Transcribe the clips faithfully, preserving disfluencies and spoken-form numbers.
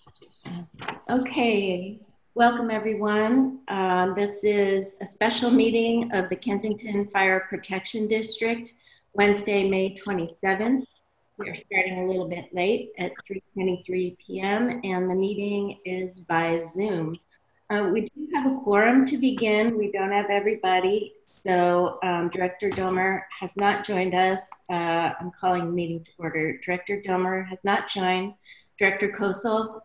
Okay, welcome everyone. Uh, this is a special meeting of the Kensington Fire Protection District, Wednesday, May twenty-seventh. We are starting a little bit late at three twenty-three p m and the meeting is by Zoom. Uh, we do have a quorum to begin. We don't have everybody. So um, Director Domer has not joined us. Uh, I'm calling the meeting to order. Director Domer has not joined. Director Kosel?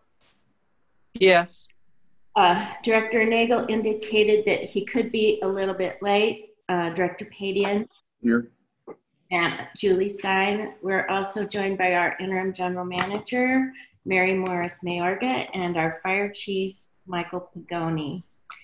Yes. Uh, Director Nagel indicated that he could be a little bit late. Uh, Director Padian? Here. And Julie Stein. We're also joined by our interim general manager, Mary Morris Mayorga, and our fire chief, Michael Pagoni.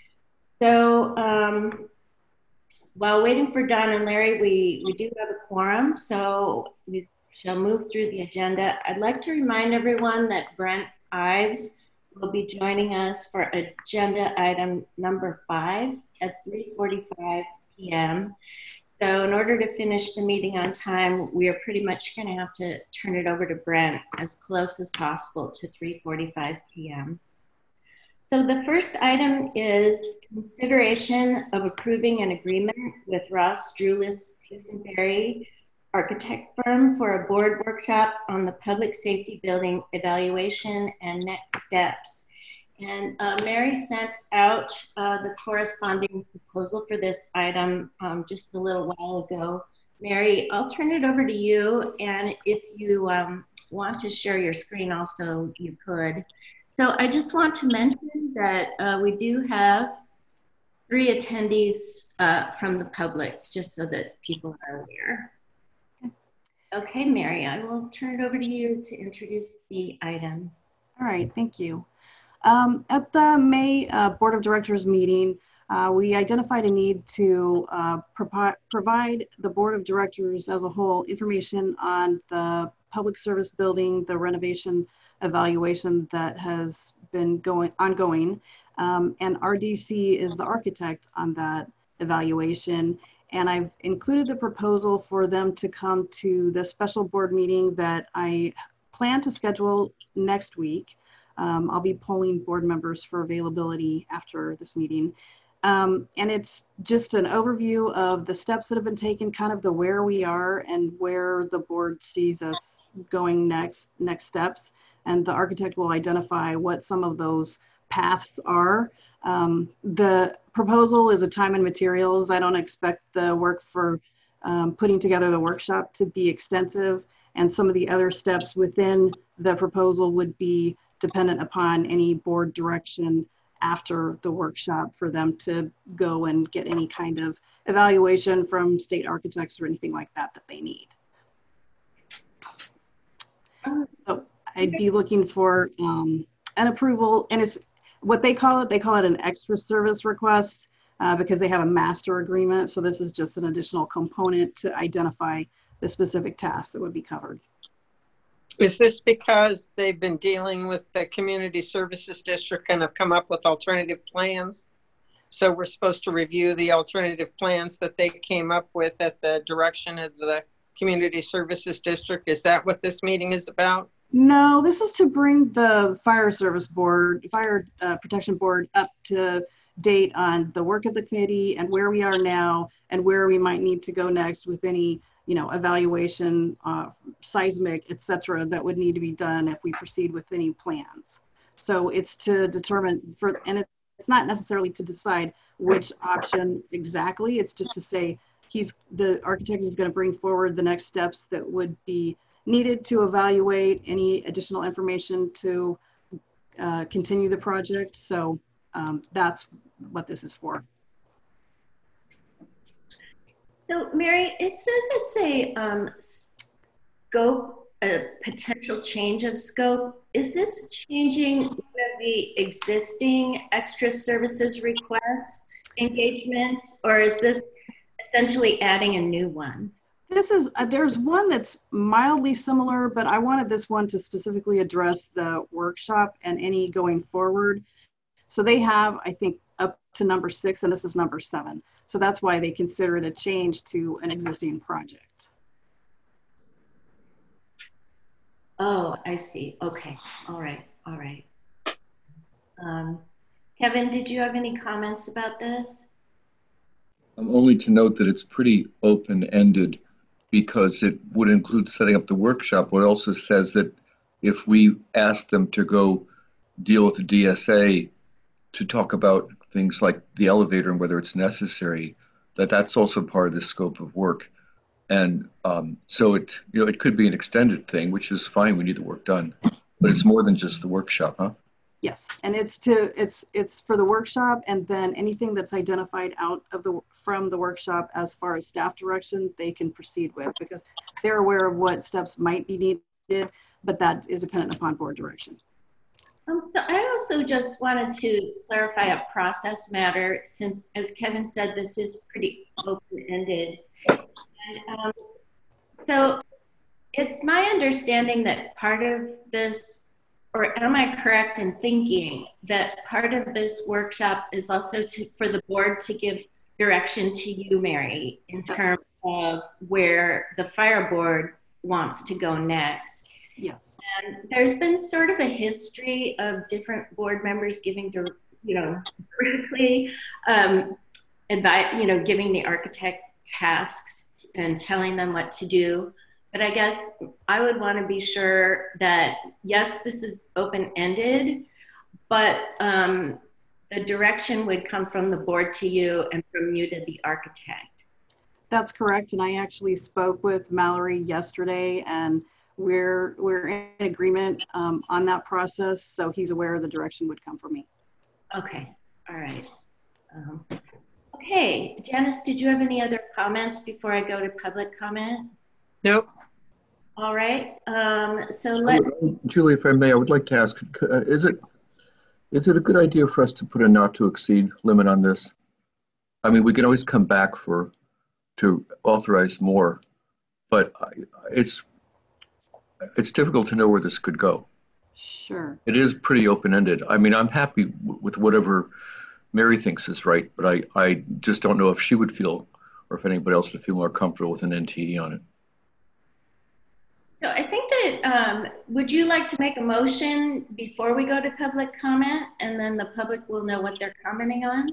So um, while waiting for Don and Larry, we, we do have a quorum, so we shall move through the agenda. I'd like to remind everyone that Brent Ives will be joining us for agenda item number five at three forty-five p m So in order to finish the meeting on time, we are pretty much going to have to turn it over to Brent as close as possible to three forty-five p m So the first item is consideration of approving an agreement with Ross Drulis Pusenberry architect firm for a board workshop on the public safety building evaluation and next steps. And uh, Mary sent out uh, the corresponding proposal for this item um, just a little while ago. Mary, I'll turn it over to you. And if you um, want to share your screen also, you could. So I just want to mention that uh, we do have three attendees uh, from the public, just so that people are aware. Okay, Mary, I will turn it over to you to introduce the item. All right, thank you. Um, at the May uh, Board of Directors meeting, uh, we identified a need to uh, pro provide the Board of Directors as a whole information on the public service building, the renovation evaluation that has been going ongoing. Um, and R D C is the architect on that evaluation. And I've included the proposal for them to come to the special board meeting that I plan to schedule next week. Um, I'll be polling board members for availability after this meeting. Um, and it's just an overview of the steps that have been taken, kind of the where we are and where the board sees us going next, next steps. And the architect will identify what some of those paths are. Um, the proposal is a time and materials. I don't expect the work for um, putting together the workshop to be extensive. And some of the other steps within the proposal would be dependent upon any board direction after the workshop for them to go and get any kind of evaluation from state architects or anything like that that they need. So I'd be looking for um, an approval, and it's what they call it, they call it an extra service request uh, because they have a master agreement. So this is just an additional component to identify the specific tasks that would be covered. Is this because they've been dealing with the Community Services District and have come up with alternative plans? So we're supposed to review the alternative plans that they came up with at the direction of the Community Services District. Is that what this meeting is about? No, this is to bring the Fire Service Board, Fire uh, Protection Board up to date on the work of the committee and where we are now and where we might need to go next with any, you know, evaluation, uh, seismic, et cetera, that would need to be done if we proceed with any plans. So it's to determine, for, and it, it's not necessarily to decide which option exactly, it's just to say he's, the architect is going to bring forward the next steps that would be needed to evaluate any additional information to uh, continue the project. So um, that's what this is for. So Mary, it says it's a um, scope, a potential change of scope. Is this changing one of the existing extra services request engagements, or is this essentially adding a new one? This is, uh, there's one that's mildly similar, but I wanted this one to specifically address the workshop and any going forward. So they have, I think, up to number six, and this is number seven. So that's why they consider it a change to an existing project. Oh, I see. Okay. All right. All right. Um, Kevin, did you have any comments about this? Um, only to note that it's pretty open-ended because it would include setting up the workshop, but it also says that if we ask them to go deal with the D S A to talk about things like the elevator and whether it's necessary, that that's also part of the scope of work. And um, so it, you know, it could be an extended thing, which is fine. We need the work done, but it's more than just the workshop, huh? Yes, and it's to it's it's for the workshop, and then anything that's identified out of the from the workshop as far as staff direction, they can proceed with because they're aware of what steps might be needed, but that is dependent upon board direction. Um, so I also just wanted to clarify a process matter since, as Kevin said, this is pretty open-ended. And, um, so it's my understanding that part of this, or am I correct in thinking that part of this workshop is also to, for the board to give direction to you, Mary, in terms of where the fire board wants to go next? Yes. And there's been sort of a history of different board members giving, you know, critically, um, advice, you know, giving the architect tasks and telling them what to do. But I guess I would want to be sure that, yes, this is open-ended, but um, the direction would come from the board to you and from you to the architect. That's correct. And I actually spoke with Mallory yesterday, and we're we're in agreement um, on that process. So he's aware the direction would come from me. Okay. All right. Um, okay. Janice, did you have any other comments before I go to public comment? Nope. All right. Um, so let Julie, if I may, I would like to ask: uh, Is it is it a good idea for us to put a not to exceed limit on this? I mean, we can always come back for to authorize more, but it's it's difficult to know where this could go. Sure. It is pretty open-ended. I mean, I'm happy w with whatever Mary thinks is right, but I I just don't know if she would feel, or if anybody else would feel more comfortable with an N T E on it. So I think that, um, would you like to make a motion before we go to public comment, and then the public will know what they're commenting on?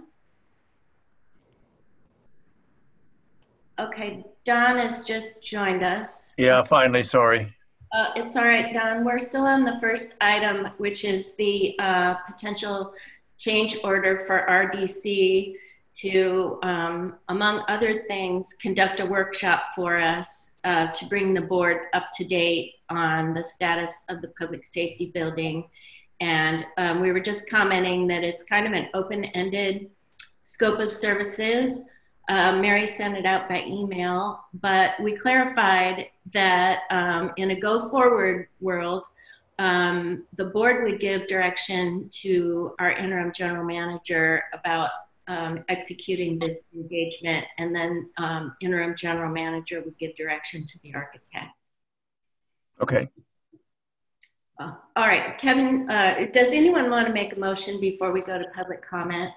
Okay, Don has just joined us. Yeah, finally, sorry. Uh, it's all right, Don. We're still on the first item, which is the uh, potential change order for R D C to, um, among other things, conduct a workshop for us uh, to bring the board up to date on the status of the public safety building. And um, we were just commenting that it's kind of an open-ended scope of services. Uh, Mary sent it out by email, but we clarified that um, in a go-forward world, um, the board would give direction to our interim general manager about um, executing this engagement, and then um, interim general manager would give direction to the architect. Okay. Uh, all right, Kevin, uh, does anyone want to make a motion before we go to public comment?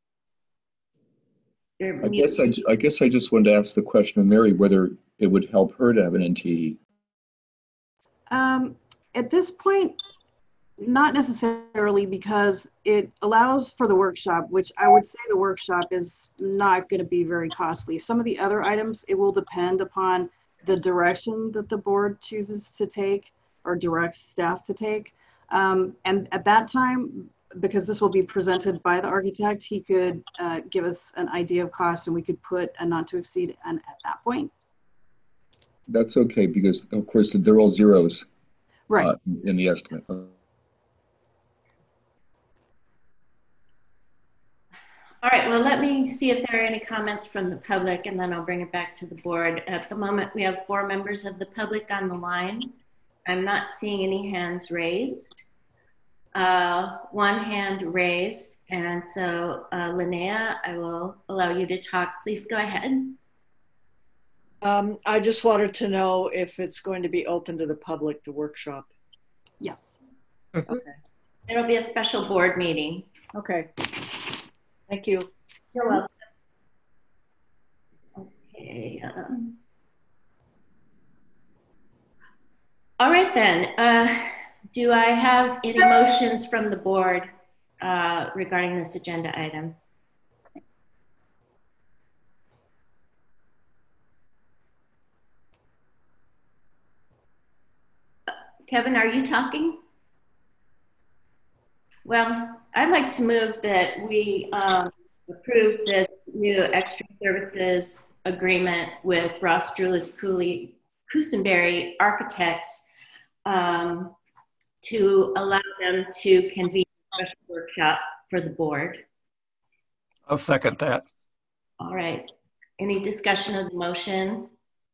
I guess I, I guess I just wanted to ask the question of Mary whether it would help her to have an N T E. Um, at this point, not necessarily, because it allows for the workshop, which I would say the workshop is not going to be very costly. Some of the other items, it will depend upon the direction that the board chooses to take or directs staff to take. Um, and at that time, because this will be presented by the architect, he could uh, give us an idea of cost, and we could put a not to exceed and at that point. That's okay, because of course they're all zeros, right, uh, in the estimate. All right, well, let me see if there are any comments from the public, and then I'll bring it back to the board. At the moment, we have four members of the public on the line. I'm not seeing any hands raised. Uh, one hand raised, and so uh, Linnea, I will allow you to talk. Please go ahead. Um, I just wanted to know if it's going to be open to the public, the workshop. Yes. Okay. It'll be a special board meeting. Okay. Thank you. You're welcome. Okay. Um, all right then. Uh, do I have any motions from the board? uh, regarding this agenda item? Kevin, are you talking? Well, I'd like to move that we um, approve this new extra services agreement with Ross Drulis Cooley Kusenberry Architects um, to allow them to convene a special workshop for the board. I'll second that. All right. Any discussion of the motion?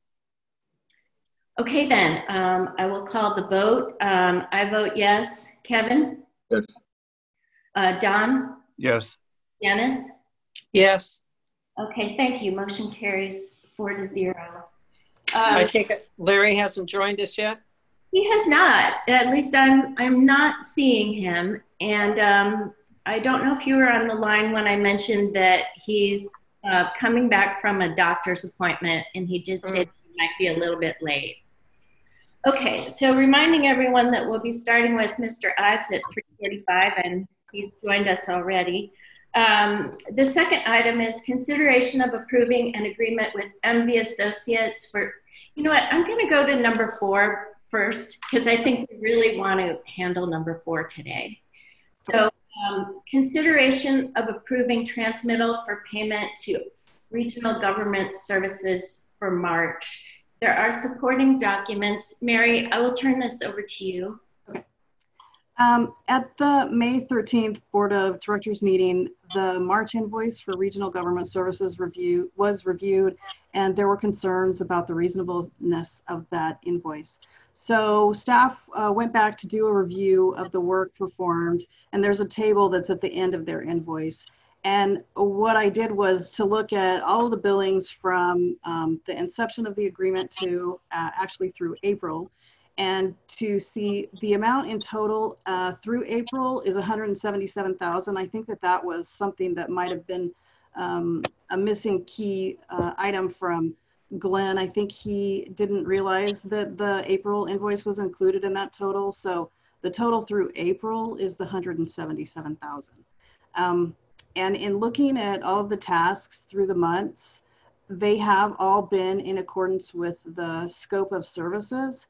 Okay, then um, I will call the vote. Um, I vote yes. Kevin? Yes. Uh, Don? Yes. Janice? Yes. Okay, thank you. Motion carries four to zero. I Um, think Larry hasn't joined us yet. he has not. At least I'm I'm not seeing him. And um, I don't know if you were on the line when I mentioned that he's uh, coming back from a doctor's appointment, and he did say Mm. that he might be a little bit late. Okay, so reminding everyone that we'll be starting with Mister Ives at three forty-five, and he's joined us already. Um, the second item is consideration of approving an agreement with M V Associates for, you know what, I'm going to go to number four first, because I think we really want to handle number four today. So um, consideration of approving transmittal for payment to regional government services for March. There are supporting documents. Mary, I will turn this over to you. Um, at the May thirteenth Board of Directors meeting, the March invoice for Regional Government Services review was reviewed, and there were concerns about the reasonableness of that invoice. So staff uh, went back to do a review of the work performed, and there's a table that's at the end of their invoice. And what I did was to look at all of the billings from um, the inception of the agreement to uh, actually through April, and to see the amount in total uh, through April is one hundred seventy-seven thousand. I think that that was something that might have been um, a missing key uh, item from Glenn. I think he didn't realize that the April invoice was included in that total. So the total through April is the one hundred seventy-seven thousand. Um, and in looking at all of the tasks through the months, they have all been in accordance with the scope of services.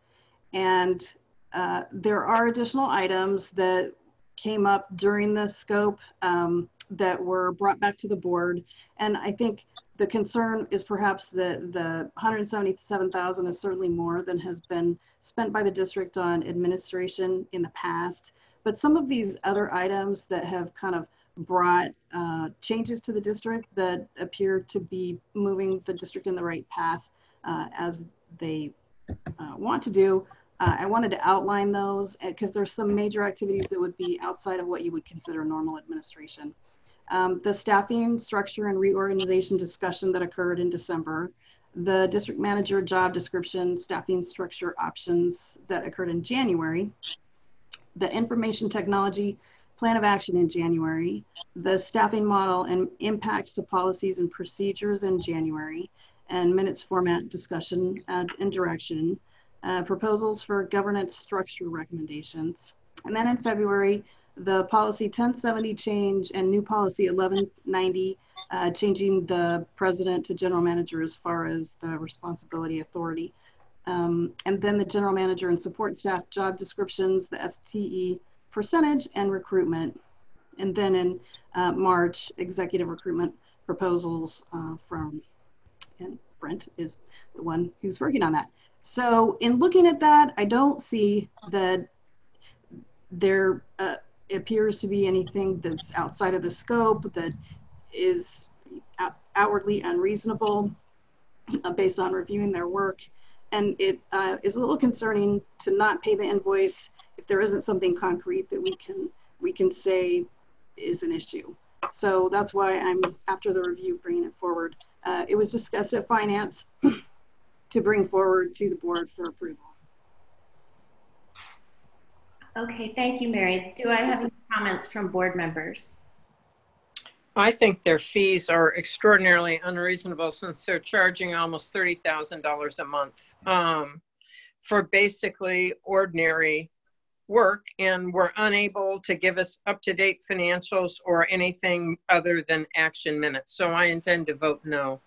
And uh, there are additional items that came up during the scope um, that were brought back to the board. And I think the concern is perhaps that the one hundred seventy-seven thousand is certainly more than has been spent by the district on administration in the past. But some of these other items that have kind of brought uh, changes to the district that appear to be moving the district in the right path uh, as they uh, want to do. Uh, I wanted to outline those because there's some major activities that would be outside of what you would consider normal administration. Um, the staffing structure and reorganization discussion that occurred in December, the district manager job description, staffing structure options that occurred in January, the information technology plan of action in January, the staffing model and impacts to policies and procedures in January, and minutes format discussion and, and direction. Uh, proposals for governance structure recommendations. And then in February, the policy ten seventy change and new policy eleven ninety, uh, changing the president to general manager as far as the responsibility authority. Um, and then the general manager and support staff job descriptions, the F T E percentage and recruitment. And then in uh, March, executive recruitment proposals uh, from, and Brent is the one who's working on that. So in looking at that, I don't see that there uh, appears to be anything that's outside of the scope that is out outwardly unreasonable uh, based on reviewing their work. And it uh, is a little concerning to not pay the invoice if there isn't something concrete that we can, we can say is an issue. So that's why I'm, after the review, bringing it forward. Uh, it was discussed at finance to bring forward to the board for approval. Okay, thank you, Mary. Do I have any comments from board members? I think their fees are extraordinarily unreasonable since they're charging almost thirty thousand dollars a month um, for basically ordinary work and were unable to give us up-to-date financials or anything other than action minutes. So I intend to vote no.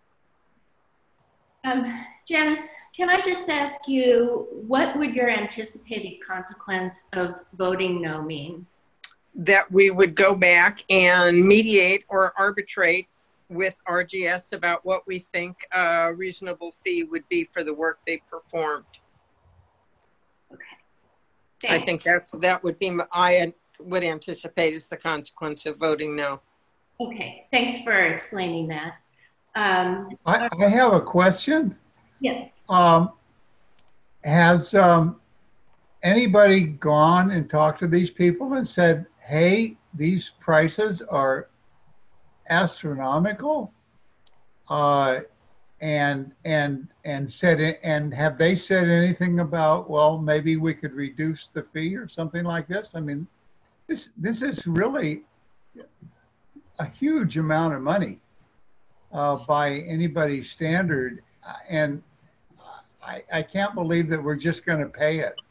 Um, Janice, can I just ask you, what would your anticipated consequence of voting no mean? That we would go back and mediate or arbitrate with R G S about what we think a reasonable fee would be for the work they performed. Okay. I Thanks. think that's, that would be, I would anticipate is the consequence of voting no. Okay, thanks for explaining that. Um, I, I have a question. yeah. Um, has um, anybody gone and talked to these people and said, hey, these prices are astronomical? Uh, and and and said it, and have they said anything about, well, maybe we could reduce the fee or something like this? I mean, this this is really a huge amount of money uh, by anybody's standard, and I, I can't believe that we're just going to pay it.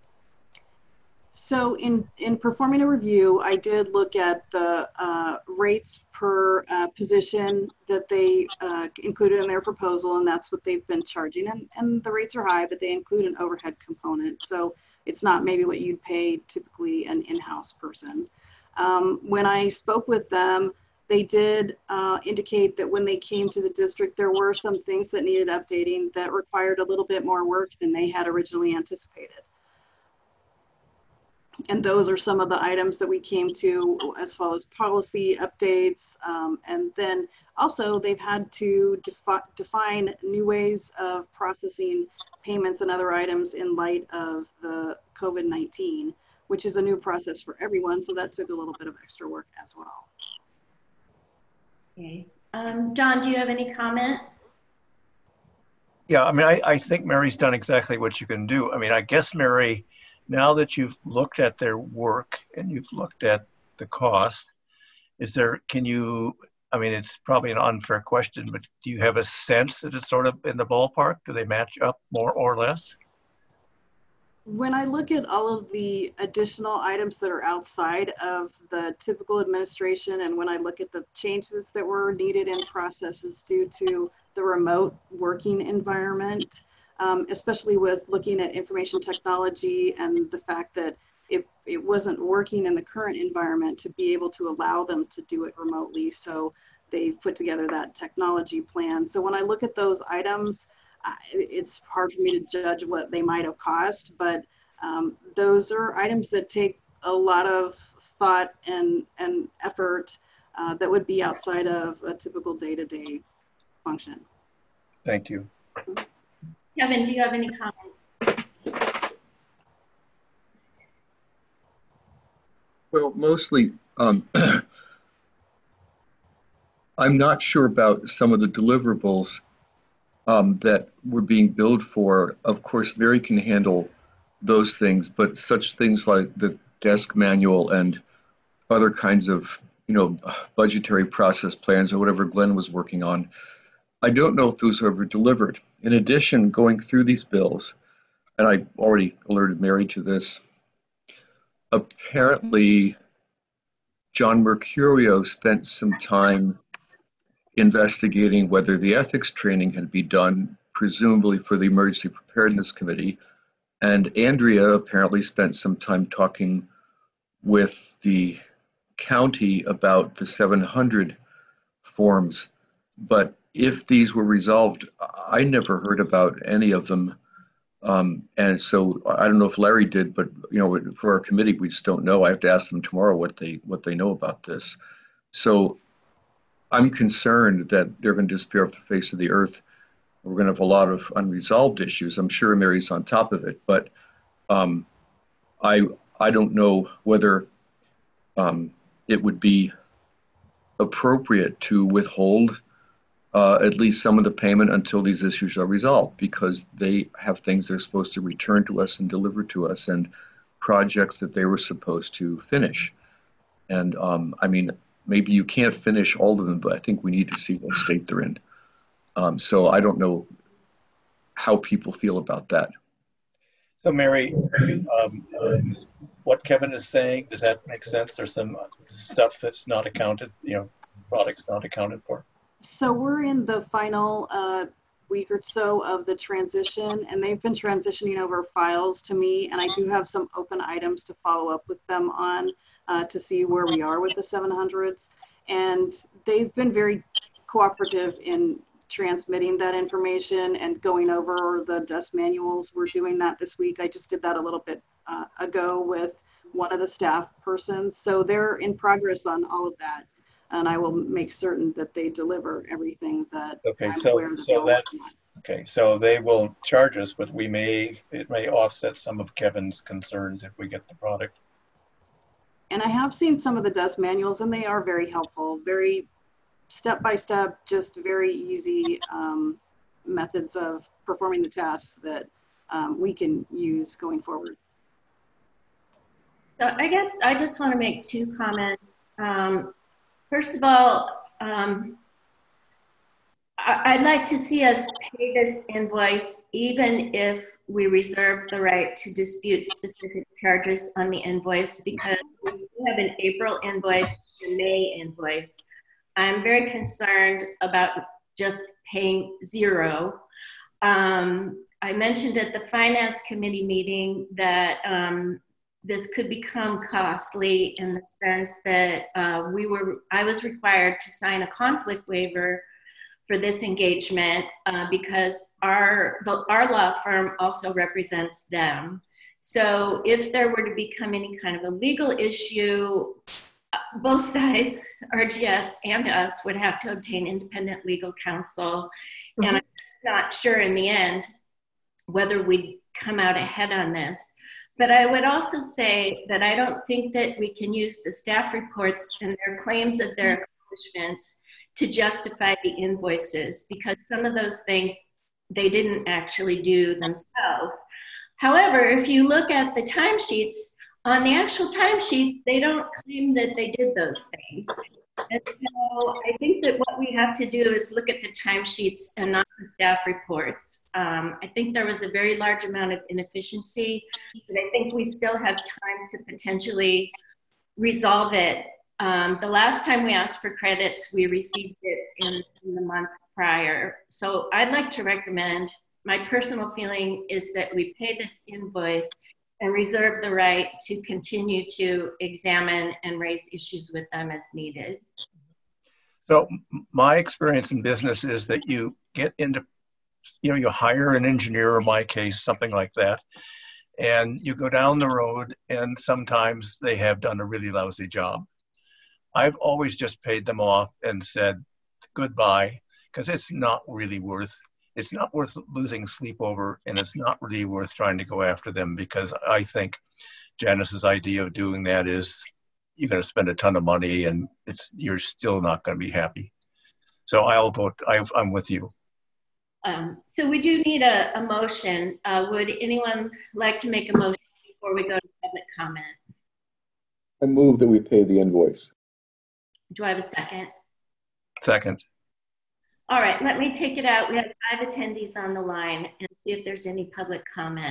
So in, in performing a review, I did look at the uh, rates per uh, position that they uh, included in their proposal, and that's what they've been charging. And, and the rates are high, but they include an overhead component. So it's not maybe what you'd pay typically an in-house person. Um, when I spoke with them, they did uh, indicate that when they came to the district, there were some things that needed updating that required a little bit more work than they had originally anticipated. And those are some of the items that we came to as far as policy updates. Um, and then also they've had to defi define new ways of processing payments and other items in light of the COVID nineteen, which is a new process for everyone. So that took a little bit of extra work as well. Okay. Um, Don, do you have any comment? Yeah, I mean, I, I think Mary's done exactly what you can do. I mean, I guess, Mary, now that you've looked at their work and you've looked at the cost, is there, can you, I mean, it's probably an unfair question, but do you have a sense that it's sort of in the ballpark? Do they match up more or less? When I look at all of the additional items that are outside of the typical administration, and when I look at the changes that were needed in processes due to the remote working environment, um, especially with looking at information technology and the fact that it, it wasn't working in the current environment to be able to allow them to do it remotely. So they've put together that technology plan. So when I look at those items, it's hard for me to judge what they might have cost, but um, those are items that take a lot of thought and, and effort uh, that would be outside of a typical day-to-day function. Thank you. Kevin, do you have any comments? Well, mostly, um, I'm not sure about some of the deliverables Um, that we're being billed for. Of course, Mary can handle those things, but such things like the desk manual and other kinds of, you know, budgetary process plans or whatever Glenn was working on, I don't know if those are ever delivered. In addition, going through these bills, and I already alerted Mary to this, apparently John Mercurio spent some time investigating whether the ethics training had been done, presumably for the Emergency Preparedness Committee. And Andrea apparently spent some time talking with the county about the seven hundred forms. But if these were resolved, I never heard about any of them. Um, and so I don't know if Larry did, but you know, for our committee, we just don't know. I have to ask them tomorrow what they what they know about this. So I'm concerned that they're going to disappear off the face of the earth. We're going to have a lot of unresolved issues. I'm sure Mary's on top of it, but um, I I don't know whether um, it would be appropriate to withhold uh, at least some of the payment until these issues are resolved, because they have things they're supposed to return to us and deliver to us, and projects that they were supposed to finish. And um, I mean, maybe you can't finish all of them, but I think we need to see what state they're in. Um, so I don't know how people feel about that. So Mary, um, is what Kevin is saying, does that make sense? There's some stuff that's not accounted, you know, products not accounted for. So we're in the final uh, week or so of the transition, and they've been transitioning over files to me, and I do have some open items to follow up with them on uh, to see where we are with the seven hundreds. And they've been very cooperative in transmitting that information and going over the desk manuals. We're doing that this week. I just did that a little bit uh, ago with one of the staff persons. So they're in progress on all of that. And I will make certain that they deliver everything that Okay, I'm so aware that so they're that working on. okay, so they will charge us, but we may it may offset some of Kevin's concerns if we get the product. And I have seen some of the desk manuals, and they are very helpful, very step by step, just very easy um, methods of performing the tasks that um, we can use going forward. So I guess I just want to make two comments. Um, first of all, um, I I'd like to see us pay this invoice even if we reserve the right to dispute specific charges on the invoice, because we still have an April invoice and a May invoice. I'm very concerned about just paying zero. Um, I mentioned at the Finance Committee meeting that um, this could become costly in the sense that uh, we were, I was required to sign a conflict waiver for this engagement uh, because our, the, our law firm also represents them. So if there were to become any kind of a legal issue, both sides, R G S and us, would have to obtain independent legal counsel. Mm-hmm. And I'm not sure in the end whether we'd come out ahead on this. But I would also say that I don't think that we can use the staff reports and their claims of their accomplishments to justify the invoices, because some of those things they didn't actually do themselves. However, if you look at the timesheets, on the actual timesheets, they don't claim that they did those things. And so I think that what we have to do is look at the timesheets and not the staff reports. Um, I think there was a very large amount of inefficiency, but I think we still have time to potentially resolve it. Um, the last time we asked for credits, we received it in, in the month prior. So I'd like to recommend, my personal feeling is that we pay this invoice and reserve the right to continue to examine and raise issues with them as needed. So my experience in business is that you get into, you know, you hire an engineer, or in my case, something like that, and you go down the road and sometimes they have done a really lousy job. I've always just paid them off and said goodbye, because it's not really worth It's not worth losing sleep over, and it's not really worth trying to go after them, because I think Janice's idea of doing that is you're going to spend a ton of money and it's you're still not going to be happy. So I'll vote. I've, I'm with you. Um, so we do need a, a motion. Uh, would anyone like to make a motion before we go to public comment? I move that we pay the invoice. Do I have a second? Second. All right, let me take it out. We have five attendees on the line and see if there's any public comment.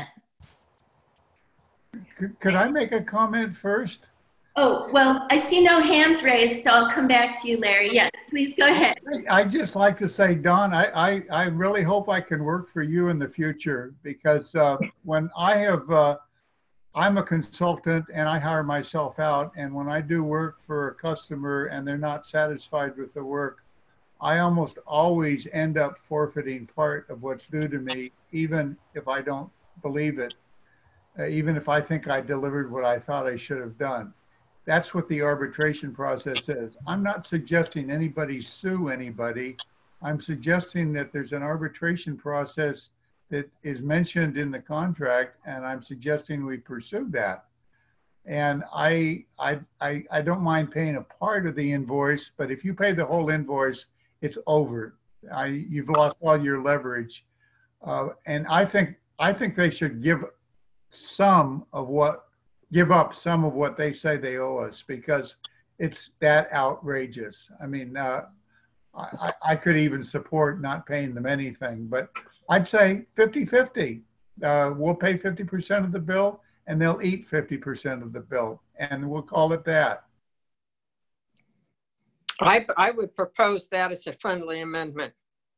Could, could I make a comment first? Oh, well, I see no hands raised, so I'll come back to you, Larry. Yes, please go ahead. I'd just like to say, Don, I, I, I really hope I can work for you in the future, because uh, when I have, uh, I'm a consultant and I hire myself out, and when I do work for a customer and they're not satisfied with the work, I almost always end up forfeiting part of what's due to me, even if I don't believe it, uh, even if I think I delivered what I thought I should have done. That's what the arbitration process is. I'm not suggesting anybody sue anybody. I'm suggesting that there's an arbitration process that is mentioned in the contract, and I'm suggesting we pursue that. And I, I, I, I don't mind paying a part of the invoice, but if you pay the whole invoice, it's over. I, you've lost all your leverage. Uh, and I think, I think they should give some of what, give up some of what they say they owe us, because it's that outrageous. I mean, uh, I, I could even support not paying them anything, but I'd say fifty fifty. uh, we'll pay fifty percent of the bill and they'll eat fifty percent of the bill, and we'll call it that. I, I would propose that as a friendly amendment.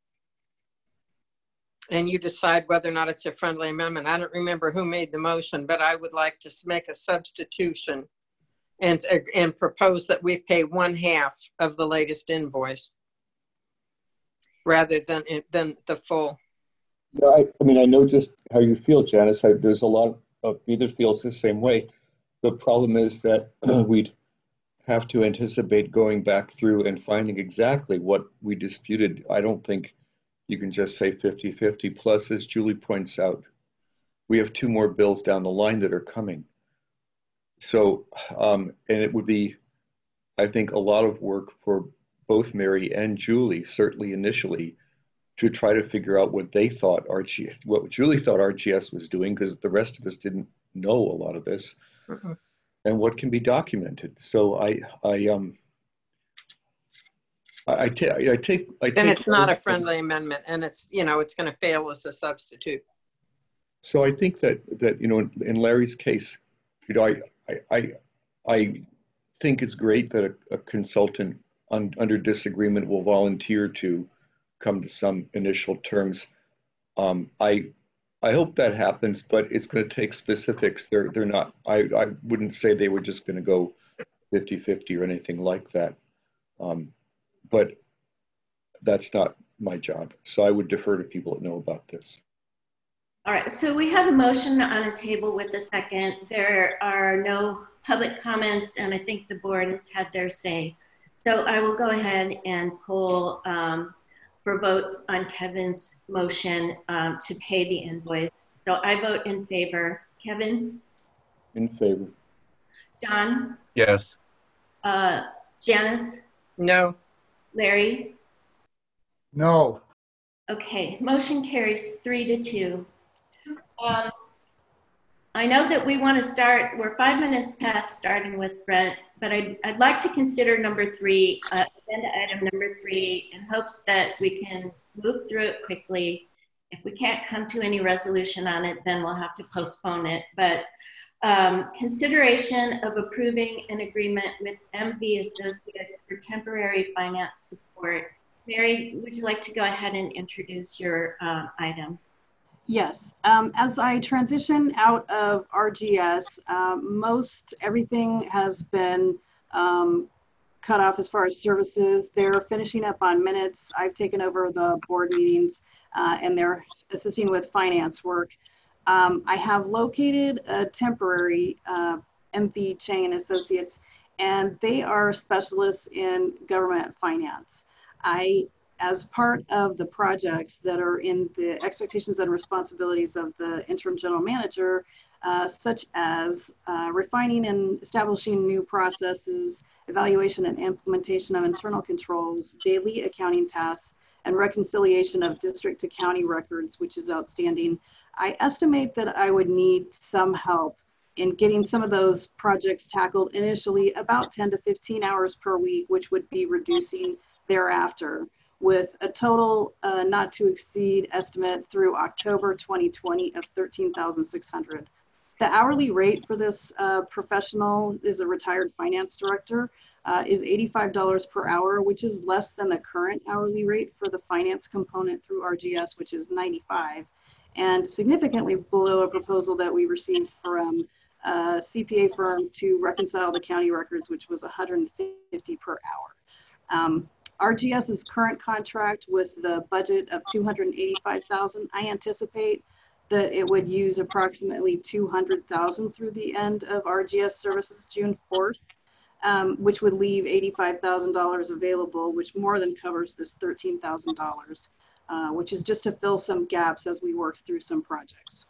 And you decide whether or not it's a friendly amendment. I don't remember who made the motion, but I would like to make a substitution and, and propose that we pay one half of the latest invoice rather than, than the full. Yeah, I, I mean, I know just how you feel, Janice. I, there's a lot of either feels the same way. The problem is that we'd have to anticipate going back through and finding exactly what we disputed. I don't think you can just say fifty fifty. Plus, as Julie points out, we have two more bills down the line that are coming. So, um, and it would be, I think, a lot of work for both Mary and Julie, certainly initially, to try to figure out what they thought R G S, what Julie thought R G S was doing, because the rest of us didn't know a lot of this, uh-huh. and what can be documented. So I, I, um, I, I, ta- I take, I take. And it's not a friendly amendment, and it's, you know, it's going to fail as a substitute. So I think that that you know, in, in Larry's case, you know, I, I, I, I think it's great that a, a consultant un, under disagreement will volunteer to come to some initial terms. Um, I I hope that happens, but it's going to take specifics. They're they're not. I I wouldn't say they were just going to go fifty fifty or anything like that. Um, but that's not my job. So I would defer to people that know about this. All right. So we have a motion on a table with a second. There are no public comments, and I think the board has had their say. So I will go ahead and pull. Um, for votes on Kevin's motion um, to pay the invoice. So I vote in favor. Kevin? In favor. John? Yes. Uh, Janice? No. Larry? No. Okay, motion carries three to two. Um, I know that we want to start, we're five minutes past starting with Brent, but I'd, I'd like to consider number three, uh, agenda item number three, in hopes that we can move through it quickly. If we can't come to any resolution on it, then we'll have to postpone it. But um, consideration of approving an agreement with M V Associates for temporary finance support. Mary, would you like to go ahead and introduce your uh, item? Yes, um, as I transition out of R G S, um, most everything has been um, cut off as far as services. They're finishing up on minutes. I've taken over the board meetings uh, and they're assisting with finance work. Um, I have located a temporary uh, M V Chang Associates, and they are specialists in government finance. I As part of the projects that are in the expectations and responsibilities of the interim general manager, uh, such as uh, refining and establishing new processes, evaluation and implementation of internal controls, daily accounting tasks, and reconciliation of district to county records, which is outstanding. I estimate that I would need some help in getting some of those projects tackled initially, about ten to fifteen hours per week, which would be reducing thereafter, with a total uh, not to exceed estimate through October twenty twenty of thirteen thousand six hundred dollars. The hourly rate for this uh, professional is a retired finance director, uh, is eighty-five dollars per hour, which is less than the current hourly rate for the finance component through R G S, which is ninety-five, and significantly below a proposal that we received from a C P A firm to reconcile the county records, which was one hundred fifty dollars per hour. Um, RGS's current contract with the budget of two hundred eighty-five thousand dollars, I anticipate that it would use approximately two hundred thousand dollars through the end of R G S services June fourth, um, which would leave eighty-five thousand dollars available, which more than covers this thirteen thousand dollars, uh, which is just to fill some gaps as we work through some projects.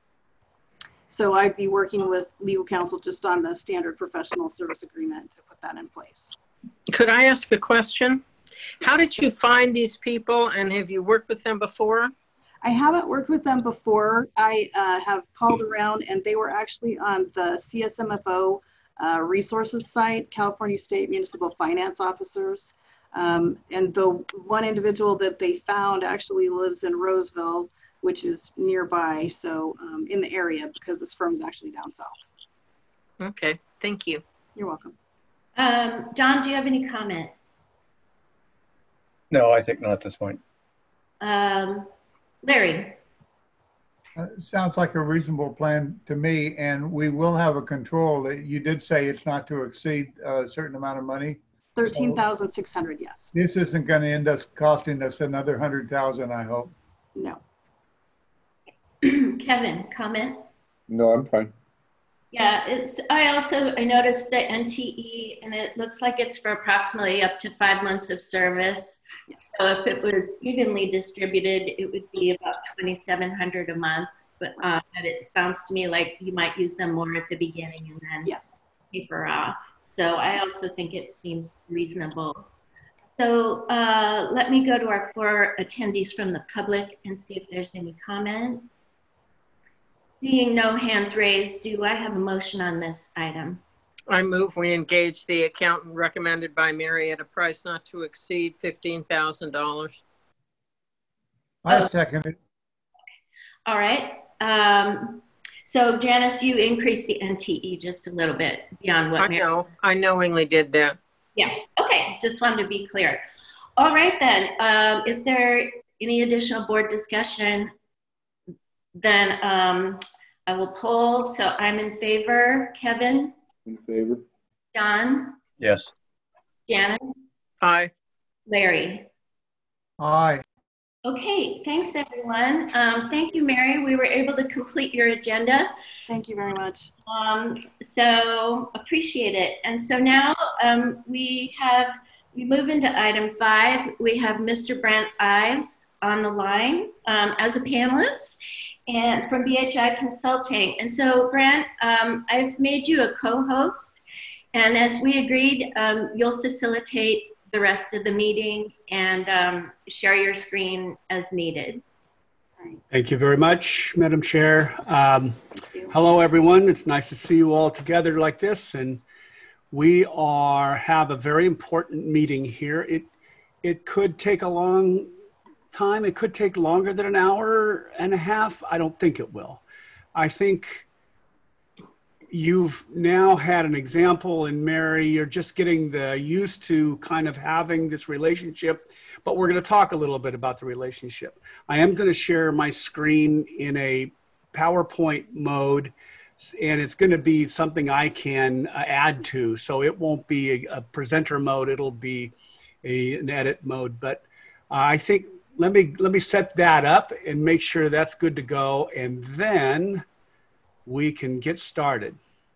So I'd be working with legal counsel just on the standard professional service agreement to put that in place. Could I ask a question? How did you find these people, and have you worked with them before? I haven't worked with them before. I uh, have called around, and they were actually on the C S M F O uh, resources site, California State Municipal Finance Officers. Um, and the one individual that they found actually lives in Roseville, which is nearby, so um, in the area, because this firm is actually down south. Okay, thank you. You're welcome. Um, Don, do you have any comment? No, I think not at this point. Um, Larry? Uh, sounds like a reasonable plan to me, and we will have a control. You did say it's not to exceed a certain amount of money. thirteen thousand six hundred, yes. This isn't going to end up costing us another hundred thousand, I hope. No. Kevin, comment? No, I'm fine. Yeah, it's, I also, I noticed the N T E, and it looks like it's for approximately up to five months of service. So if it was evenly distributed, it would be about twenty-seven hundred a month. But, uh, but it sounds to me like you might use them more at the beginning and then Yes. taper off. So I also think it seems reasonable. So uh, let me go to our four attendees from the public and see if there's any comment. Seeing no hands raised, do I have a motion on this item? I move we engage the accountant recommended by Mary at a price not to exceed fifteen thousand dollars. I second it. All right. Um, so Janice, you increased the N T E just a little bit beyond what I Mary. know, I knowingly did that. Yeah. Okay. Just wanted to be clear. All right then. Um, if there are any additional board discussion, then um, I will poll. So I'm in favor. Kevin? In favor? John? Yes. Janice? Aye. Larry? Aye. Okay, thanks everyone. Um, thank you, Mary. We were able to complete your agenda. Thank you very much. Um, so appreciate it. And so now um, we have, we move into item five. We have Mister Brent Ives on the line um, as a panelist and from B H I Consulting. And so Brent, um, I've made you a co-host, and as we agreed, um, you'll facilitate the rest of the meeting and um, share your screen as needed. Thank you very much, Madam Chair. Um, hello, everyone. It's nice to see you all together like this. And we are have a very important meeting here. It it could take a long time. It could take longer than an hour and a half. I don't think it will. I think you've now had an example, and Mary, you're just getting the used to kind of having this relationship, but we're going to talk a little bit about the relationship. I am going to share my screen in a PowerPoint mode, and it's going to be something I can uh, add to. So it won't be a, a presenter mode. It'll be a, an edit mode, but uh, I think let me, let me set that up and make sure that's good to go. And then we can get started.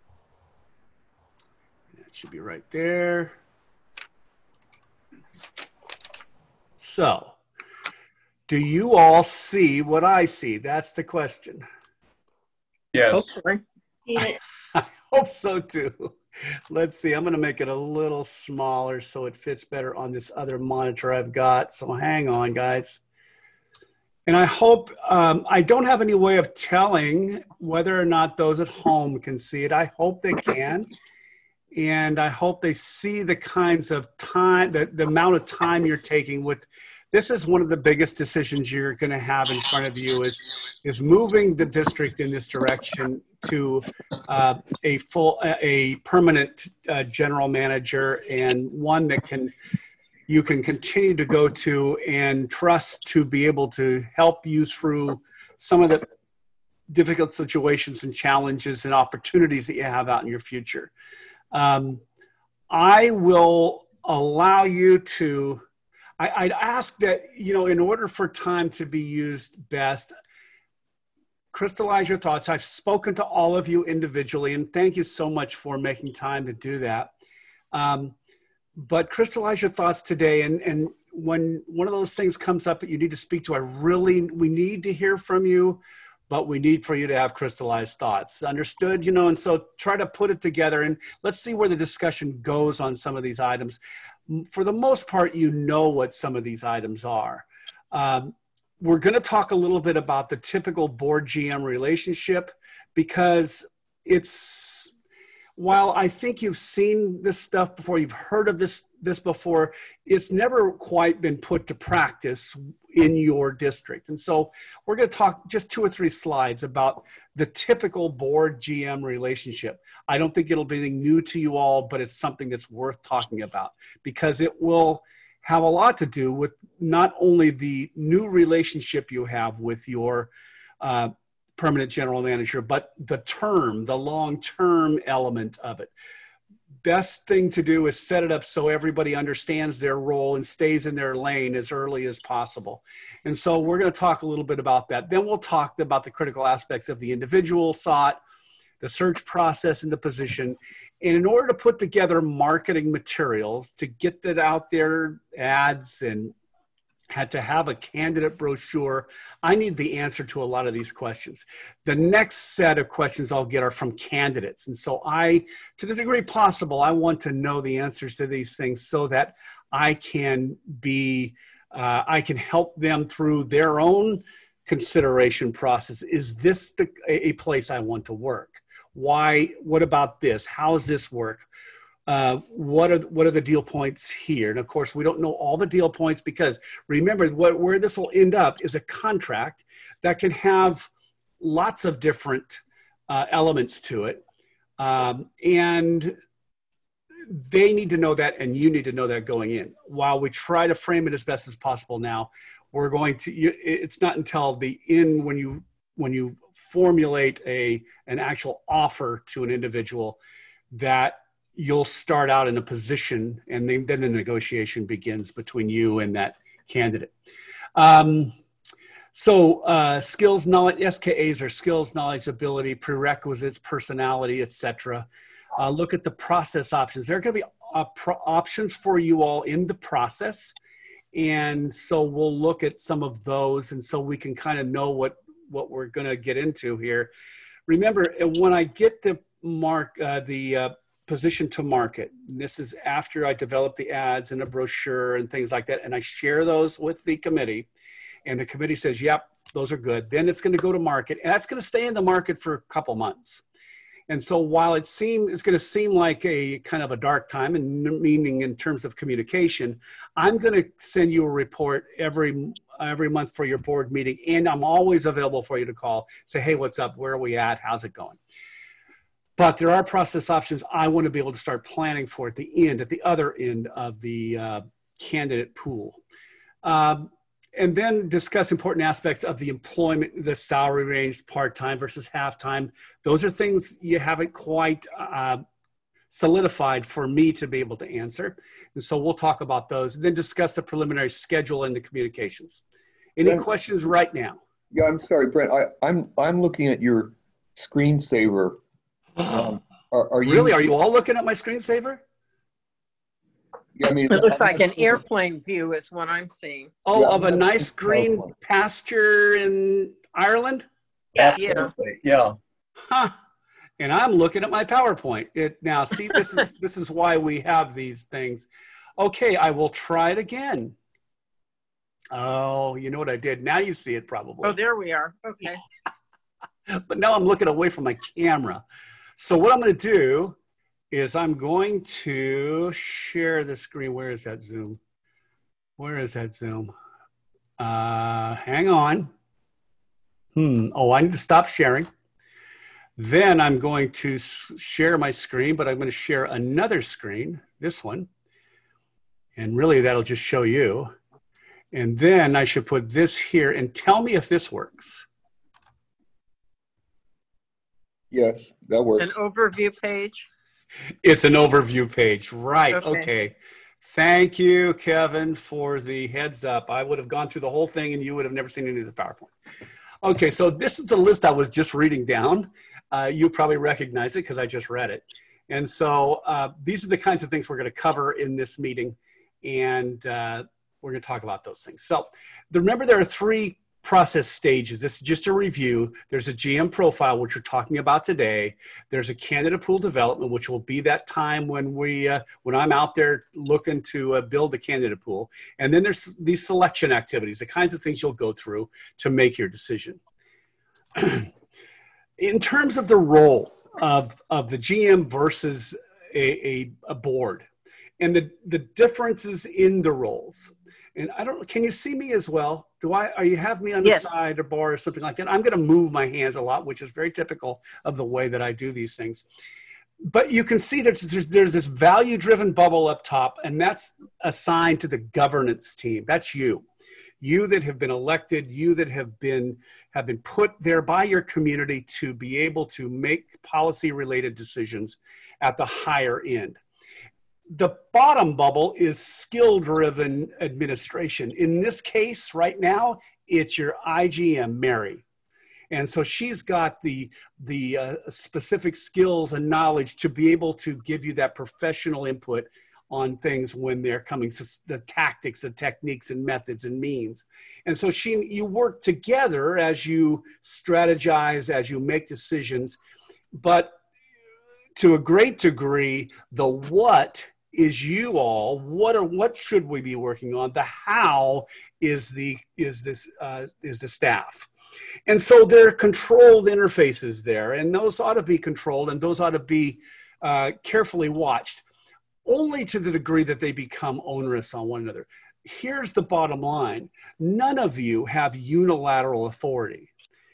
That should be right there. So, do you all see what I see? That's the question. Yes. Hopefully. I hope so too. Let's see, I'm gonna make it a little smaller so it fits better on this other monitor I've got. So hang on, guys. And I hope, um, I don't have any way of telling whether or not those at home can see it. I hope they can. And I hope they see the kinds of time, the, the amount of time you're taking with, this is one of the biggest decisions you're going to have in front of you is, is moving the district in this direction to uh, a full, a permanent uh, general manager, and one that can, you can continue to go to and trust to be able to help you through some of the difficult situations and challenges and opportunities that you have out in your future. Um, I will allow you to, I, I'd ask that, you know, in order for time to be used best, crystallize your thoughts. I've spoken to all of you individually, and thank you so much for making time to do that. Um, but crystallize your thoughts today. And, and when one of those things comes up that you need to speak to, I really, we need to hear from you, but we need for you to have crystallized thoughts. Understood? You know, and so try to put it together, and let's see where the discussion goes on some of these items. For the most part, you know what some of these items are. Um, we're going to talk a little bit about the typical board G M relationship, because it's, while I think you've seen this stuff before, you've heard of this, this before, it's never quite been put to practice in your district. And so we're going to talk just two or three slides about the typical board G M relationship. I don't think it'll be anything new to you all, but it's something that's worth talking about because it will have a lot to do with not only the new relationship you have with your uh, permanent general manager, but the term, the long-term element of it. Best thing to do is set it up so everybody understands their role and stays in their lane as early as possible. And so we're going to talk a little bit about that. Then we'll talk about the critical aspects of the individual sought, the search process and the position. And in order to put together marketing materials to get that out there, ads and had to have a candidate brochure, I need the answer to a lot of these questions. The next set of questions I'll get are from candidates. And so I, to the degree possible, I want to know the answers to these things so that I can be, uh, I can help them through their own consideration process. Is this the, a place I want to work? Why, what about this? How does this work? Uh, what are what are the deal points here? And of course, we don't know all the deal points because remember, what, where this will end up is a contract that can have lots of different uh, elements to it. Um, and they need to know that, and you need to know that going in. While we try to frame it as best as possible now, we're going to, you, it's not until the end when you, when you formulate a, an actual offer to an individual that you'll start out in a position, and then, then the negotiation begins between you and that candidate. Um, so uh, skills, knowledge, S K As are skills, knowledge, ability, prerequisites, personality, et cetera. Uh, look at the process options. There are going to be uh, pro options for you all in the process. And so we'll look at some of those, and so we can kind of know what, what we're going to get into here. Remember, when I get the mark, uh, the uh, position to market. This is after I develop the ads and a brochure and things like that. And I share those with the committee, and the committee says, yep, those are good. Then it's going to go to market, and that's going to stay in the market for a couple months. And so while it seems, it's going to seem like a kind of a dark time, and meaning in terms of communication, I'm going to send you a report every every month for your board meeting. And I'm always available for you to call, say, hey, what's up? Where are we at? How's it going? But there are process options I want to be able to start planning for at the end, at the other end of the uh, candidate pool. Um, and then discuss important aspects of the employment, the salary range, part-time versus half-time. Those are things you haven't quite uh, solidified for me to be able to answer. And so we'll talk about those. And then discuss the preliminary schedule and the communications. Any Brent, questions right now? Yeah, I'm sorry, Brent. I, I'm, I'm looking at your screensaver. Um, are, are you really? Are you all looking at my screensaver? Yeah, I mean, it looks I'm like an airplane view is what I'm seeing. Oh, yeah, of a nice green PowerPoint. Pasture in Ireland? Yeah, absolutely. Yeah. Huh. And I'm looking at my PowerPoint. It now see this is this is why we have these things. Okay, I will try it again. Oh, you know what I did? Now you see it probably. Oh, there we are. Okay. But now I'm looking away from my camera. So what I'm going to do is I'm going to share the screen. Where is that Zoom? Where is that Zoom? Uh, hang on. Hmm. Oh, I need to stop sharing. Then I'm going to share my screen, but I'm going to share another screen, this one. And really that'll just show you. And then I should put this here and tell me if this works. Yes, that works. An overview page? It's an overview page, right? Okay. Okay. Thank you, Kevin, for the heads up. I would have gone through the whole thing and you would have never seen any of the PowerPoint. Okay, so this is the list I was just reading down. Uh, you probably recognize it because I just read it. And so uh, these are the kinds of things we're going to cover in this meeting, and uh, we're going to talk about those things. So remember, there are three process stages. This is just a review. There's a G M profile, which we're talking about today. There's a candidate pool development, which will be that time when we, uh, when I'm out there looking to uh, build a candidate pool. And then there's these selection activities, the kinds of things you'll go through to make your decision. In terms of the role, of, of the G M versus a, a, a board, and the, the differences in the roles. And I don't, can you see me as well? Do I, are you have me on the Yes. side or bar or something like that? I'm going to move my hands a lot, which is very typical of the way that I do these things. But you can see that there's, there's this value-driven bubble up top, and that's assigned to the governance team. That's you. You that have been elected, you that have been, have been put there by your community to be able to make policy-related decisions at the higher end. The bottom bubble is skill-driven administration. In this case, right now, it's your I G M, Mary. And so she's got the, the uh, specific skills and knowledge to be able to give you that professional input on things when they're coming, so the tactics and techniques and methods and means. And so she, you work together as you strategize, as you make decisions, but to a great degree, the what is you all. What are, what should we be working on? The how is the, is this, uh, is the staff. And so there are controlled interfaces there, and those ought to be controlled, and those ought to be uh, carefully watched, only to the degree that they become onerous on one another. Here's the bottom line. None of you have unilateral authority.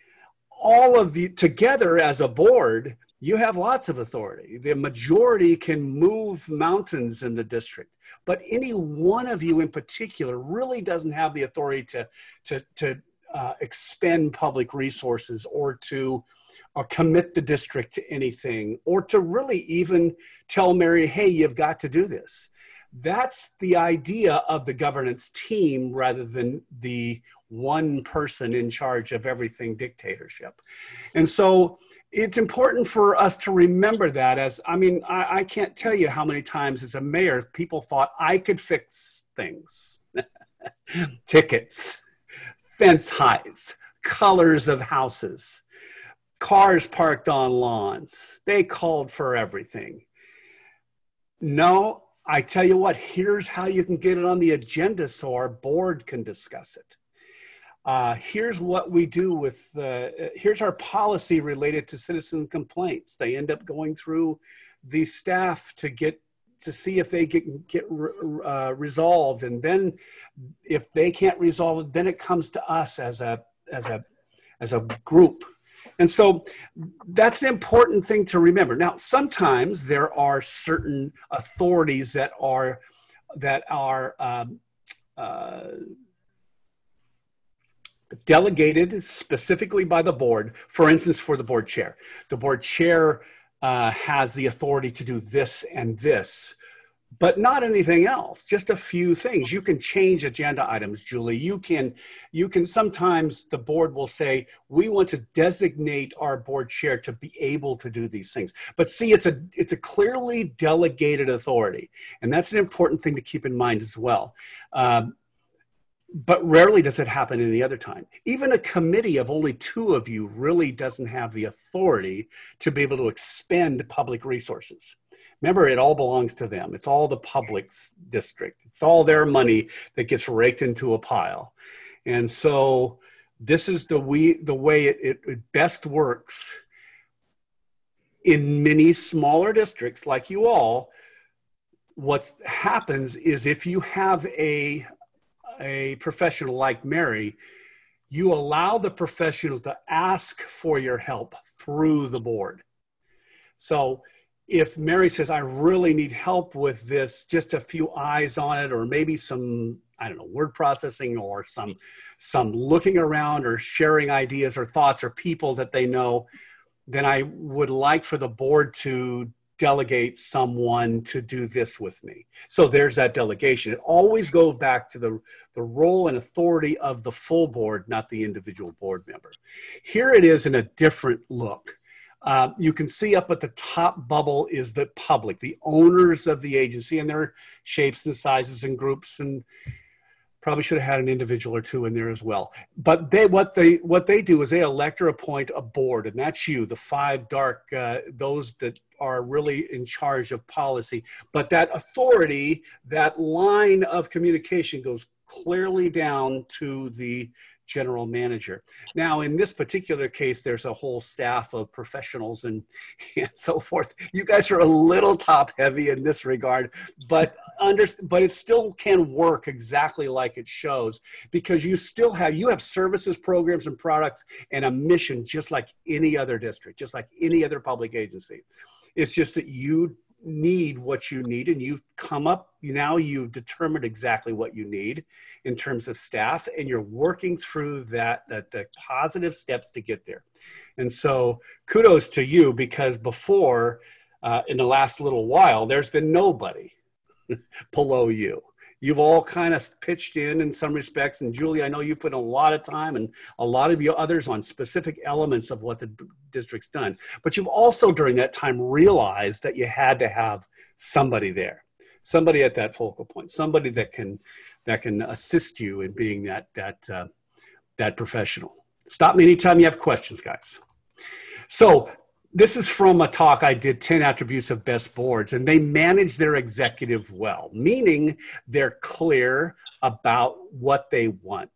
All of you together as a board, you have lots of authority. The majority can move mountains in the district, but any one of you in particular really doesn't have the authority to, to, to Uh, expend public resources or to or commit the district to anything, or to really even tell Mary, hey, you've got to do this. That's the idea of the governance team rather than the one person in charge of everything dictatorship. And so it's important for us to remember that. As I mean, I, I can't tell you how many times as a mayor, people thought I could fix things. Tickets, fence heights, colors of houses, cars parked on lawns. They called for everything. No, I tell you what, here's how you can get it on the agenda so our board can discuss it. Uh, here's what we do with, uh, here's our policy related to citizen complaints. They end up going through the staff to get to see if they get, get uh, resolved. And then if they can't resolve it, then it comes to us as a, as a, as a group. And so that's an important thing to remember. Now, sometimes there are certain authorities that are, that are um, uh, delegated specifically by the board. For instance, for the board chair, the board chair Uh, has the authority to do this and this, but not anything else, just a few things. You can change agenda items, Julie. You can, you can sometimes the board will say, we want to designate our board chair to be able to do these things. But see, it's a, it's a clearly delegated authority. And that's an important thing to keep in mind as well. Um, But rarely does it happen any other time. Even a committee of only two of you really doesn't have the authority to be able to expend public resources. Remember, it all belongs to them. It's all the public's district. It's all their money that gets raked into a pile. And so this is the, we, the way it, it, it best works in many smaller districts like you all. What happens is if you have a a professional like Mary, you allow the professional to ask for your help through the board. So if Mary says, I really need help with this, just a few eyes on it, or maybe some, I don't know, word processing or some, some looking around or sharing ideas or thoughts or people that they know, then I would like for the board to delegate someone to do this with me. So there's that delegation. It always goes back to the, the role and authority of the full board, not the individual board member. Here it is in a different look. Uh, you can see up at the top bubble is the public, the owners of the agency, and their shapes and sizes and groups, and probably should have had an individual or two in there as well. But they, what they, what they do is they elect or appoint a board, and that's you, the five dark, uh, those that are really in charge of policy. But that authority, that line of communication goes clearly down to the, general manager. Now, in this particular case, there's a whole staff of professionals and, and so forth. You guys are a little top heavy in this regard, but under, but it still can work exactly like it shows, because you still have, you have services, programs, and products and a mission just like any other district, just like any other public agency. It's just that you need what you need, and you've come up, now you've determined exactly what you need in terms of staff, and you're working through that, that the positive steps to get there. And so kudos to you, because before, uh, in the last little while, there's been nobody below you. You've all kind of pitched in in some respects. And Julie, I know you put a lot of time, and a lot of you others, on specific elements of what the district's done. But you've also during that time realized that you had to have somebody there, somebody at that focal point, somebody that can, that can assist you in being that, that, uh, that professional. Stop me anytime you have questions, guys. So this is from a talk I did, ten Attributes of Best Boards, and they manage their executive well, meaning they're clear about what they want.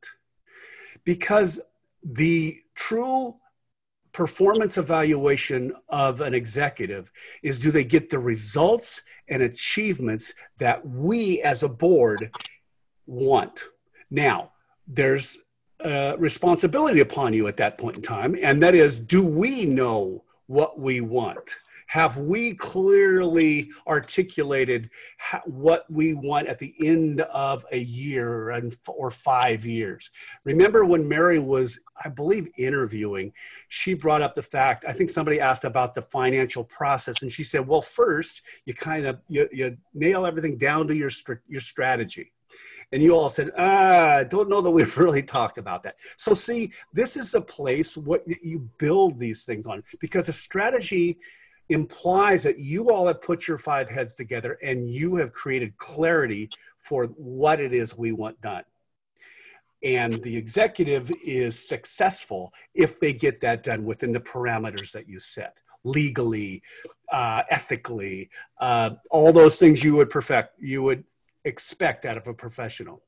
Because the true performance evaluation of an executive is, do they get the results and achievements that we as a board want? Now, there's a responsibility upon you at that point in time, and that is, do we know what we want? Have we clearly articulated how, what we want at the end of a year and, or five years? Remember when Mary was, I believe, interviewing, she brought up the fact, I think somebody asked about the financial process, and she said, well, first, you kind of, you, you nail everything down to your, your strategy. And you all said, ah, I don't know that we've really talked about that. So see, this is a place what you build these things on, because a strategy implies that you all have put your five heads together and you have created clarity for what it is we want done. And the executive is successful if they get that done within the parameters that you set, legally, uh, ethically, uh, all those things you would perfect, you would expect out of a professional.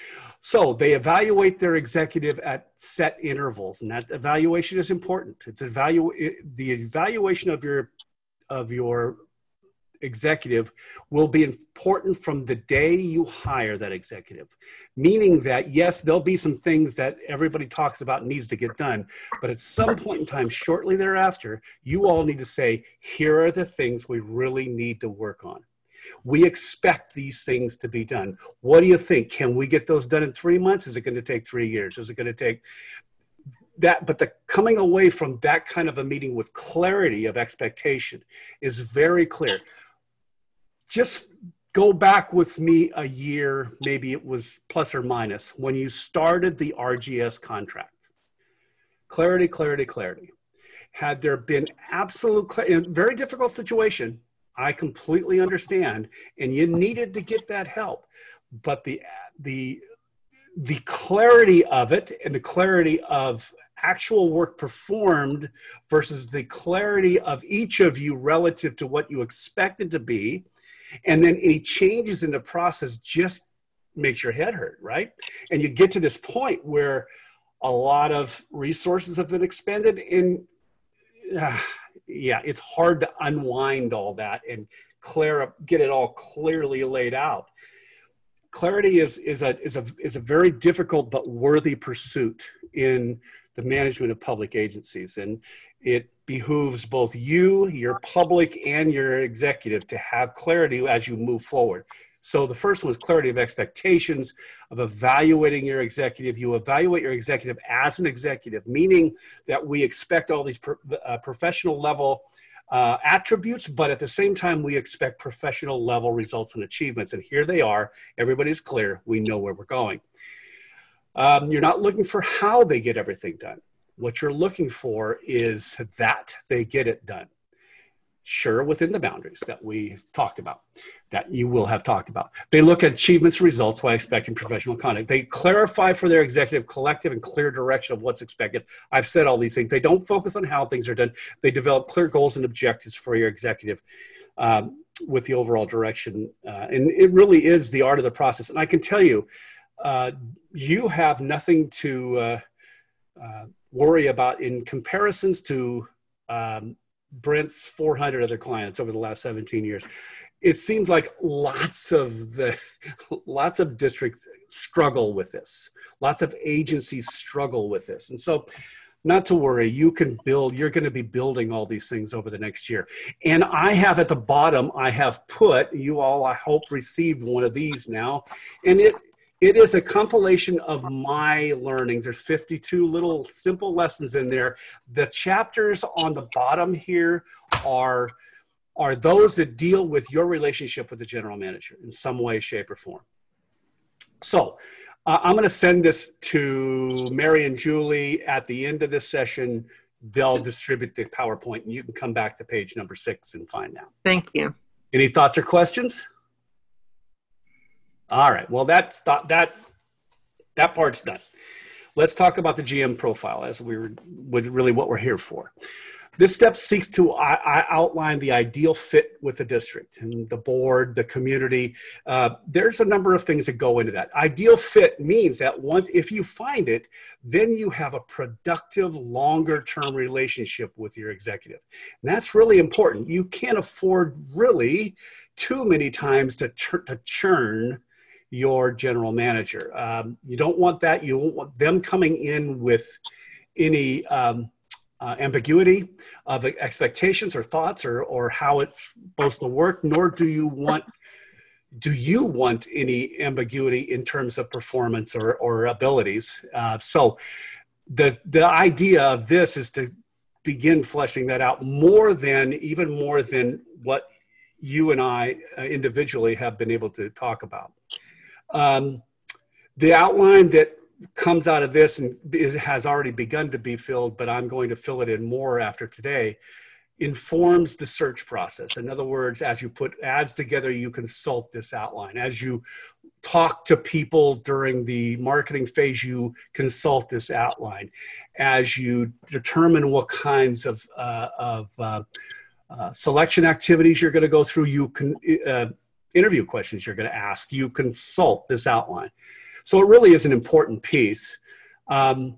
So they evaluate their executive at set intervals, and that evaluation is important. It's evalu- it, the evaluation of your of your executive will be important from the day you hire that executive, meaning that yes, there'll be some things that everybody talks about needs to get done, but at some point in time shortly thereafter, you all need to say, here are the things we really need to work on. We expect these things to be done. What do you think? Can we get those done in three months? Is it going to take three years? Is it going to take that? But the coming away from that kind of a meeting with clarity of expectation is very clear. Just go back with me a year, maybe it was plus or minus, when you started the R G S contract. Clarity, clarity, clarity. Had there been absolute clarity, in a very difficult situation, I completely understand, and you needed to get that help, but the the the clarity of it and the clarity of actual work performed versus the clarity of each of you relative to what you expected to be, and then any changes in the process just makes your head hurt, right? And you get to this point where a lot of resources have been expended in. Uh, yeah, it's hard to unwind all that and clear, get it all clearly laid out. Clarity is, is, a, is, a, is a very difficult but worthy pursuit in the management of public agencies. And it behooves both you, your public, and your executive to have clarity as you move forward. So the first one is clarity of expectations, of evaluating your executive. You evaluate your executive as an executive, meaning that we expect all these pro, uh, professional level uh, attributes, but at the same time, we expect professional level results and achievements. And here they are. Everybody's clear. We know where we're going. Um, you're not looking for how they get everything done. What you're looking for is that they get it done. Sure, within the boundaries that we talked about, that you will have talked about. They look at achievements and results while expecting professional conduct. They clarify for their executive collective and clear direction of what's expected. I've said all these things. They don't focus on how things are done. They develop clear goals and objectives for your executive um, with the overall direction. Uh, and it really is the art of the process. And I can tell you, uh, you have nothing to... Uh, uh, worry about in comparisons to um, Brent's four hundred other clients over the last seventeen years. It seems like lots of the lots of districts struggle with this. Lots of agencies struggle with this. And so not to worry, you can build, you're going to be building all these things over the next year. And I have at the bottom, I have put, you all, I hope, received one of these now. And it it is a compilation of my learnings. There's fifty-two little simple lessons in there. The chapters on the bottom here are, are those that deal with your relationship with the general manager in some way, shape, or form. So uh, I'm going to send this to Mary and Julie at the end of this session. They'll distribute the PowerPoint, and you can come back to page number six and find out. Thank you. Any thoughts or questions? All right. Well, that's that that part's done. Let's talk about the G M profile, as we were with really what we're here for. This step seeks to I, I outline the ideal fit with the district and the board, the community. Uh, there's a number of things that go into that. Ideal fit means that once, if you find it, then you have a productive, longer-term relationship with your executive. And that's really important. You can't afford really too many times to, to churn your general manager. Um, you don't want that. You don't want them coming in with any um, uh, ambiguity of expectations or thoughts or, or how it's supposed to work, nor do you want do you want any ambiguity in terms of performance or, or abilities. Uh, so the, the idea of this is to begin fleshing that out more than, even more than what you and I uh, individually have been able to talk about. Um, the outline that comes out of this and is, has already begun to be filled, but I'm going to fill it in more after today, informs the search process. In other words, as you put ads together, you consult this outline. As you talk to people during the marketing phase, you consult this outline. As you determine what kinds of, uh, of uh, uh, selection activities you're going to go through, you can uh, interview questions you're going to ask, you consult this outline. So it really is an important piece. Um,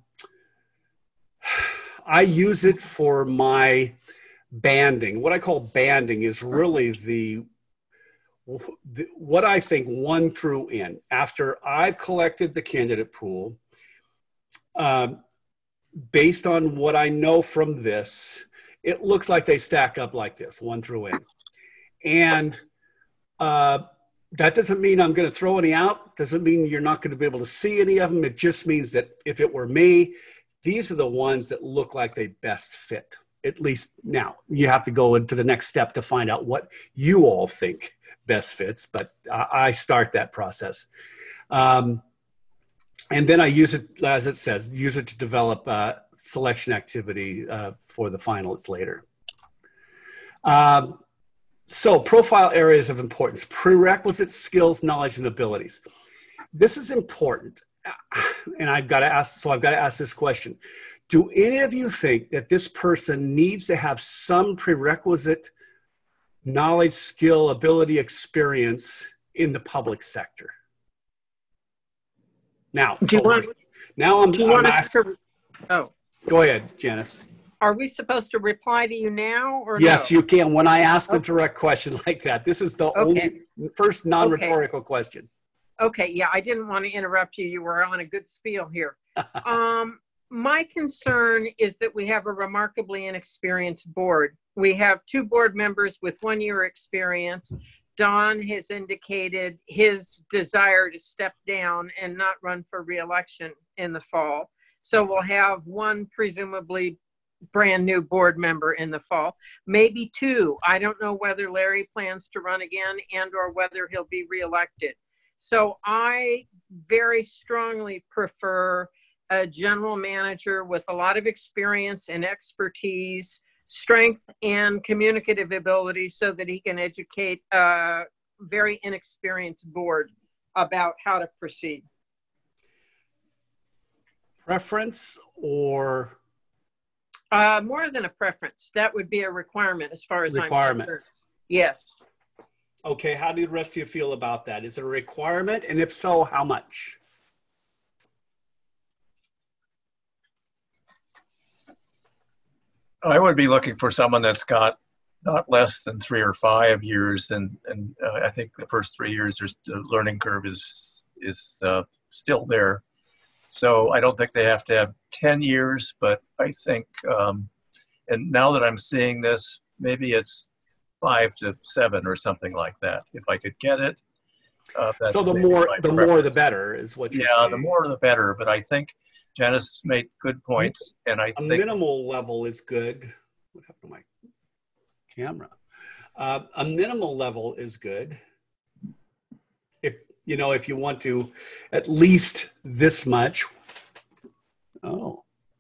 I use it for my banding. What I call banding is really the, the what I think one through N. After I've collected the candidate pool, um, based on what I know from this, it looks like they stack up like this, one through N. And uh, that doesn't mean I'm going to throw any out. Doesn't mean you're not going to be able to see any of them. It just means that if it were me, these are the ones that look like they best fit. At least now, you have to go into the next step to find out what you all think best fits, but I, I start that process. Um, and then I use it, as it says, use it to develop uh, selection activity uh, for the finalists later. Um, so profile areas of importance, prerequisite skills, knowledge, and abilities. This is important. And I've got to ask, so I've got to ask this question. Do any of you think that this person needs to have some prerequisite knowledge, skill, ability, experience in the public sector? Now, do you so want, now I'm, do you I'm want asking. to, oh. Go ahead, Janice. Are we supposed to reply to you now or yes, no? you can. When I ask a Okay. direct question like that, this is the Okay. only first non-rhetorical okay. question. Okay, yeah, I didn't want to interrupt you. You were on a good spiel here. um, my concern is that we have a remarkably inexperienced board. We have two board members with one year experience. Don has indicated his desire to step down and not run for re-election in the fall. So we'll have one presumably brand new board member in the fall, maybe two. I don't know whether Larry plans to run again and or whether he'll be re-elected. So I very strongly prefer a general manager with a lot of experience and expertise, strength and communicative ability so that he can educate a very inexperienced board about how to proceed. Preference or? Uh, more than a preference. That would be a requirement as far as requirement. I'm concerned. Yes. Okay, how do the rest of you feel about that? Is it a requirement? And if so, how much? I would be looking for someone that's got not less than three or five years, and and uh, I think the first three years, there's the learning curve is is uh, still there. So I don't think they have to have ten years, but I think, um, and now that I'm seeing this, maybe it's five to seven or something like that. If I could get it. Uh, that's So the maybe more my the more the preference. better is what you're Yeah, saying. the more the better. But I think Janice made good points, and I A think minimal level is good. What happened to my camera? Uh, a minimal level is good. If you know, if you want to, at least this much. Oh,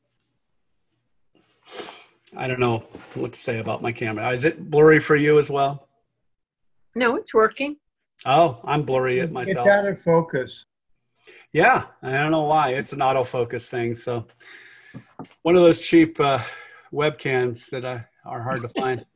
I don't know what to say about my camera. Is it blurry for you as well? No, it's working. Oh, I'm blurry at It's myself. out of focus. Yeah, I don't know why. It's an autofocus thing. So one of those cheap uh, webcams that uh, are hard to find.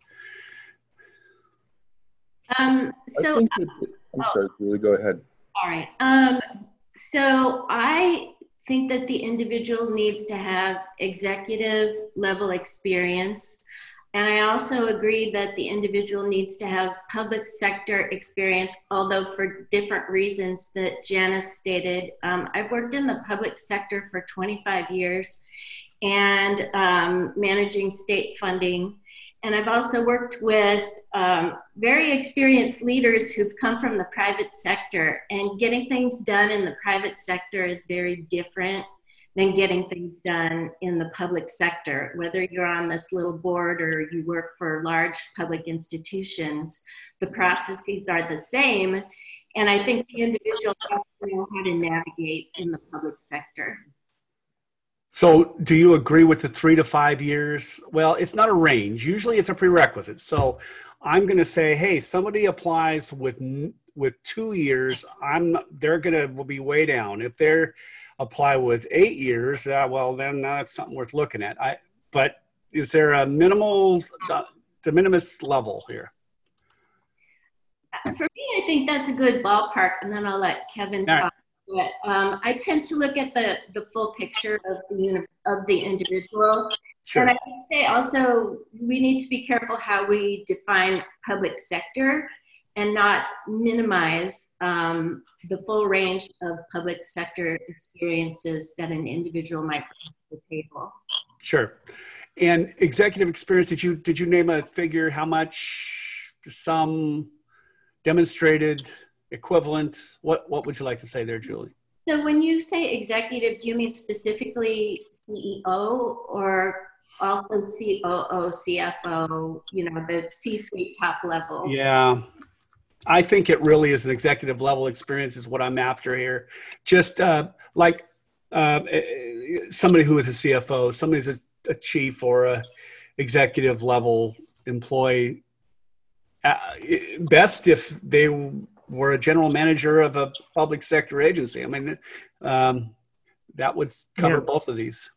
Um, I so, think that, I'm sorry, Julie, go ahead. all right. Um, so I think that the individual needs to have executive level experience. And I also agree that the individual needs to have public sector experience, although for different reasons that Janice stated. Um, I've worked in the public sector for twenty-five years and um, managing state funding. And I've also worked with um, very experienced leaders who've come from the private sector, and getting things done in the private sector is very different than getting things done in the public sector. Whether you're on this little board or you work for large public institutions, the processes are the same. And I think the individual has to know how to navigate in the public sector. So do you agree with the three to five years? Well, it's not a range. Usually it's a prerequisite. So I'm going to say, hey, somebody applies with with two years, I'm they're going to will be way down. If they're apply with eight years, uh, well, then that's something worth looking at. I but is there a minimal uh, de minimis level here? For me, I think that's a good ballpark, and then I'll let Kevin All right. talk. But um, I tend to look at the, the full picture of the uni- of the individual. Sure. And I would say also we need to be careful how we define public sector and not minimize um, the full range of public sector experiences that an individual might bring to the table. Sure. And executive experience, did you did you name a figure? How much, some, demonstrated, equivalent? What what would you like to say there, Julie? So when you say executive, do you mean specifically C E O or also C O O, C F O, you know, the C-suite top level? Yeah, I think it really is an executive level experience is what I'm after here. Just uh, like uh, somebody who is a C F O, somebody who's a, a chief or a executive level employee. Uh, best if they were a general manager of a public sector agency. I mean, um, that would cover Yeah. both of these.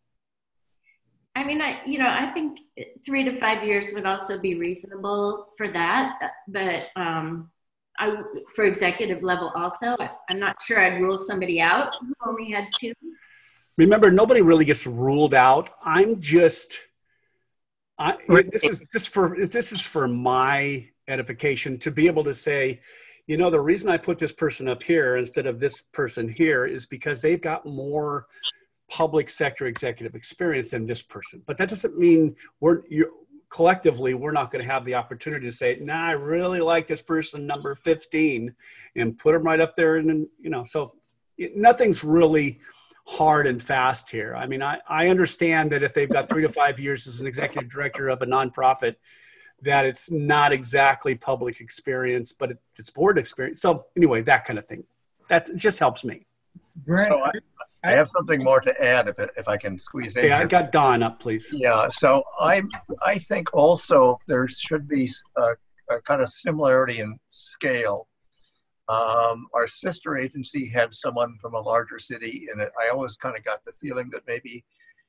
I mean, I, you know, I think three to five years would also be reasonable for that. But um, I, for executive level also, I, I'm not sure I'd rule somebody out who only had two. Remember, nobody really gets ruled out. I'm just, I, this is this for this is for my edification to be able to say, you know, the reason I put this person up here instead of this person here is because they've got more public sector executive experience than this person. But that doesn't mean we're you're, collectively we're not going to have the opportunity to say, nah, I really like this person number fifteen and put them right up there. And, you know, so it, nothing's really hard and fast here. I mean, I, I understand that if they've got three to five years as an executive director of a nonprofit, that it's not exactly public experience, but it, it's board experience. So anyway, that kind of thing. That just helps me. Brent, So I, I have something more to add if, if I can squeeze in Yeah, I here. got Don up, please. Yeah, so I I think also there should be a, a kind of similarity in scale. Um, our sister agency had someone from a larger city, and it, I always kind of got the feeling that maybe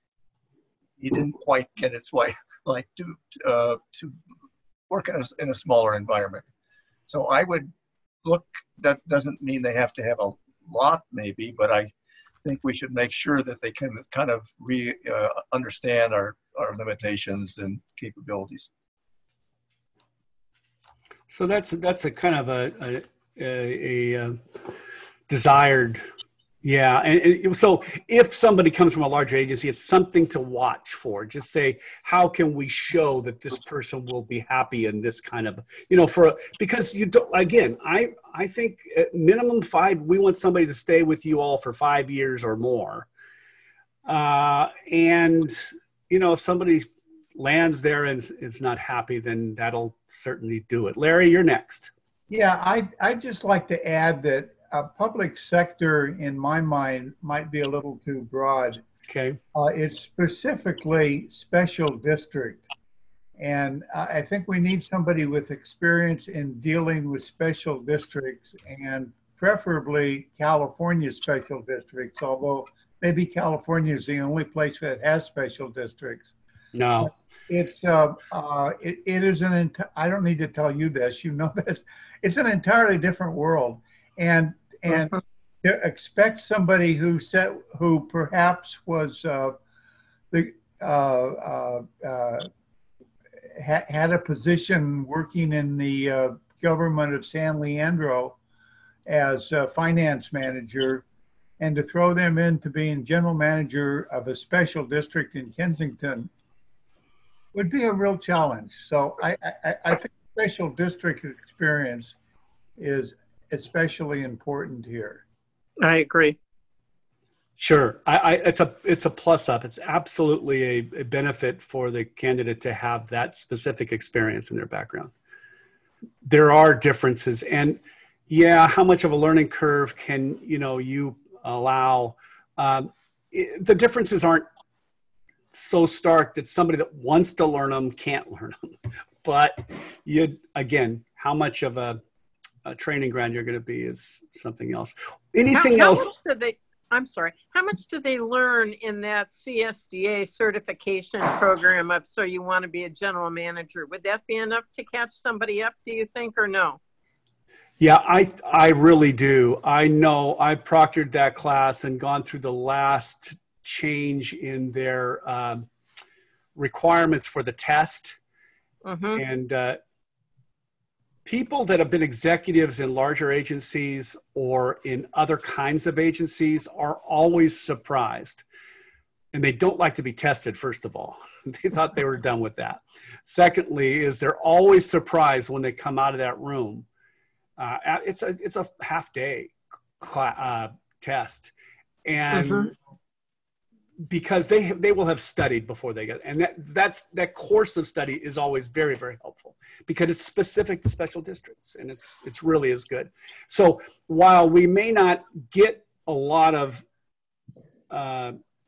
he didn't quite get its way, like to uh, to work in a, in a smaller environment. So I would look. That doesn't mean they have to have a lot, maybe, but I think we should make sure that they can kind of re uh, understand our our limitations and capabilities. So that's that's a kind of a a, a, a desired, yeah. And, and so if somebody comes from a larger agency, it's something to watch for. Just say, how can we show that this person will be happy in this kind of, you know, for because you don't. Again, I I think at minimum five. We want somebody to stay with you all for five years or more. Uh, and you know, if somebody lands there and is not happy, then that'll certainly do it. Larry, you're next. Yeah, I I'd just like to add that a public sector, in my mind, might be a little too broad. Okay. Uh, it's specifically special district. And uh, I think we need somebody with experience in dealing with special districts, and preferably California special districts, although maybe California is the only place that has special districts. No. But it's, uh, uh, it, it is an, ent- I don't need to tell you this, you know this, it's an entirely different world. And And to expect somebody who said, who perhaps was uh, the uh, uh, uh, ha- had a position working in the uh, government of San Leandro as a finance manager, and to throw them into being general manager of a special district in Kensington would be a real challenge. So I, I, I think special district experience is especially important here. I agree. Sure. I, I, it's a it's a plus up. It's absolutely a, a benefit for the candidate to have that specific experience in their background. There are differences, and yeah, how much of a learning curve can you know you allow? Um, it, the differences aren't so stark that somebody that wants to learn them can't learn them. But you again, how much of a, a training ground you're going to be is something else. Anything how, how else? Much do they, I'm sorry. How much do they learn in that C S D A certification program of so you want to be a general manager? Would that be enough to catch somebody up, do you think, or no? Yeah, I I really do. I know I proctored that class and gone through the last change in their um, requirements for the test. Mm-hmm. And uh, people that have been executives in larger agencies or in other kinds of agencies are always surprised. And they don't like to be tested, first of all. They thought they were done with that. Secondly, is they're always surprised when they come out of that room. Uh, it's a it's a half day class, uh, test, and Mm-hmm. because they they will have studied before they get, and that that's that course of study is always very very helpful because it's specific to special districts, and it's it's really is good. So while we may not get a lot of uh,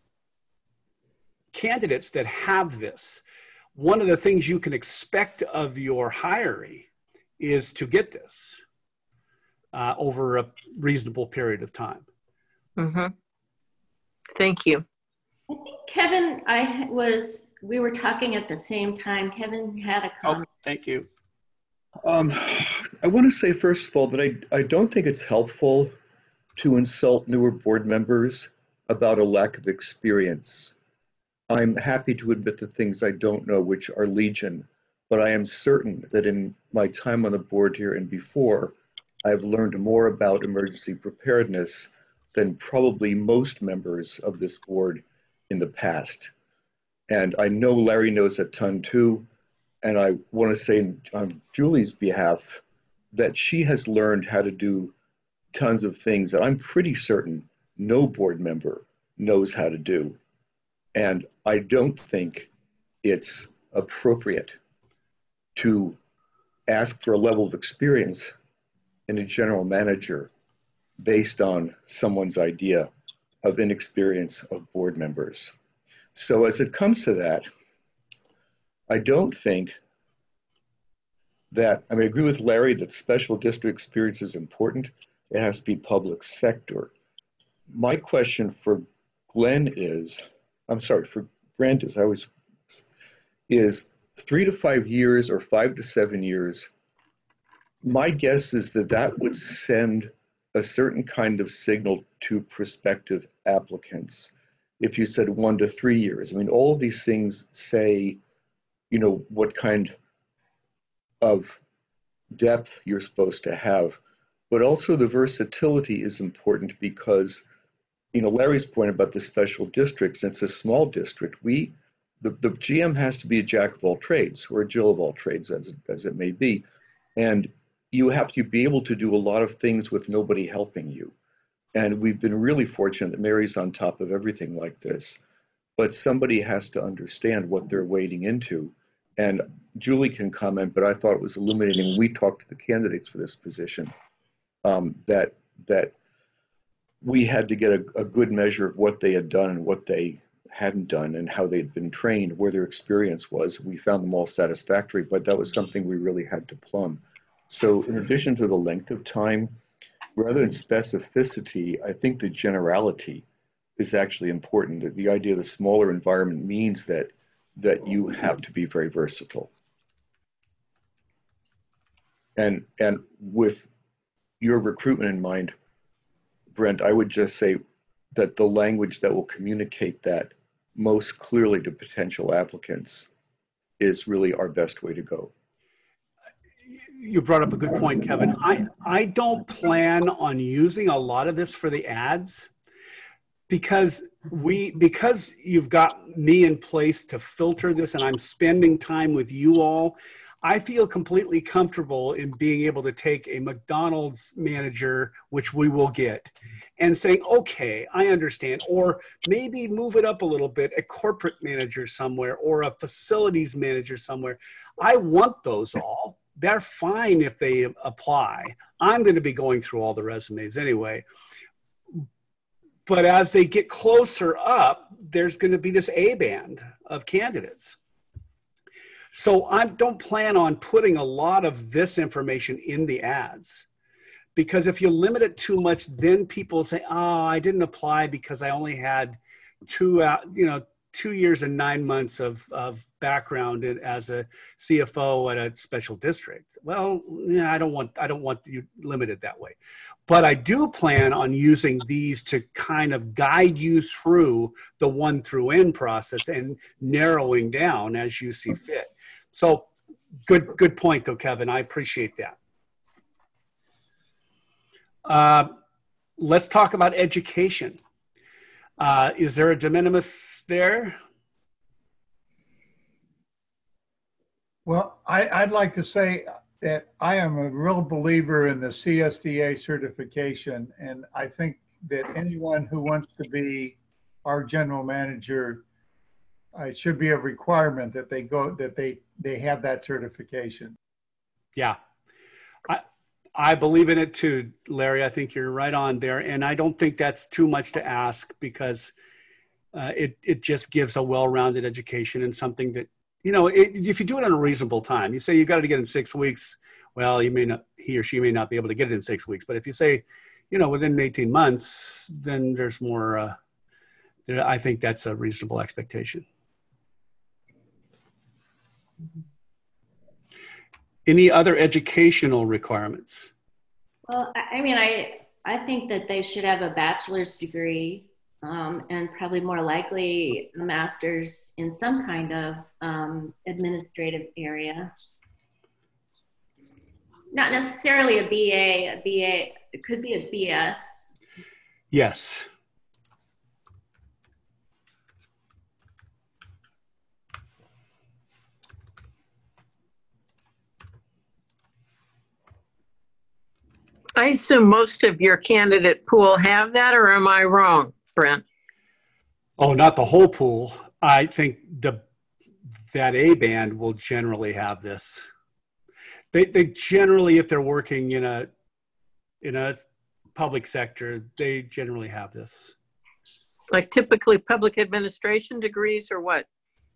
candidates that have this, one of the things you can expect of your hiree is to get this uh, over a reasonable period of time. Mm-hmm. Thank you. I think Kevin, I was, we were talking at the same time. Kevin had a comment. Oh, thank you. Um, I want to say, first of all, that I, I don't think it's helpful to insult newer board members about a lack of experience. I'm happy to admit the things I don't know, which are legion, but I am certain that in my time on the board here and before, I've learned more about emergency preparedness than probably most members of this board in the past. And I know Larry knows a ton too, and I want to say on Julie's behalf that she has learned how to do tons of things that I'm pretty certain no board member knows how to do. And I don't think it's appropriate to ask for a level of experience in a general manager based on someone's idea of inexperience of board members. So as it comes to that, I don't think that, I mean, I agree with Larry that special district experience is important. It has to be public sector. My question for Glenn is, I'm sorry, for Brent is, I always, is three to five years or five to seven years. My guess is that that would send a certain kind of signal to prospective applicants if you said one to three years. I mean, all of these things say, you know, what kind of depth you're supposed to have, but also the versatility is important because, you know, Larry's point about the special districts, it's a small district. We, the, the G M has to be a jack of all trades, or a Jill of all trades, as, as it may be. And you have to be able to do a lot of things with nobody helping you. And we've been really fortunate that Mary's on top of everything like this. But somebody has to understand what they're wading into. And Julie can comment, but I thought it was illuminating when we talked to the candidates for this position, um, that, that we had to get a, a good measure of what they had done and what they hadn't done and how they'd been trained, where their experience was. We found them all satisfactory, but that was something we really had to plumb. So in addition to the length of time, rather than specificity, I think the generality is actually important. The idea of the smaller environment means that that you have to be very versatile. And, and with your recruitment in mind, Brent, I would just say that the language that will communicate that most clearly to potential applicants is really our best way to go. You brought up a good point, Kevin. I, I don't plan on using a lot of this for the ads because we because you've got me in place to filter this and I'm spending time with you all. I feel completely comfortable in being able to take a McDonald's manager, which we will get, and saying, okay, I understand. Or maybe move it up a little bit, a corporate manager somewhere or a facilities manager somewhere. I want those all. They're fine if they apply. I'm going to be going through all the resumes anyway. But as they get closer up, there's going to be this A band of candidates. So I don't plan on putting a lot of this information in the ads, because if you limit it too much, then people say, oh, I didn't apply because I only had two, uh, you know, two years and nine months of, of background in, as a C F O at a special district. Well, yeah, I don't want, I don't want you limited that way. But I do plan on using these to kind of guide you through the one through N process and narrowing down as you see fit. So good, good point though, Kevin. I appreciate that. Uh, let's talk about education. Uh, is there a de minimis there? Well, I, I'd like to say that I am a real believer in the C S D A certification, and I think that anyone who wants to be our general manager, uh, it should be a requirement that they go that they they have that certification. Yeah, I I believe in it too, Larry. I think you're right on there, and I don't think that's too much to ask because uh, it it just gives a well-rounded education and something that, you know, it, if you do it in a reasonable time, you say you got to get it in six weeks. Well, you may not, he or she may not be able to get it in six weeks. But if you say, you know, within eighteen months, then there's more, uh, there, I think that's a reasonable expectation. Any other educational requirements? Well, I I mean, I, I think that they should have a bachelor's degree um, and probably more likely a master's in some kind of um, administrative area. Not necessarily a B A, a B A, it could be a B S. Yes. I assume most of your candidate pool have that, or am I wrong, Brent? Oh, not the whole pool. I think the that A band will generally have this. They they generally, if they're working in a in a public sector, they generally have this. Like typically public administration degrees or what?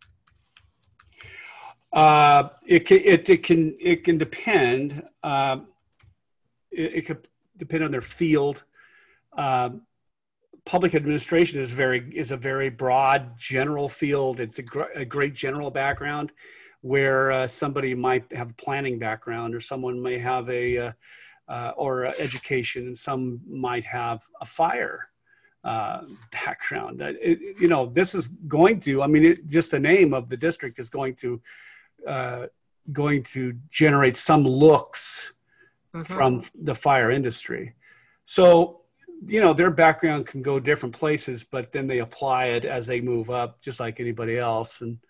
Uh, it can it, it can it can depend. Um, it, it could depend on their field. Um, public administration is very is a very broad general field. It's a, gr a great general background, where uh, somebody might have a planning background, or someone may have a uh, uh, or uh, education, and some might have a fire uh, background. It, you know, this is going to, I mean, it, just the name of the district is going to, uh, going to generate some looks mm-hmm. from the fire industry. So, you know, their background can go different places, but then they apply it as they move up, just like anybody else. And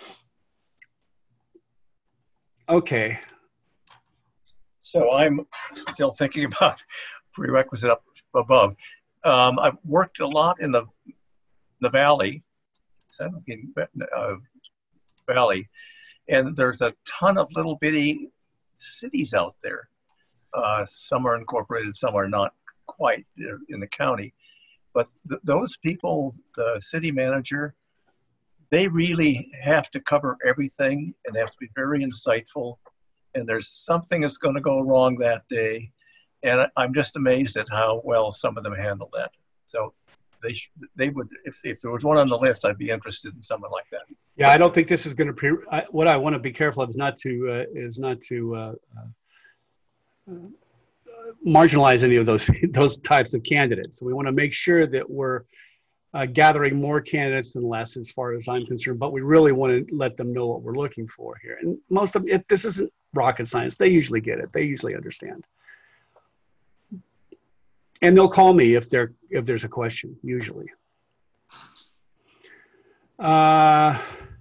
okay. So I'm still thinking about prerequisite up above. Um, I've worked a lot in the the valley, San Joaquin uh, Valley, and there's a ton of little bitty cities out there. Uh, some are incorporated, some are not quite in the county. But th those people, the city manager, they really have to cover everything and they have to be very insightful. And there's something that's going to go wrong that day. And I'm just amazed at how well some of them handle that. So they they would, if, if there was one on the list, I'd be interested in someone like that. Yeah, I don't think this is going to. Pre I, what I want to be careful of is not to uh, is not to uh, uh, marginalize any of those those types of candidates. So we want to make sure that we're uh, gathering more candidates than less, as far as I'm concerned. But we really want to let them know what we're looking for here. And most of it, this isn't rocket science. They usually get it. They usually understand. And they'll call me if they're if there's a question, usually. Uh,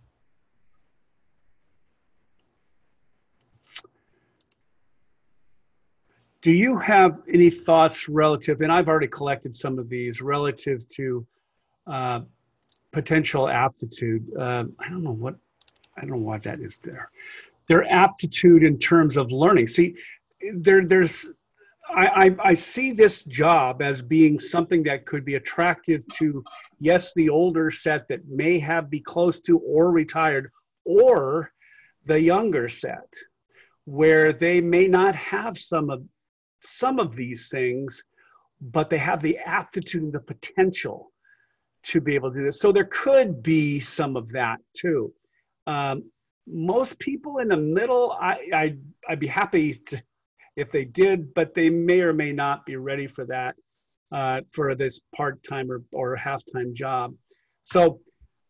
do you have any thoughts relative, and I've already collected some of these, relative to uh, potential aptitude? Uh, I don't know what, I don't know why that is there. Their aptitude in terms of learning. See, there, there's, I, I, I see this job as being something that could be attractive to, yes, the older set that may have be close to or retired, or the younger set, where they may not have some of some of these things, but they have the aptitude and the potential to be able to do this. So there could be some of that too. Um, most people in the middle, I, I, I'd be happy to, if they did, but they may or may not be ready for that, uh, for this part-time or, or half-time job. So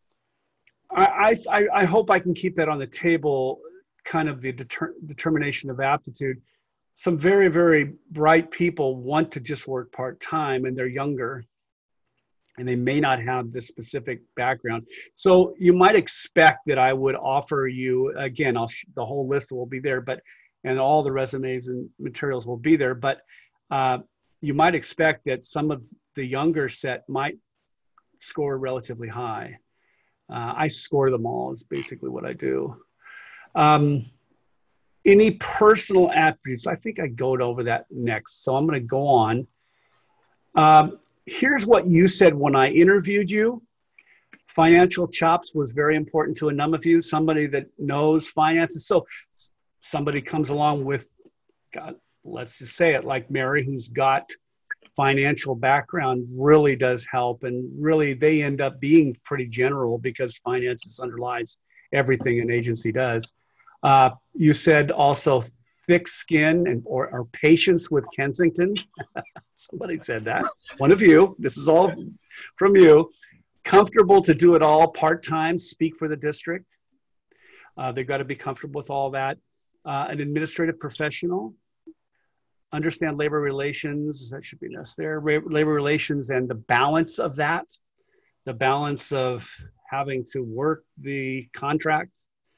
I, I, I hope I can keep that on the table, kind of the deter, determination of aptitude. Some very, very bright people want to just work part-time and they're younger and they may not have this specific background. So you might expect that I would offer you, again, I'll the whole list will be there, but and all the resumes and materials will be there, but uh, you might expect that some of the younger set might score relatively high. Uh, I score them all is basically what I do. Um, any personal attributes, I think I go over that next, so I'm gonna go on. Um, here's what you said when I interviewed you. Financial chops was very important to a number of you, somebody that knows finances. So somebody comes along with, God, let's just say it, like Mary, who's got financial background, really does help. And really, they end up being pretty general because finances underlies everything an agency does. Uh, you said also thick skin and or, or patience with Kensington. Somebody said that. One of you. This is all from you. Comfortable to do it all part-time, speak for the district. Uh, they've got to be comfortable with all that. Uh, an administrative professional, understand labor relations, that should be necessary, labor relations and the balance of that, the balance of having to work the contract,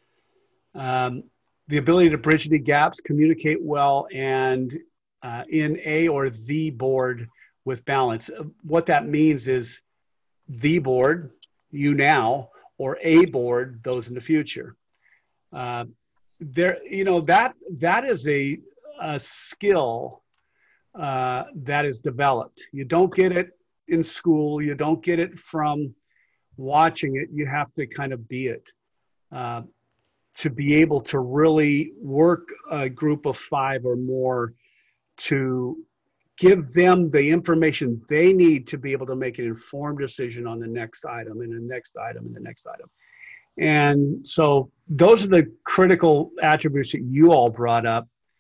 um, the ability to bridge any gaps, communicate well, and uh, in a or the board with balance. What that means is the board, you now, or a board, those in the future. Uh, There, you know, that that is a, a skill uh, that is developed. You don't get it in school. You don't get it from watching it. You have to kind of be it uh, to be able to really work a group of five or more to give them the information they need to be able to make an informed decision on the next item and the next item and the next item. And so those are the critical attributes that you all brought up.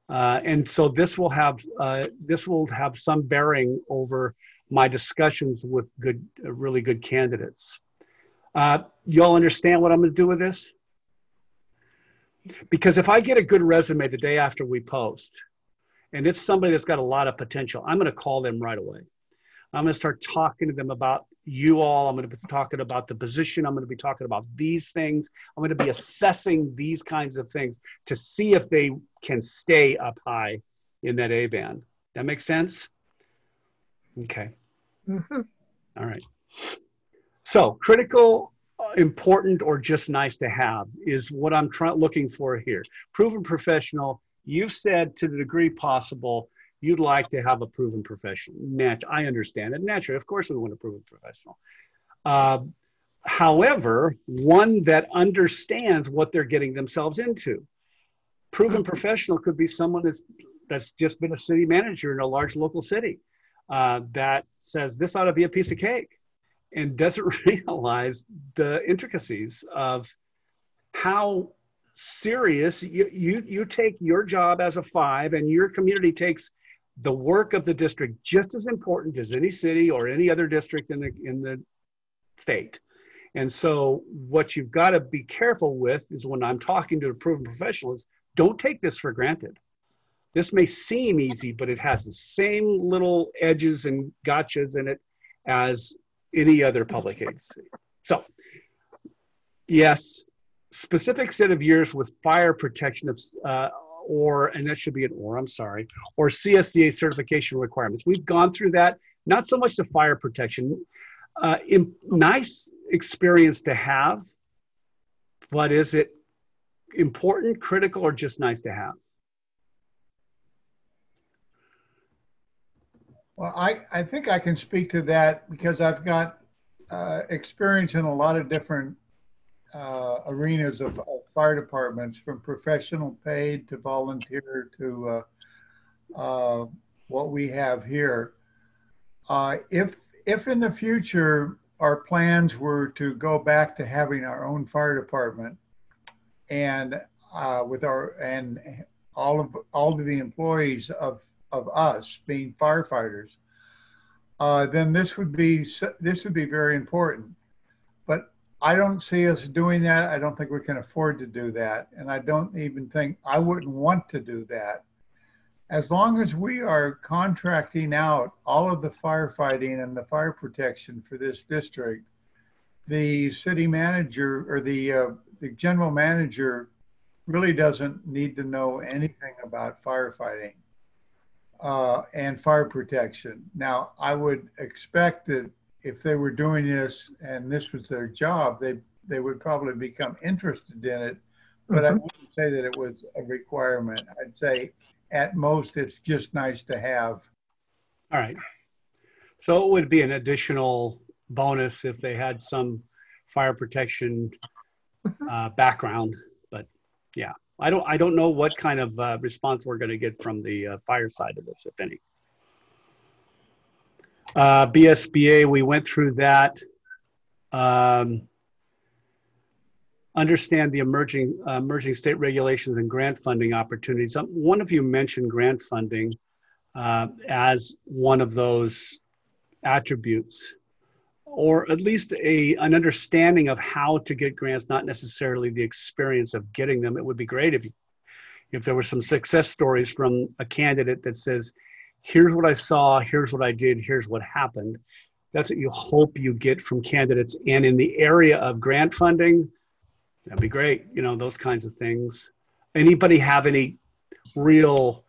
Uh, and so this will have uh, this will have some bearing over my discussions with good, uh, really good candidates. Uh, y'all understand what I'm going to do with this? Because if I get a good resume the day after we post, and it's somebody that's got a lot of potential, I'm going to call them right away. I'm going to start talking to them about you all. I'm going to be talking about the position. I'm going to be talking about these things. I'm going to be assessing these kinds of things to see if they can stay up high in that A band. That makes sense? Okay. Mm-hmm. All right. So critical, uh, important, or just nice to have is what I'm trying looking for here. Proven professional. You've said to the degree possible, you'd like to have a proven professional. Nat- I understand it. Naturally, of course, we want a proven professional. Uh, however, one that understands what they're getting themselves into. Proven professional could be someone that's, that's just been a city manager in a large local city uh, that says this ought to be a piece of cake and doesn't realize the intricacies of how serious you, you, you take your job as a five and your community takes the work of the district just as important as any city or any other district in the, in the state. And so what you've got to be careful with is when I'm talking to a proven professional is don't take this for granted. This may seem easy, but it has the same little edges and gotchas in it as any other public agency. So yes, specific set of years with fire protection of, uh, or, and that should be an or, I'm sorry, or C S D A certification requirements. We've gone through that, not so much the fire protection. Uh, in, nice experience to have, but is it important, critical, or just nice to have? Well, I, I think I can speak to that because I've got uh, experience in a lot of different uh, arenas of, of fire departments, from professional paid to volunteer to uh, uh, what we have here. Uh, if if in the future our plans were to go back to having our own fire department and uh, with our and all of all of the employees of of us being firefighters, uh, then this would be this would be very important. But I don't see us doing that. I don't think we can afford to do that. And I don't even think I wouldn't want to do that. As long as we are contracting out all of the firefighting and the fire protection for this district, the city manager or the, uh, the general manager really doesn't need to know anything about firefighting uh, and fire protection. Now, I would expect that if they were doing this and this was their job, they they would probably become interested in it. But I wouldn't say that it was a requirement. I'd say at most it's just nice to have. All right. So it would be an additional bonus if they had some fire protection uh, background. But yeah, I don't I don't know what kind of uh, response we're going to get from the uh, fire side of this, if any. Uh, B S B A, we went through that. Um, understand the emerging uh, emerging state regulations and grant funding opportunities. Um, one of you mentioned grant funding uh, as one of those attributes, or at least a an understanding of how to get grants, not necessarily the experience of getting them. It would be great if you, if there were some success stories from a candidate that says, here's what I saw, here's what I did, here's what happened. That's what you hope you get from candidates. And in the area of grant funding, that'd be great. You know, those kinds of things. Anybody have any real,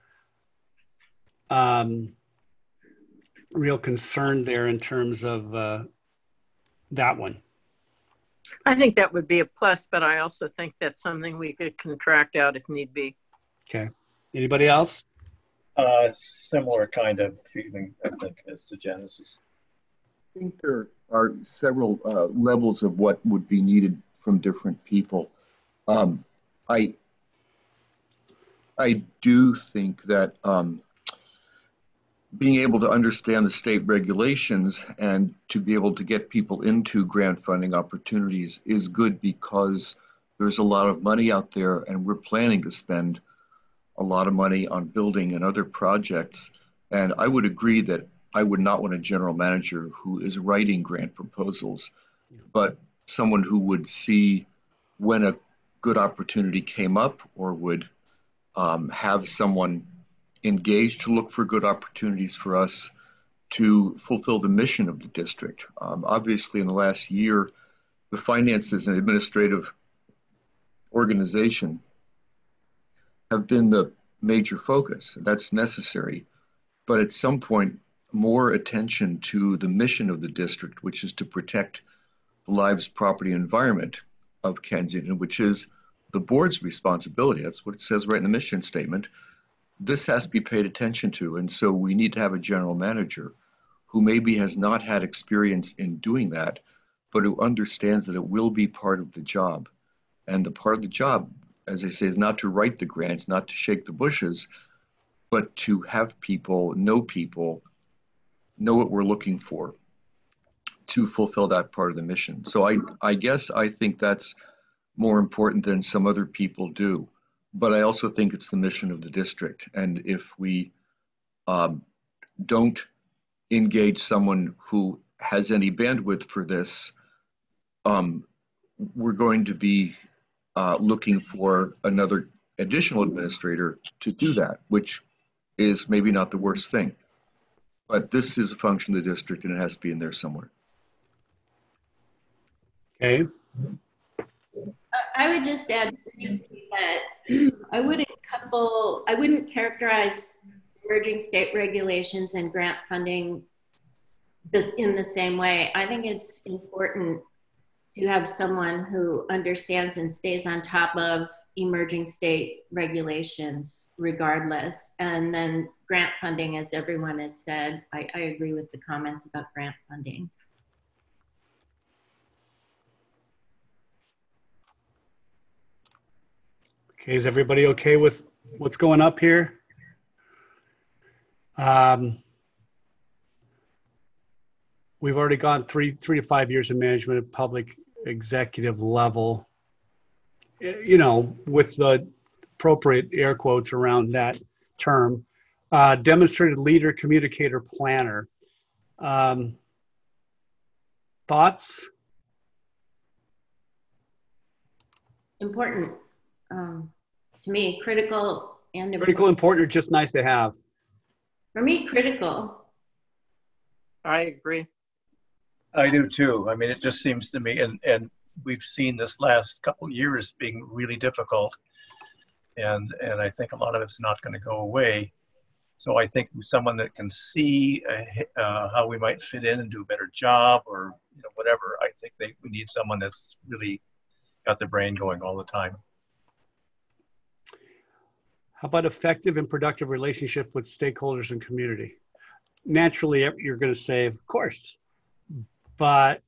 um, real concern there in terms of uh, that one? I think that would be a plus, but I also think that's something we could contract out if need be. Okay. Anybody else? Uh, similar kind of feeling, I think, as to Genesis. I think there are several uh, levels of what would be needed from different people. Um, I I do think that um, being able to understand the state regulations and to be able to get people into grant funding opportunities is good, because there's a lot of money out there and we're planning to spend a lot of money on building and other projects. And I would agree that I would not want a general manager who is writing grant proposals, but someone who would see when a good opportunity came up, or would um, have someone engaged to look for good opportunities for us to fulfill the mission of the district. Um, obviously, in the last year, the finances and administrative organization have been the major focus. That's necessary. But at some point, more attention to the mission of the district, which is to protect the lives, property, and environment of Kensington, which is the board's responsibility. That's what it says right in the mission statement. This has to be paid attention to. And so we need to have a general manager who maybe has not had experience in doing that, but who understands that it will be part of the job. And the part of the job, as I say, is not to write the grants, not to shake the bushes, but to have people, know people, know what we're looking for to fulfill that part of the mission. So I, I guess I think that's more important than some other people do. But I also think it's the mission of the district. And if we um, don't engage someone who has any bandwidth for this, um, we're going to be uh, looking for another additional administrator to do that, which is maybe not the worst thing. But this is a function of the district, and it has to be in there somewhere. Okay. I would just add that I wouldn't couple, I wouldn't characterize emerging state regulations and grant funding this in the same way. I think it's important to have someone who understands and stays on top of emerging state regulations regardless. And then grant funding, as everyone has said, I, I agree with the comments about grant funding. Okay, is everybody okay with what's going up here? Um, we've already gone three, three to five years of management at public executive level, you know, with the appropriate air quotes around that term. Uh, demonstrated leader, communicator, planner. Um, thoughts? Important. Um, to me, critical and important. Critical, important, or just nice to have? For me, critical. I agree. I do too. I mean, it just seems to me, and, and we've seen this last couple of years being really difficult. And, and I think a lot of it's not going to go away. So I think someone that can see uh, uh, how we might fit in and do a better job, or you know, whatever, I think they, we need someone that's really got the brain going all the time. How about effective and productive relationship with stakeholders and community? Naturally, you're going to say, of course, but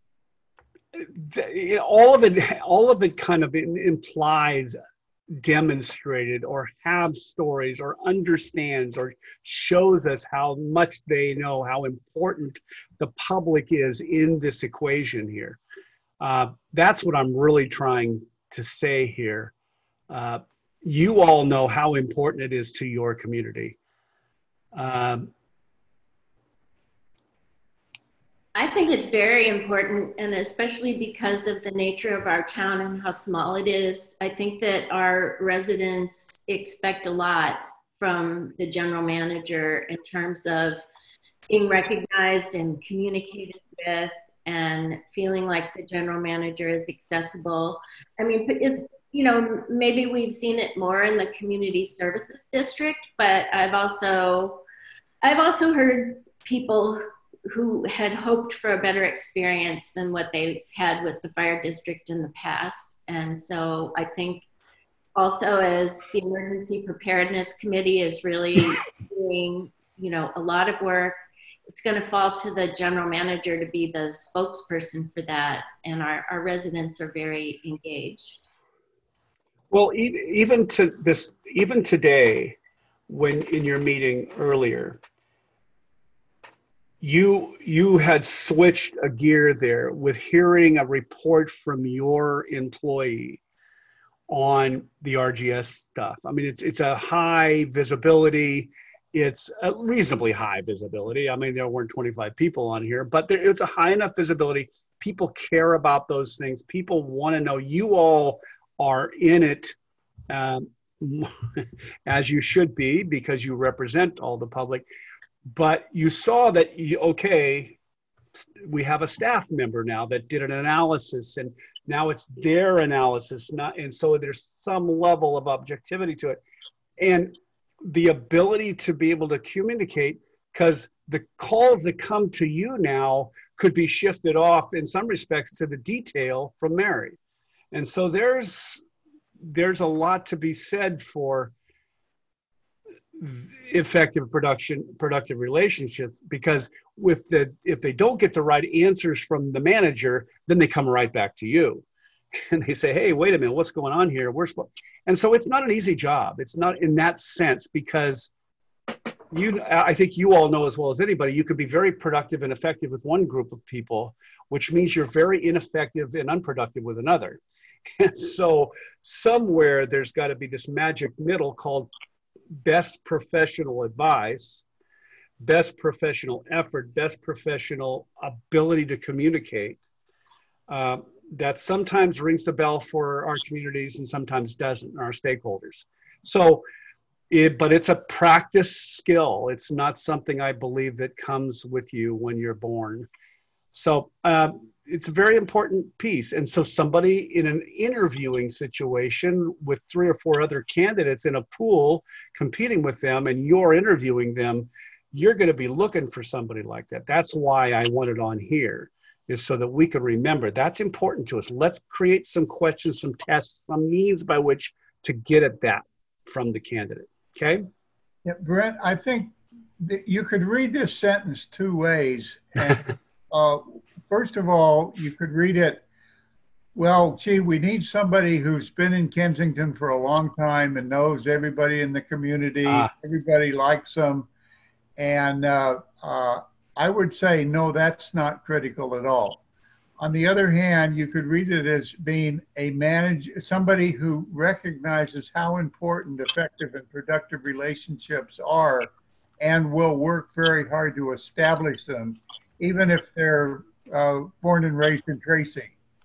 you know, all of it, all of it kind of implies demonstrated or have stories or understands or shows us how much they know, how important the public is in this equation here. Uh, that's what I'm really trying to say here. Uh, you all know how important it is to your community. Um, I think it's very important, and especially because of the nature of our town and how small it is. I think that our residents expect a lot from the general manager in terms of being recognized and communicated with and feeling like the general manager is accessible. I mean, it's, you know, maybe we've seen it more in the community services district, but I've also, I've also heard people who had hoped for a better experience than what they've had with the fire district in the past. And so I think also, as the Emergency Preparedness Committee is really doing, you know, a lot of work, it's going to fall to the general manager to be the spokesperson for that. And our, our residents are very engaged. Well, even to this, even today, when in your meeting earlier, you you had switched a gear there with hearing a report from your employee on the R G S stuff. I mean, it's it's a high visibility. It's a reasonably high visibility. I mean, there weren't twenty-five people on here, but there, it's a high enough visibility. People care about those things. People want to know. You all are in it um, as you should be, because you represent all the public. But you saw that, you, okay, we have a staff member now that did an analysis, and now it's their analysis, not, and so there's some level of objectivity to it. And the ability to be able to communicate, because the calls that come to you now could be shifted off in some respects to the detail from Mary. And so there's, there's a lot to be said for effective production, productive relationships, because with the, if they don't get the right answers from the manager, then they come right back to you and they say, hey, wait a minute, what's going on here? We're supposed, and so it's not an easy job. It's not in that sense, because you, I think you all know as well as anybody, you could be very productive and effective with one group of people, which means you're very ineffective and unproductive with another. And so somewhere there's got to be this magic middle called best professional advice, best professional effort, best professional ability to communicate. Uh, that sometimes rings the bell for our communities and sometimes doesn't, our stakeholders. So, it, but it's a practice skill. It's not something I believe that comes with you when you're born. So uh, it's a very important piece. And so somebody in an interviewing situation with three or four other candidates in a pool competing with them, and you're interviewing them, you're going to be looking for somebody like that. That's why I want it on here, is so that we can remember that's important to us. Let's create some questions, some tests, some means by which to get at that from the candidate. Okay? Yeah, Brent, I think that you could read this sentence two ways. And, uh, first of all, you could read it, well, gee, we need somebody who's been in Kensington for a long time and knows everybody in the community. Ah. Everybody likes them. And uh, uh, I would say, no, that's not critical at all. On the other hand, you could read it as being a manager, somebody who recognizes how important effective and productive relationships are and will work very hard to establish them, even if they're uh, born and raised in Tracy.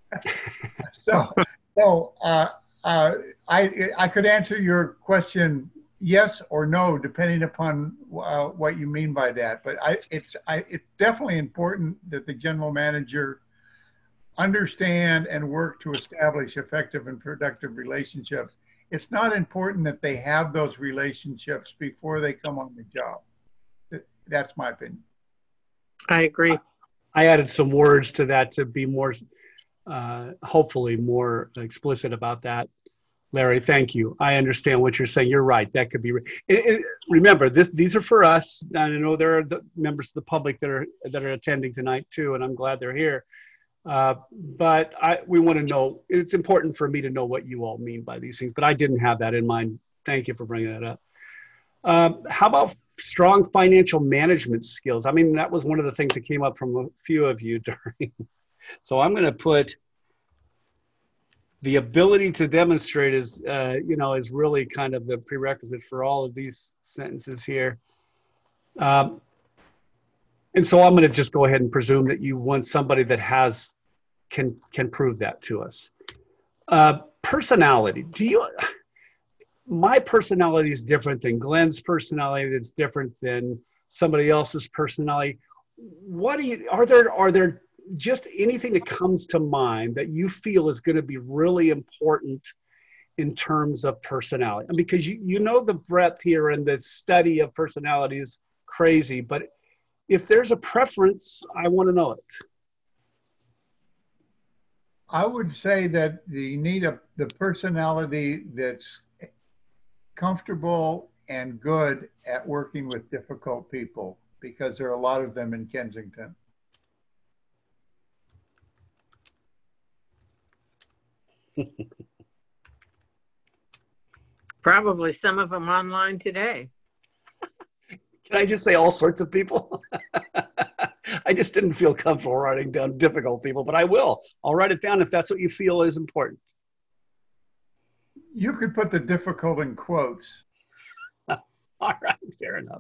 so so uh, uh, I, I could answer your question yes or no, depending upon uh, what you mean by that. But I, it's, I, it's definitely important that the general manager understand and work to establish effective and productive relationships. It's not important that they have those relationships before they come on the job. That's my opinion. I agree. I added some words to that to be more, uh, hopefully more explicit about that. Larry, thank you. I understand what you're saying. You're right. That could be. It, it, remember, this, these are for us. I know there are the members of the public that are that are attending tonight too, and I'm glad they're here. Uh, but I, we want to know. It's important for me to know what you all mean by these things. But I didn't have that in mind. Thank you for bringing that up. Um, how about strong financial management skills? I mean, that was one of the things that came up from a few of you during. So I'm going to put the ability to demonstrate is, uh, you know, is really kind of the prerequisite for all of these sentences here. Um, and so I'm going to just go ahead and presume that you want somebody that has, can, can prove that to us. Uh, personality. Do you, my personality is different than Glenn's personality. That's different than somebody else's personality. What do you, are there, are there just anything that comes to mind that you feel is going to be really important in terms of personality? And because you, you know the breadth here and the study of personality is crazy, but if there's a preference, I want to know it. I would say that you need a, the personality that's comfortable and good at working with difficult people, because there are a lot of them in Kensington. Probably some of them online today. Can I just say all sorts of people? I just didn't feel comfortable writing down difficult people, but I will. I'll write it down if that's what you feel is important. you could put the difficult in quotes. All right, fair enough.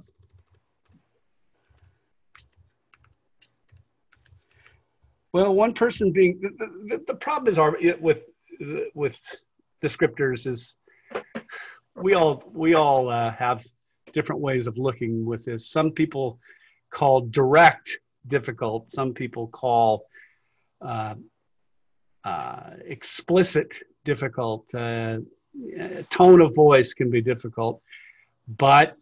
Well, one person being, the, the, the problem is our, with, with descriptors is we all, we all uh, have different ways of looking with this. Some people call direct difficult. Some people call uh, uh, explicit difficult. Uh, tone of voice can be difficult, but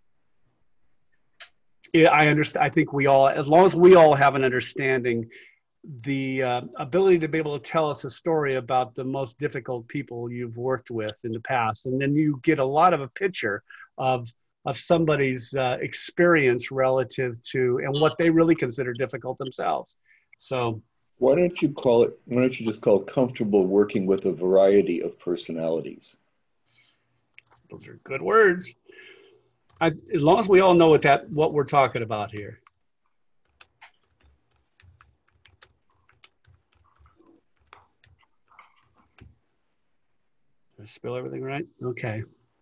yeah, I understand. I think we all, as long as we all have an understanding, the uh, ability to be able to tell us a story about the most difficult people you've worked with in the past, and then you get a lot of a picture of of somebody's uh, experience relative to and what they really consider difficult themselves. So why don't you call it, why don't you just call it comfortable working with a variety of personalities? Those are good words. I, as long as we all know what that what we're talking about here. Did I spell everything right? Okay.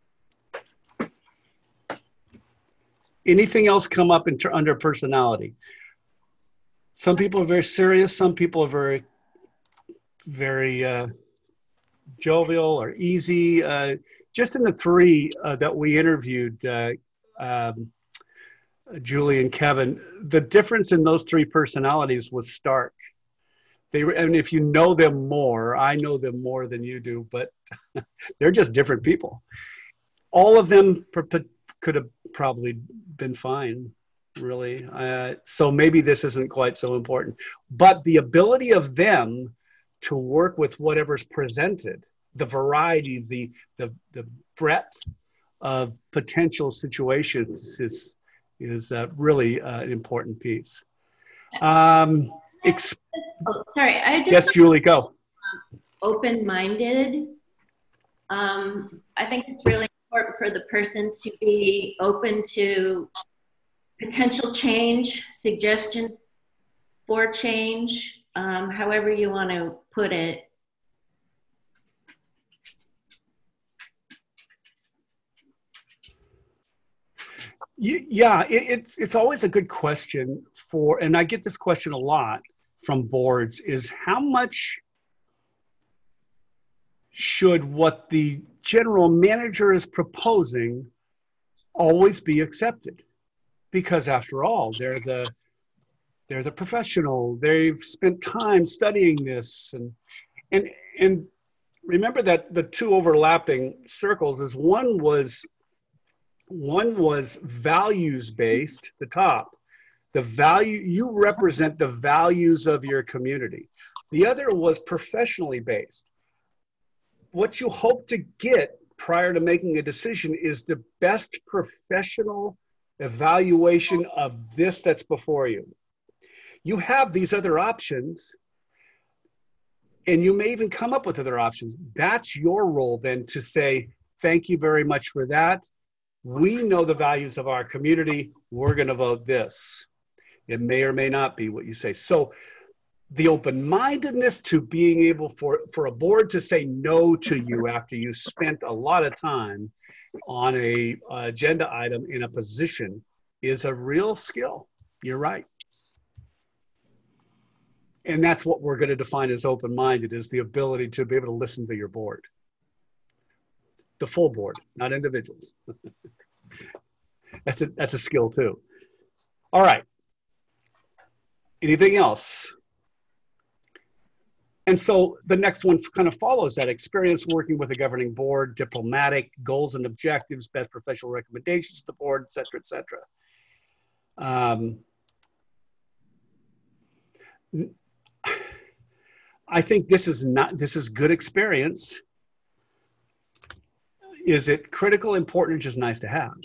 Anything else come up in under personality? Some people are very serious. Some people are very, very uh, jovial or easy. Uh, just in the three uh, that we interviewed, uh, um, Julie and Kevin, the difference in those three personalities was stark. They were, and if you know them more, I know them more than you do, but they're just different people. All of them could have probably been fine, really. Uh, so maybe this isn't quite so important. But the ability of them to work with whatever's presented, the variety, the the, the breadth of potential situations is, is uh, really uh, an important piece. Um, oh, sorry, I just- Yes, Julie, go. Open-minded. Um, I think it's really important for the person to be open to potential change, suggestion for change, um, however you want to put it. Yeah, it, it's it's always a good question for, and I get this question a lot from boards, is how much should what the general manager is proposing always be accepted? Because after all, they're the they're the professional. They've spent time studying this, and and and remember that the two overlapping circles is one was one was values based. The top, the value you represent the values of your community. The other was professionally based. What you hope to get prior to making a decision is the best professional evaluation of this that's before you. You have these other options, and you may even come up with other options. That's your role then to say, thank you very much for that. We know the values of our community. We're going to vote this. It may or may not be what you say. So the open-mindedness to being able for, for a board to say no to you after you spent a lot of time on a uh, agenda item in a position is a real skill. You're right. And that's what we're going to define as open-minded, is the ability to be able to listen to your board. The full board, not individuals. That's a, that's a skill too. All right. Anything else? And so the next one kind of follows that: experience working with a governing board, diplomatic, goals and objectives, best professional recommendations to the board, et cetera, et cetera. Um, I think this is not, this is good experience. Is it critical, important, or just nice to have?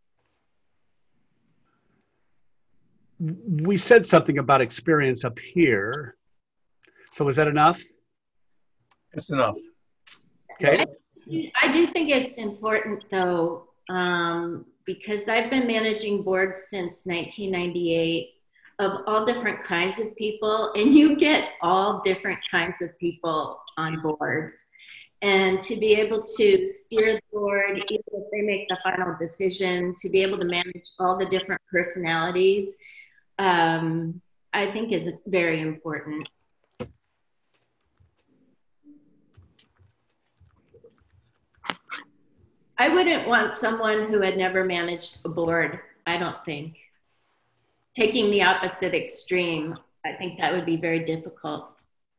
We said something about experience up here. So is that enough? It's enough. Okay. I do, I do think it's important though, um, because I've been managing boards since nineteen ninety-eight of all different kinds of people, and you get all different kinds of people on boards. and to be able to steer the board, even if they make the final decision, to be able to manage all the different personalities, um, I think is very important. I wouldn't want someone who had never managed a board, I don't think. Taking the opposite extreme, I think that would be very difficult.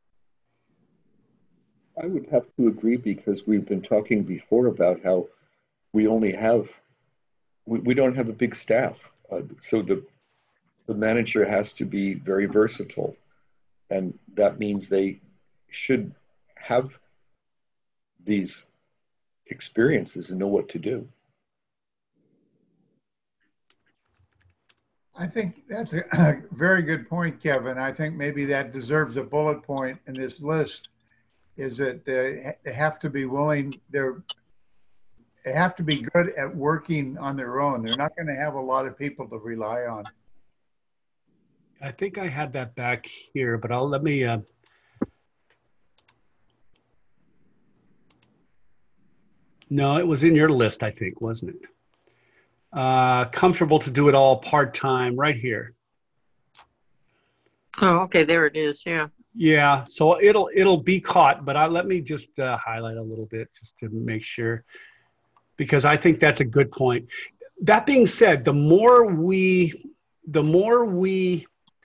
I would have to agree, because we've been talking before about how we only have, we, we don't have a big staff. Uh, so the, the manager has to be very versatile. And that means they should have these experiences and know what to do. I think that's a, a very good point, Kevin. I think maybe that deserves a bullet point in this list, is that uh, they have to be willing, they're, they have to be good at working on their own. They're not going to have a lot of people to rely on. I think I had that back here, but I'll let me, uh, no, it was in your list, I think, wasn't it? Uh, comfortable to do it all part-time, right here. Oh, okay, there it is, yeah. Yeah, so it'll it'll be caught, but I, let me just uh, highlight a little bit just to make sure, because I think that's a good point. That being said, the more we, the more we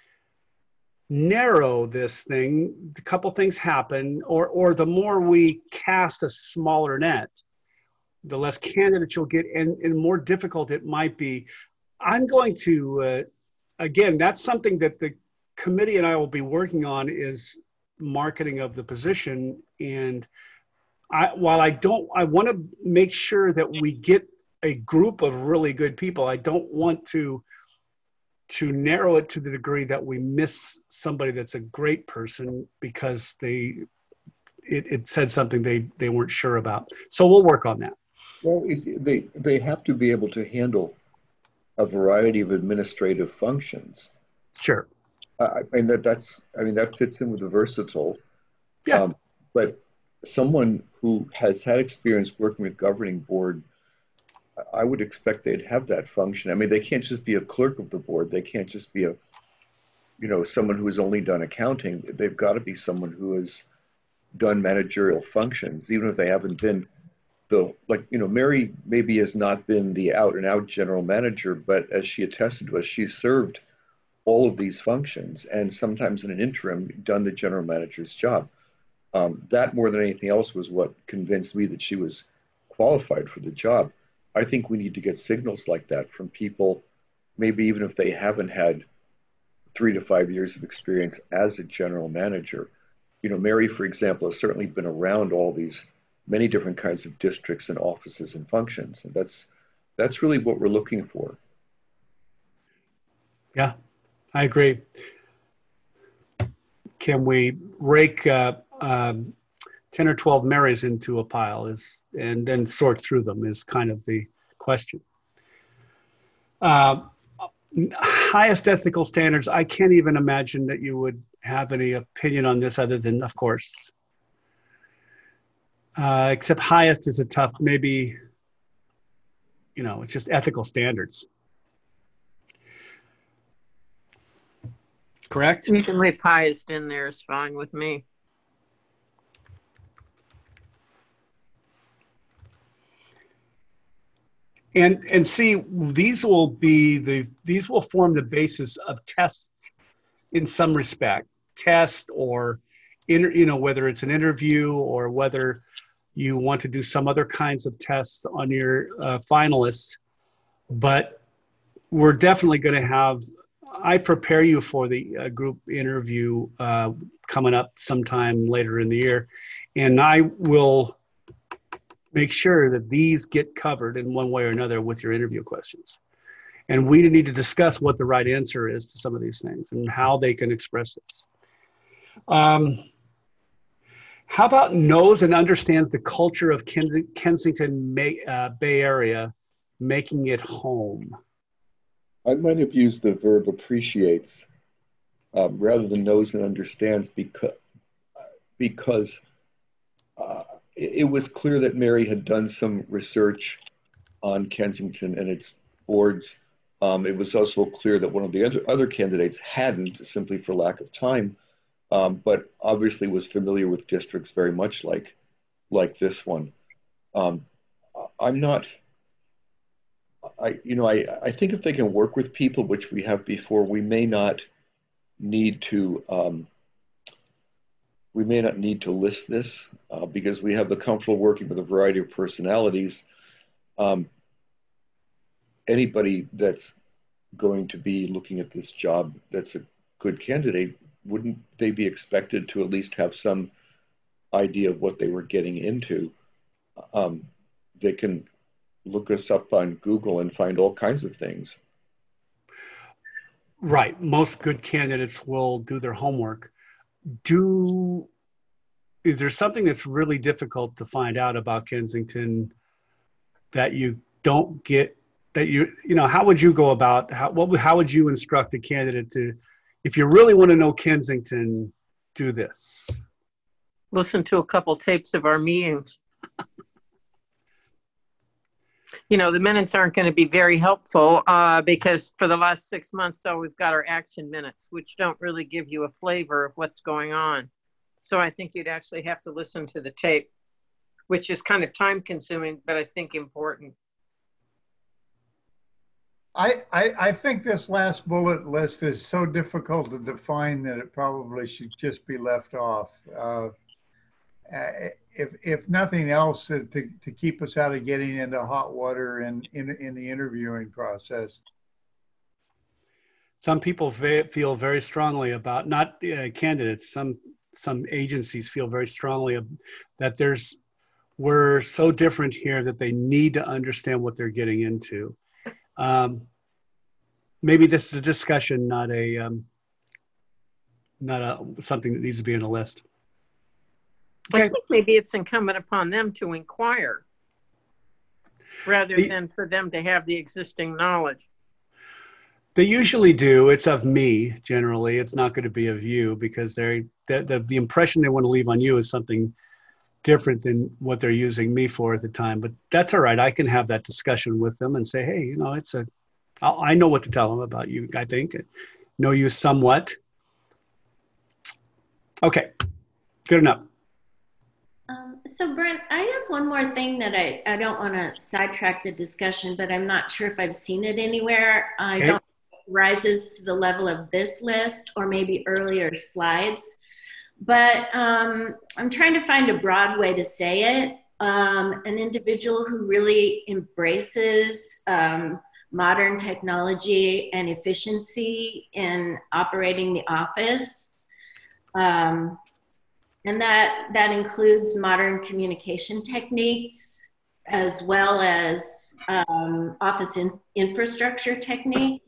narrow this thing, a couple things happen, or or the more we cast a smaller net, the less candidates you'll get, and, and more difficult it might be. I'm going to, uh, again, that's something that the committee and I will be working on, is marketing of the position. And I, while I don't, I want to make sure that we get a group of really good people. I don't want to, to narrow it to the degree that we miss somebody that's a great person because they, it, it said something they, they weren't sure about. So we'll work on that. Well, it, they, they have to be able to handle a variety of administrative functions. Sure. Uh, I mean, that, that's, I mean, that fits in with the versatile. Yeah. Um, but someone who has had experience working with governing board, I would expect they'd have that function. I mean, they can't just be a clerk of the board. They can't just be a, you know, someone who has only done accounting. They've got to be someone who has done managerial functions, even if they haven't been the, like, you know, Mary maybe has not been the out and out general manager, but as she attested to us, she served all of these functions, and sometimes in an interim done the general manager's job. Um, that more than anything else was what convinced me that she was qualified for the job. I think we need to get signals like that from people, maybe even if they haven't had three to five years of experience as a general manager. You know, Mary, for example, has certainly been around all these many different kinds of districts and offices and functions. And that's, that's really what we're looking for. Yeah, I agree. Can we rake uh, um, ten or twelve Marys into a pile is, and then sort through them is kind of the question. Uh, highest ethical standards, I can't even imagine that you would have any opinion on this other than, of course, uh, except highest is a tough, maybe, you know, it's just ethical standards. Correct? You can leave highest in there, is fine with me. And and see, these will be the these will form the basis of tests in some respect. Test or inter, you know, whether it's an interview or whether you want to do some other kinds of tests on your uh, finalists. But we're definitely going to have. I prepare you for the uh, group interview uh, coming up sometime later in the year, and I will make sure that these get covered in one way or another with your interview questions. And we need to discuss what the right answer is to some of these things and how they can express this. Um, how about knows and understands the culture of Ken Kensington May, uh, Bay Area, making it home? I might have used the verb appreciates um, rather than knows and understands, because, because uh, it, it was clear that Mary had done some research on Kensington and its boards. Um, it was also clear that one of the other, other candidates hadn't, simply for lack of time, um, but obviously was familiar with districts very much like, like this one. Um, I'm not, I, you know, I, I think if they can work with people, which we have before, we may not need to, um, we may not need to list this uh, because we have the comfortable working with a variety of personalities. Um, anybody that's going to be looking at this job that's a good candidate, wouldn't they be expected to at least have some idea of what they were getting into? Um, they can look us up on Google and find all kinds of things. Right. Most good candidates will do their homework. Do, is there something that's really difficult to find out about Kensington that you don't get, that you, you know, how would you go about, how, what, how would you instruct a candidate to, if you really want to know Kensington, do this? Listen to a couple tapes of our meetings. You know, the minutes aren't going to be very helpful uh, because for the last six months, so we've got our action minutes, which don't really give you a flavor of what's going on. So I think you'd actually have to listen to the tape, which is kind of time consuming, but I think important. I, I, I think this last bullet list is so difficult to define that it probably should just be left off. Uh, if, if nothing else, uh, to, to keep us out of getting into hot water in, in, in the interviewing process. Some people feel very strongly about, not uh, candidates, some, some agencies feel very strongly that there's, we're so different here that they need to understand what they're getting into. Um, maybe this is a discussion, not a, um, not a, something that needs to be in a list. Okay. I think maybe it's incumbent upon them to inquire rather they, than for them to have the existing knowledge. They usually do. It's of me, generally. It's not going to be of you because they're, the, the, the impression they want to leave on you is something different than what they're using me for at the time. But that's all right. I can have that discussion with them and say, hey, you know, it's a, I'll, I know what to tell them about you, I think. Know you somewhat. Okay, good enough. Um, so Brent, I have one more thing that I, I don't want to sidetrack the discussion, but I'm not sure if I've seen it anywhere. I Okay. don't know if it rises to the level of this list or maybe earlier slides, but um, I'm trying to find a broad way to say it. Um, an individual who really embraces um, modern technology and efficiency in operating the office. Um, And that, that includes modern communication techniques as well as um, office in, infrastructure techniques.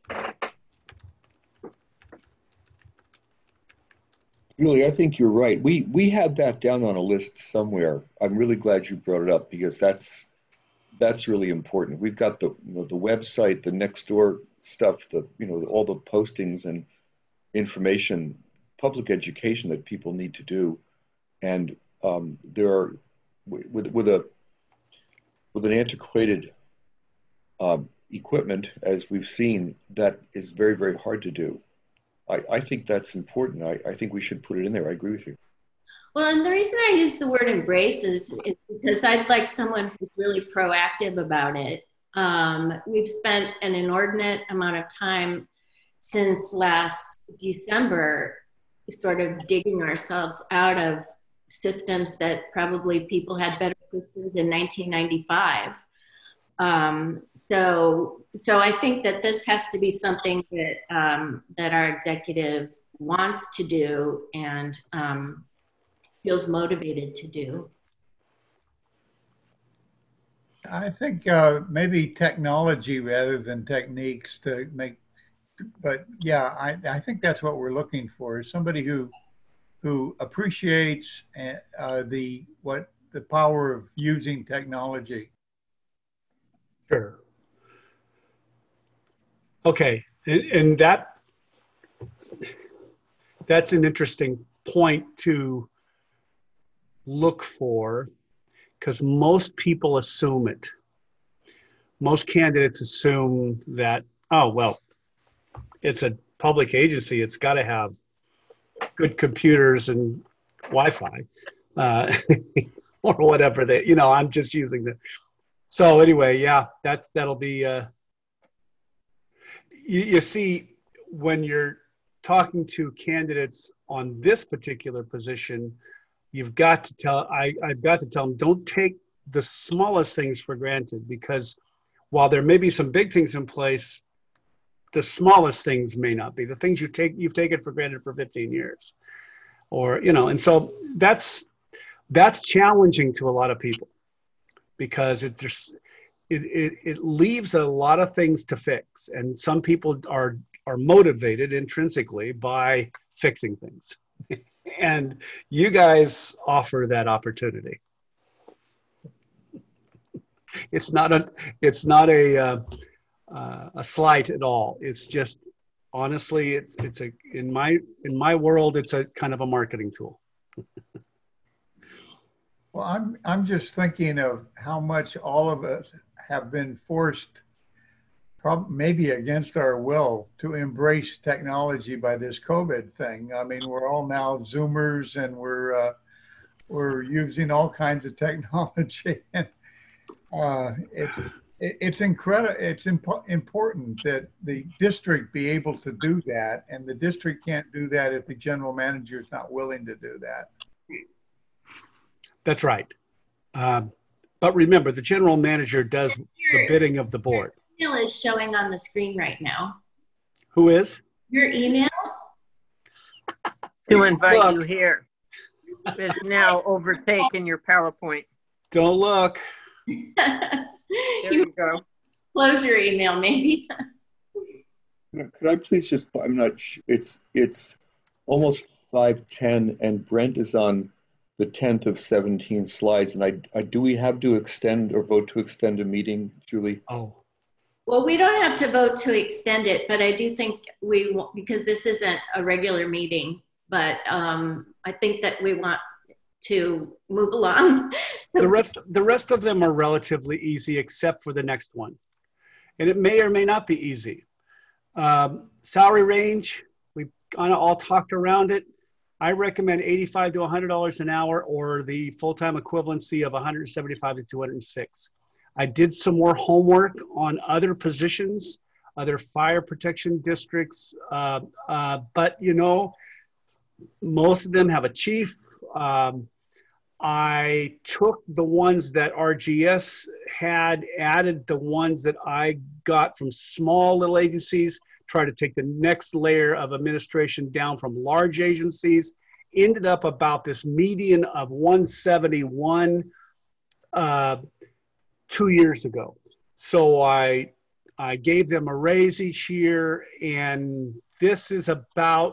Julie, I think you're right. We we had that down on a list somewhere. I'm really glad you brought it up because that's that's really important. We've got the you know the website, the Nextdoor stuff, the you know all the postings and information, public education that people need to do, and um, there are with with a with an antiquated uh, equipment, as we've seen, that is very very hard to do. I, I think that's important. I, I think we should put it in there. I agree with you. Well, and the reason I use the word embrace is, is because I'd like someone who's really proactive about it. Um, we've spent an inordinate amount of time since last December sort of digging ourselves out of systems that probably people had better systems in nineteen ninety-five. Um, so, so I think that this has to be something that, um, that our executive wants to do and um, feels motivated to do. I think uh, maybe technology rather than techniques to make, but yeah, I, I think that's what we're looking for, is somebody who who appreciates uh, the what the power of using technology. Sure. Okay, and, and that that's an interesting point to look for, because most people assume it. Most candidates assume that, oh, well, it's a public agency. It's got to have good computers and Wi-Fi uh, or whatever they, you know, I'm just using the. So anyway, yeah, that's, that'll be, uh, you, you see, when you're talking to candidates on this particular position, you've got to tell, I, I've got to tell them, don't take the smallest things for granted, because while there may be some big things in place, the smallest things may not be. The things you take, you've taken for granted for fifteen years. Or, you know, and so that's, that's challenging to a lot of people, because it just, it, it, it leaves a lot of things to fix. And some people are, are motivated intrinsically by fixing things. And you guys offer that opportunity. It's not a, it's not a, uh, uh, a slight at all. It's just, honestly, it's, it's a, in my, in my world, it's a kind of a marketing tool. Well, I'm, I'm just thinking of how much all of us have been forced, probably maybe against our will, to embrace technology by this COVID thing. I mean, we're all now Zoomers, and we're, uh, we're using all kinds of technology. And uh, it's, it's incredible. It's imp- important that the district be able to do that, and the district can't do that if the general manager is not willing to do that. That's right. Um, but remember, the general manager does the bidding of the board. Your email is showing on the screen right now. Who is? Your email? To invite Look. you here is now overtaken your PowerPoint. Don't look. There You you go. close your email, maybe. Could I please just, I'm not, sh- it's, it's almost five ten, and Brent is on the tenth of seventeen slides. And I, I, do we have to extend or vote to extend a meeting, Julie? Oh, Well, we don't have to vote to extend it, but I do think we, wa- because this isn't a regular meeting, but um, I think that we want to move along. So the rest, the rest of them are relatively easy, except for the next one. And it may or may not be easy. Um, salary range, we've kind of all talked around it. I recommend eighty-five to one hundred dollars an hour, or the full-time equivalency of one hundred seventy-five to two hundred six. I did some more homework on other positions, other fire protection districts, uh, uh, but you know, most of them have a chief. Um, I took the ones that R G S had, added the ones that I got from small little agencies, try to take the next layer of administration down from large agencies, ended up about this median of one seventy-one uh, two years ago. So I, I gave them a raise each year, and this is about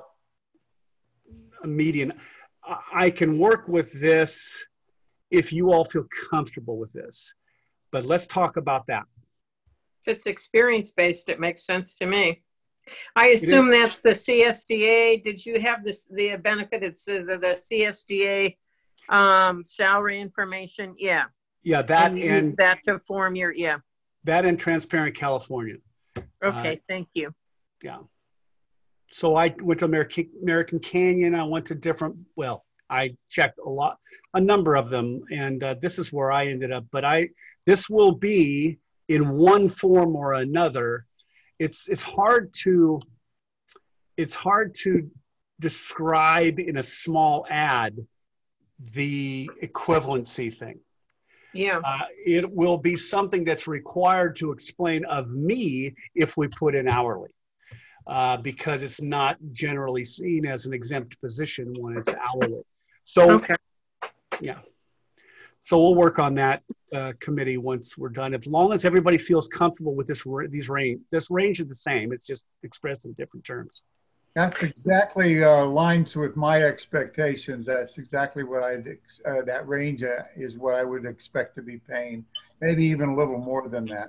a median. I can work with this if you all feel comfortable with this, but let's talk about that. If it's experience-based, it makes sense to me. I assume that's the C S D A. Did you have this, the benefit? It's the, the C S D A um, salary information? Yeah. Yeah, that and, and use that to form your, yeah. that and Transparent California. Okay, Uh, thank you. Yeah. So I went to American, American Canyon. I went to different, well, I checked a lot, a number of them, and uh, this is where I ended up. But I, this will be in one form or another. It's it's hard to, it's hard to describe in a small ad the equivalency thing. Yeah. Uh, it will be something that's required to explain of me if we put in hourly. Uh, because it's not generally seen as an exempt position when it's hourly. So, Okay. yeah. So we'll work on that uh, committee once we're done. As long as everybody feels comfortable with this, these range, this range is the same. It's just expressed in different terms. That's exactly uh, lines with my expectations. That's exactly what I'd, ex- uh, that range uh, is what I would expect to be paying, maybe even a little more than that.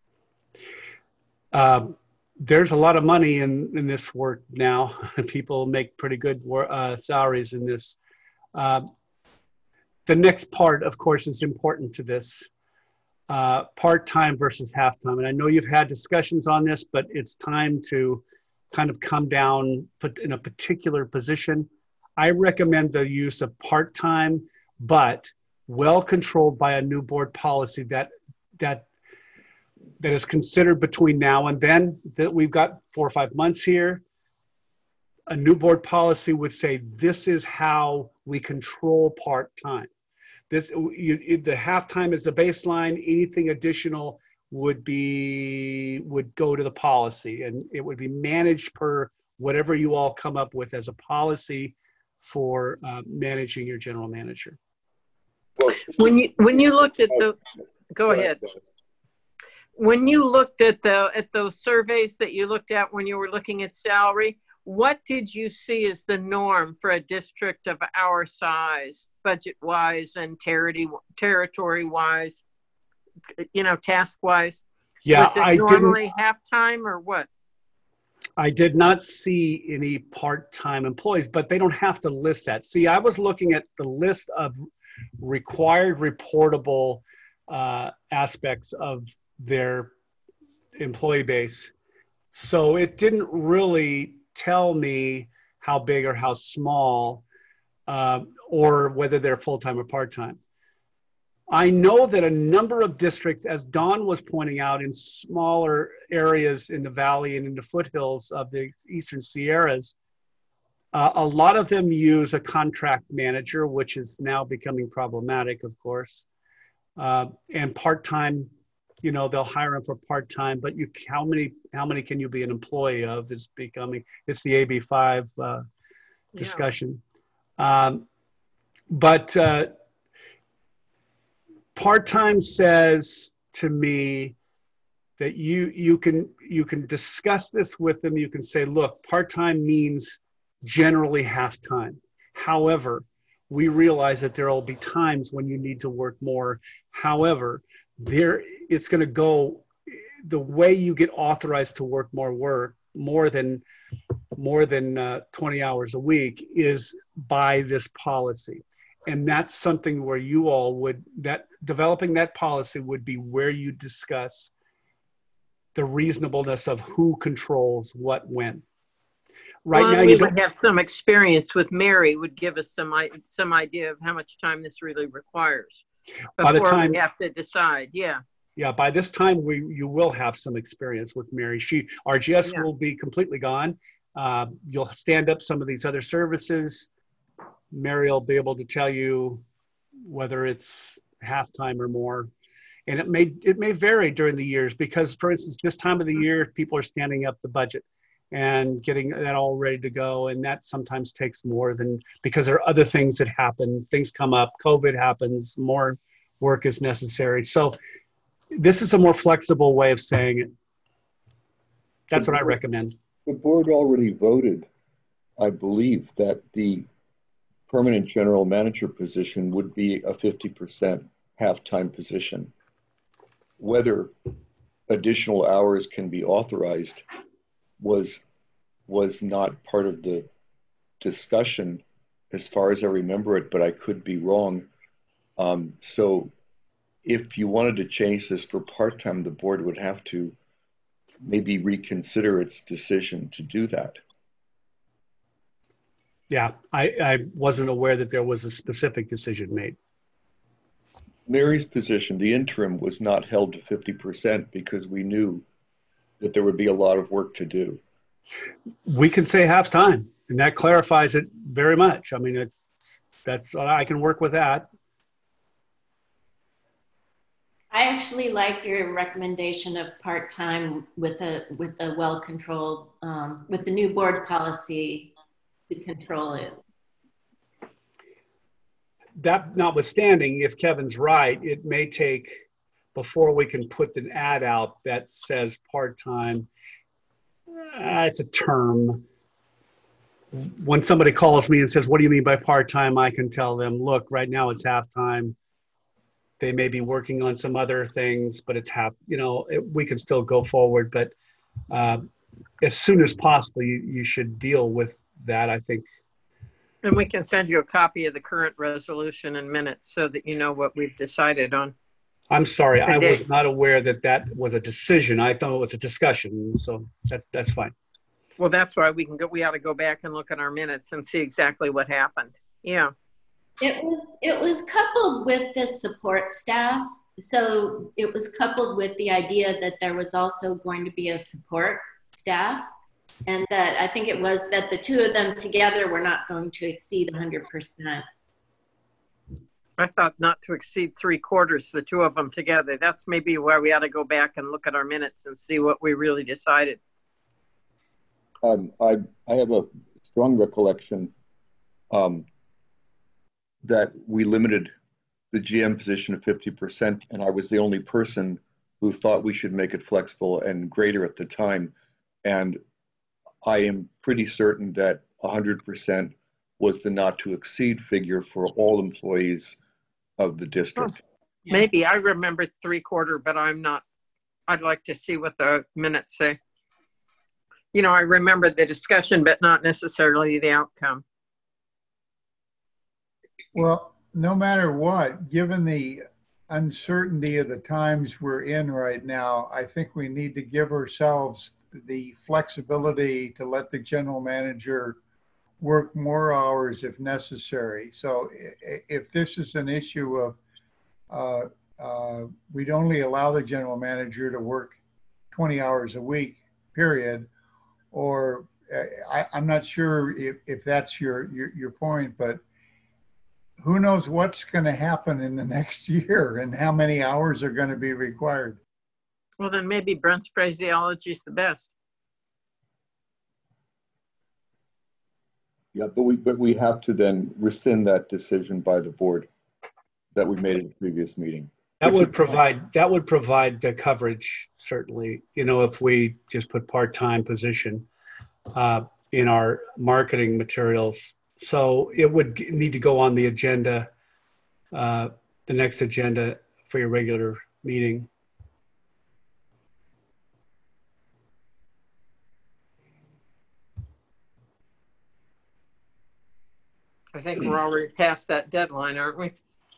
Um, There's a lot of money in, in this work now. People make pretty good wor- uh, salaries in this. Uh, the next part, of course, is important to this. Uh, part-time versus half-time. And I know you've had discussions on this, but it's time to kind of come down, put in a particular position. I recommend the use of part-time, but well controlled by a new board policy that that that is considered between now and then. That we've got four or five months here. A new board policy would say this is how we control part-time. This you, the halftime is the baseline. Anything additional would be would go to the policy, and it would be managed per whatever you all come up with as a policy for uh, managing your general manager. When you when you looked at the, go ahead. When you looked at the at those surveys that you looked at when you were looking at salary, what did you see as the norm for a district of our size, budget-wise and territory-wise, you know, task-wise? Yeah, Was it I normally didn't, halftime or what? I did not see any part-time employees, but they don't have to list that. See, I was looking at the list of required reportable uh, aspects of their employee base. So it didn't really tell me how big or how small uh, or whether they're full-time or part-time. I know that a number of districts, as Don was pointing out, in smaller areas in the valley and in the foothills of the Eastern Sierras, uh, a lot of them use a contract manager, which is now becoming problematic, of course. Uh, and part-time, you know, they'll hire them for part-time, but you, how many, how many can you be an employee of is becoming, it's the A B five uh, discussion. Yeah. Um, but uh, part-time says to me that you, you can, you can discuss this with them. You can say, look, part-time means generally half-time. However, we realize that there will be times when you need to work more. However, there it's going to go the way you get authorized to work more work more than more than uh, twenty hours a week is by this policy. And that's something where you all would, that developing that policy would be where you discuss the reasonableness of who controls what when. Right well, now, we you would don't have some experience with Mary would give us some some idea of how much time this really requires before by the time we have to decide. Yeah. Yeah, by this time we you will have some experience with Mary. She R G S yeah. will be completely gone. Uh, you'll stand up some of these other services. Mary will be able to tell you whether it's halftime or more, and it may it may vary during the years because, for instance, this time of the year people are standing up the budget and getting that all ready to go, and that sometimes takes more than because there are other things that happen. Things come up, COVID happens, more work is necessary. So this is a more flexible way of saying it. That's what I recommend. The board already voted, I believe, that the permanent general manager position would be a fifty percent half-time position. Whether additional hours can be authorized was was not part of the discussion as far as I remember it, but I could be wrong. Um, so if you wanted to change this for part-time, the board would have to maybe reconsider its decision to do that. Yeah, I, I wasn't aware that there was a specific decision made. Mary's position, the interim, was not held to fifty percent because we knew that there would be a lot of work to do. We can say half-time, and that clarifies it very much. I mean, it's that's I can work with that. I actually like your recommendation of part-time with a with a well-controlled um, with the new board policy to control it. That notwithstanding, if Kevin's right, it may take before we can put an ad out that says part-time. Uh, it's a term. When somebody calls me and says, "What do you mean by part-time?" I can tell them, "Look, right now it's half-time. They may be working on some other things, but it's half, you know, it, we can still go forward. But uh, as soon as possible, you, you should deal with that. I think And we can send you a copy of the current resolution and minutes so that you know what we've decided on. I'm sorry, I Today. was not aware that that was a decision. I thought it was a discussion, so that's that's fine. Well, that's why we can go, we ought to go back and look at our minutes and see exactly what happened. Yeah. It was, it was coupled with the support staff. So it was coupled with the idea that there was also going to be a support staff, and that I think it was that the two of them together were not going to exceed one hundred percent. I thought not to exceed three quarters, the two of them together. That's maybe where we ought to go back and look at our minutes and see what we really decided. Um, I, I have a strong recollection um, that we limited the G M position to fifty percent, and I was the only person who thought we should make it flexible and greater at the time. And I am pretty certain that one hundred percent was the not to exceed figure for all employees of the district. Oh, maybe I remember three quarter, but I'm not, I'd like to see what the minutes say. You know, I remember the discussion, but not necessarily the outcome. Well, no matter what, given the uncertainty of the times we're in right now, I think we need to give ourselves the flexibility to let the general manager work more hours if necessary. So if this is an issue of uh, uh, we'd only allow the general manager to work twenty hours a week, period, or uh, I, I'm not sure if, if that's your, your, your point, but who knows what's going to happen in the next year and how many hours are going to be required. Well, then maybe Brent's phraseology is the best. Yeah, but we, but we have to then rescind that decision by the board that we made in the previous meeting. That would provide, that would provide the coverage, certainly, you know, if we just put part-time position uh, in our marketing materials. So it would need to go on the agenda, uh, the next agenda for your regular meeting. I think we're already past that deadline, aren't we?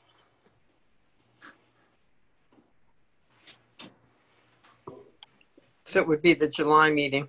So it would be the July meeting.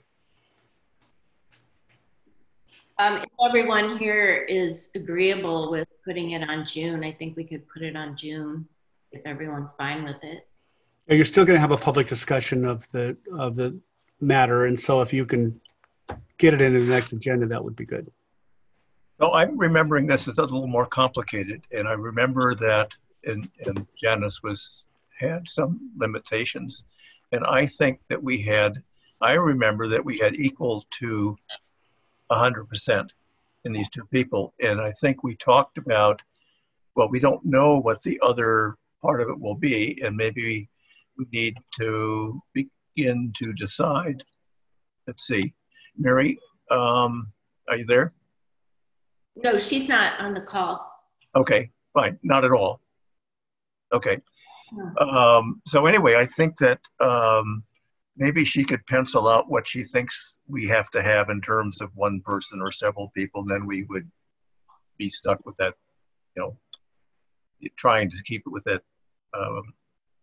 Um, if everyone here is agreeable with putting it on June, I think we could put it on June if everyone's fine with it. You're still going to have a public discussion of the of the matter, and so if you can get it into the next agenda, that would be good. No, I'm remembering this is a little more complicated, and I remember that, and, and Janice was had some limitations, and I think that we had, I remember that we had equal to one hundred percent in these two people, and I think we talked about, well, we don't know what the other part of it will be, and maybe we need to begin to decide. Let's see, Mary, um, are you there? No, she's not on the call. Okay, fine, not at all. Okay. Um, so anyway, I think that um, maybe she could pencil out what she thinks we have to have in terms of one person or several people, and then we would be stuck with that, you know, trying to keep it with that um,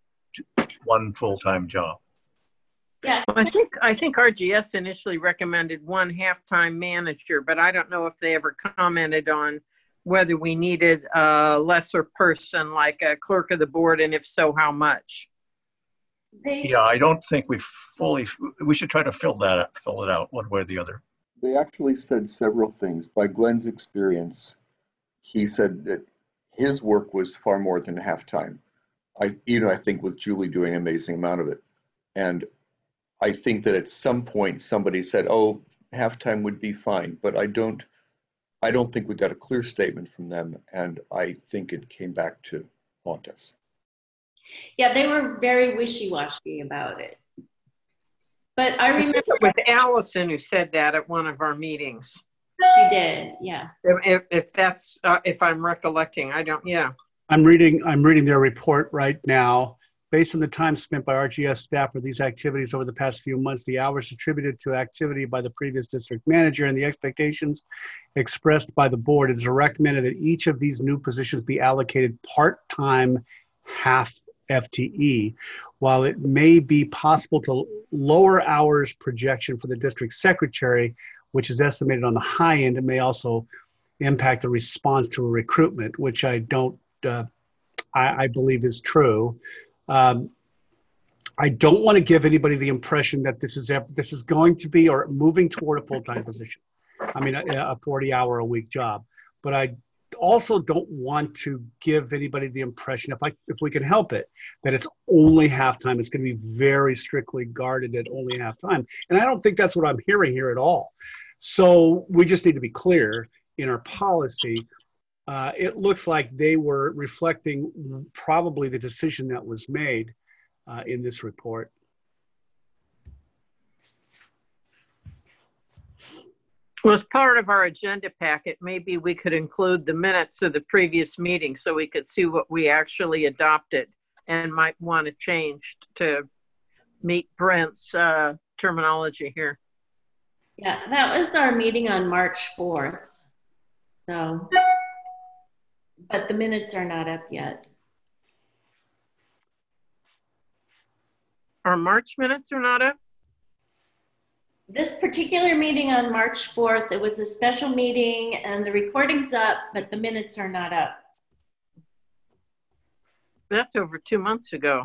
one full-time job. Yeah. Well, I think I think R G S initially recommended one half-time manager, but I don't know if they ever commented on whether we needed a lesser person like a clerk of the board, and if so, how much. They, Yeah, I don't think we fully, we should try to fill that up, fill it out one way or the other. They actually said several things. By Glenn's experience, he said that his work was far more than half-time. I, you know, I think with Julie doing an amazing amount of it. And I think that at some point somebody said, oh, halftime would be fine, but I don't, I don't think we got a clear statement from them, and I think it came back to haunt us. yeah, they were very wishy-washy about it. But I I think remember it was Allison who said that at one of our meetings. she did, yeah. If, if that's, uh, if I'm recollecting, I don't, yeah. I'm reading I'm reading their report right now, Based on the time spent by R G S staff for these activities over the past few months, the hours attributed to activity by the previous district manager, and the expectations expressed by the board, it is recommended that each of these new positions be allocated part-time, half F T E. While it may be possible to lower hours projection for the district secretary, which is estimated on the high end, it may also impact the response to a recruitment, which I don't, uh, I, I believe is true. Um, I don't want to give anybody the impression that this is this is going to be or moving toward a full-time position. I mean, a, a forty hour a week job. But I also don't want to give anybody the impression, if I if we can help it, that it's only half-time. It's going to be very strictly guarded at only half-time. And I don't think that's what I'm hearing here at all. So we just need to be clear in our policy. Uh, it looks like they were reflecting probably the decision that was made uh, in this report. Well, as part of our agenda packet, maybe we could include the minutes of the previous meeting so we could see what we actually adopted and might want to change to meet Brent's uh, terminology here. Yeah, that was our meeting on March fourth. So, but the minutes are not up yet. Our March minutes are not up? This particular meeting on March fourth, it was a special meeting and the recording's up, but the minutes are not up. That's over two months ago.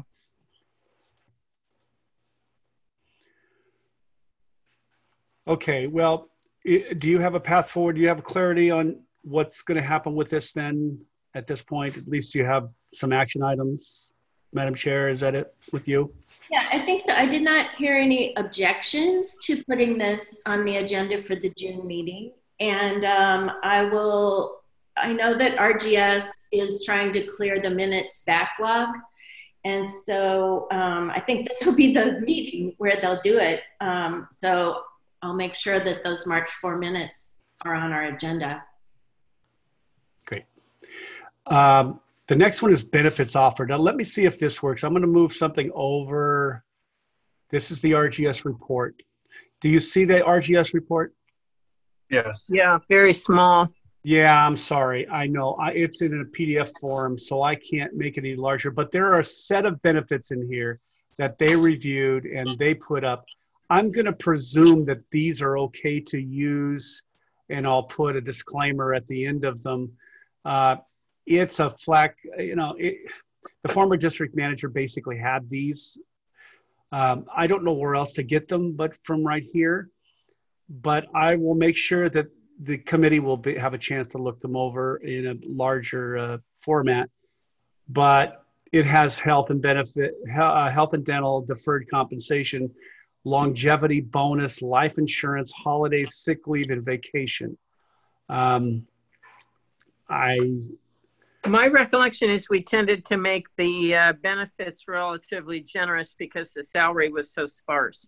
Okay, well, do you have a path forward? Do you have clarity on what's going to happen with this then at this point? At least you have some action items. Madam Chair, is that it with you? Yeah, I think so. I did not hear any objections to putting this on the agenda for the June meeting. And um, I will, I know that R G S is trying to clear the minutes backlog. And so um, I think this will be the meeting where they'll do it. Um, so I'll make sure that those March fourth minutes are on our agenda. Great. Um, The next one is benefits offered. Now, let me see if this works. I'm going to move something over. This is the R G S report. Do you see the R G S report? Yes. Yeah, very small. Yeah, I'm sorry. I know. I, it's in a P D F form, so I can't make it any larger. But there are a set of benefits in here that they reviewed and they put up. I'm going to presume that these are okay to use, and I'll put a disclaimer at the end of them. Uh, It's a flack, you know, it, the former district manager basically had these. Um, I don't know where else to get them, but from right here. But I will make sure that the committee will be, have a chance to look them over in a larger uh, format. But it has health and benefit, uh, health and dental, deferred compensation, longevity bonus, life insurance, holidays, sick leave, and vacation. Um, I... My recollection is we tended to make the uh, benefits relatively generous because the salary was so sparse.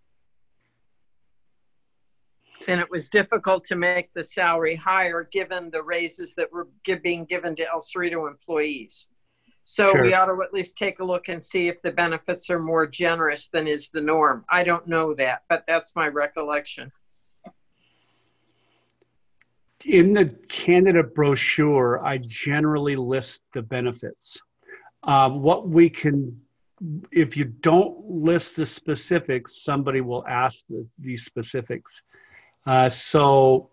And it was difficult to make the salary higher given the raises that were give, being given to El Cerrito employees. So Sure. we ought to at least take a look and see if the benefits are more generous than is the norm. I don't know that, but that's my recollection. In the candidate brochure, I generally list the benefits. Um, what we can, if you don't list the specifics, somebody will ask the, these specifics. Uh, so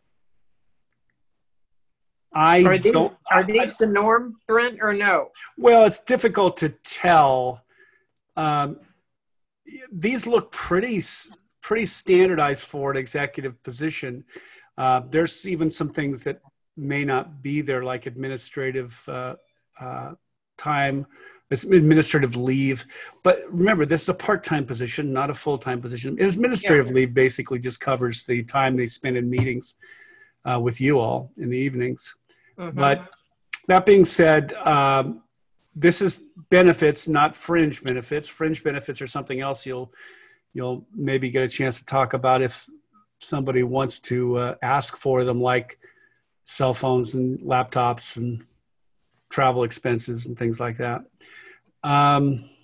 I Are these, don't. are these the norm, Brent, or no? Well, it's difficult to tell. Um, these look pretty, pretty standardized for an executive position. Uh, there's even some things that may not be there, like administrative uh, uh, time, administrative leave. But remember, this is a part-time position, not a full-time position. Administrative yeah. leave basically just covers the time they spend in meetings uh, with you all in the evenings. Mm-hmm. But that being said, um, this is benefits, not fringe benefits. Fringe benefits are something else you'll you'll maybe get a chance to talk about if somebody wants to uh, ask for them, like cell phones and laptops and travel expenses and things like that. Um,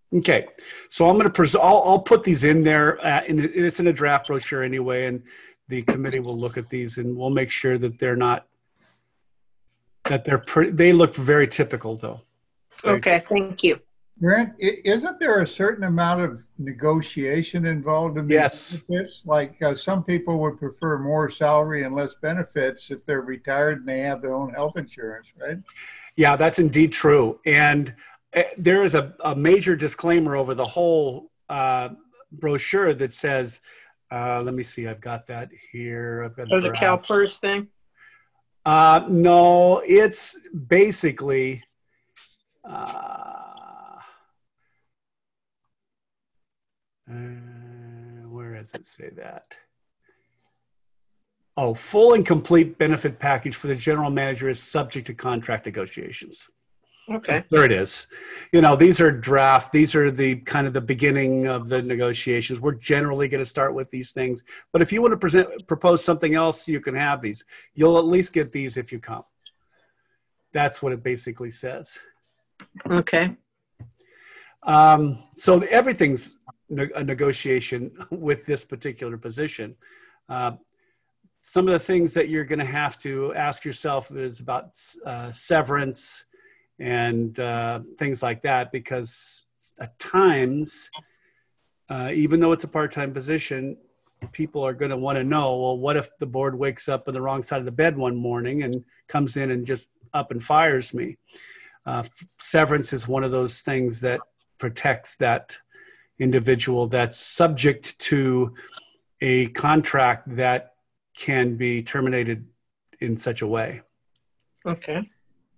Okay, so I'm going to pres- I'll, I'll put these in there, uh, and it- it's in a draft brochure anyway, and the committee will look at these, and we'll make sure that they're not that they're pretty. They look very typical, though. Very Okay, thank you. Grant, i- isn't there a certain amount of negotiation involved in these Yes. benefits? Like uh, some people would prefer more salary and less benefits if they're retired and they have their own health insurance, right? Yeah, that's indeed true. And uh, there is a, a major disclaimer over the whole uh, brochure that says, uh, let me see, I've got that here. I've got Oh, the draft. CalPERS thing? Uh, no, it's basically, uh, uh, where does it say that? Oh, full and complete benefit package for the general manager is subject to contract negotiations. Okay. There it is. You know, these are draft. These are the kind of the beginning of the negotiations. We're generally going to start with these things. But if you want to present, propose something else, you can have these. You'll at least get these if you come. That's what it basically says. Okay. Um, so everything's ne- a negotiation with this particular position. Uh, some of the things that you're going to have to ask yourself is about uh, severance and uh, things like that, because at times, uh, even though it's a part-time position, people are going to want to know, well, what if the board wakes up on the wrong side of the bed one morning and comes in and just up and fires me? Uh, severance is one of those things that protects that individual that's subject to a contract that can be terminated in such a way. Okay.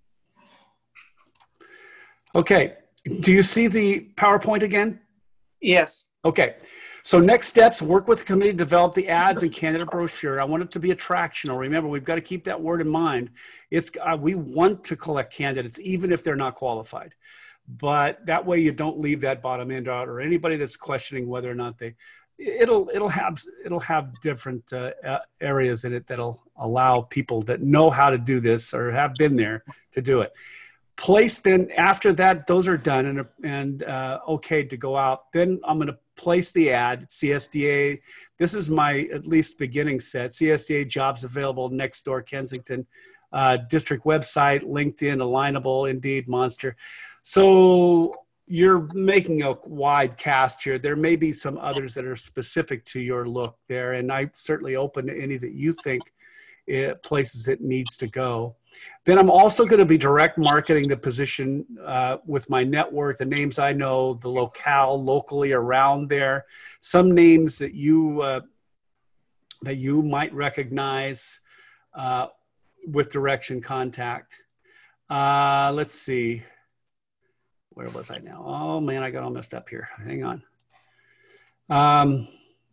Okay. Do you see the PowerPoint again? Yes. Okay. So next steps, work with the committee to develop the ads and candidate brochure. I want it to be attractional. Remember, we've got to keep that word in mind. It's uh, we want to collect candidates, even if they're not qualified. But that way you don't leave that bottom end out, or anybody that's questioning whether or not they, it'll, it'll have, it'll have different uh, areas in it that'll allow people that know how to do this or have been there to do it. Place then after that, those are done and, and uh, okay to go out. Then I'm going to place the ad, C S D A. This is my at least beginning set. C S D A jobs available next door, Kensington, uh, district website, LinkedIn, Alignable, Indeed, Monster. So you're making a wide cast here. There may be some others that are specific to your look there, and I'm certainly open to any that you think it, places it needs to go. Then I'm also going to be direct marketing the position uh, with my network, the names I know, the locale, locally around there, some names that you uh, that you might recognize uh, with direction contact. Uh, let's see. Where was I now? Oh, man, I got all messed up here. Hang on. Um,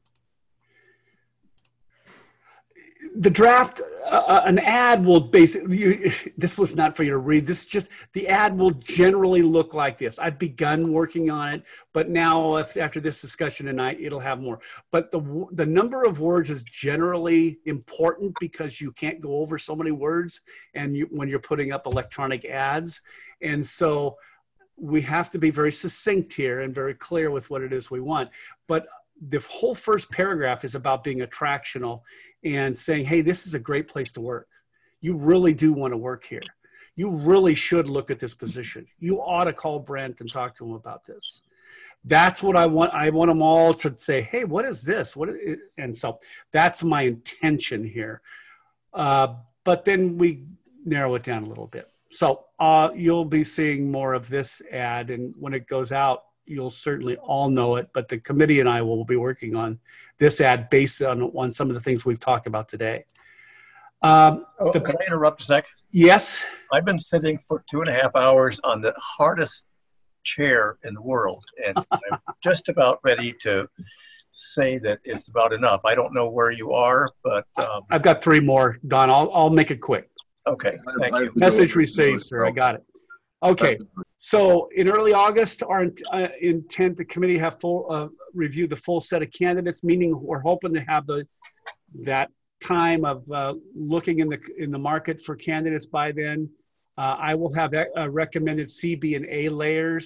the draft, uh, an ad will basically, you, this was not for you to read. This just, the ad will generally look like this. I've begun working on it, but now if, after this discussion tonight, it'll have more. But the, the number of words is generally important because you can't go over so many words and you, when you're putting up electronic ads. And so we have to be very succinct here and very clear with what it is we want. But the whole first paragraph is about being attractional and saying, hey, this is a great place to work. You really do want to work here. You really should look at this position. You ought to call Brent and talk to him about this. That's what I want. I want them all to say, hey, what is this? What is it? And so that's my intention here. Uh, but then we narrow it down a little bit. So uh, you'll be seeing more of this ad, and when it goes out, you'll certainly all know it, but the committee and I will be working on this ad based on, on some of the things we've talked about today. Um, Oh, the, can I interrupt a sec? yes. I've been sitting for two and a half hours on the hardest chair in the world, and I'm just about ready to say that it's about enough. I don't know where you are, but um, I've got three more, Don. I'll, I'll make it quick. okay, thank I- I you. have to Message go- received, sir. I got it. Okay. So in early August, our uh, intent, the committee have full uh, review the full set of candidates, meaning we're hoping to have the that time of uh, looking in the in the market for candidates by then. Uh, I will have uh, recommended C, B, and A layers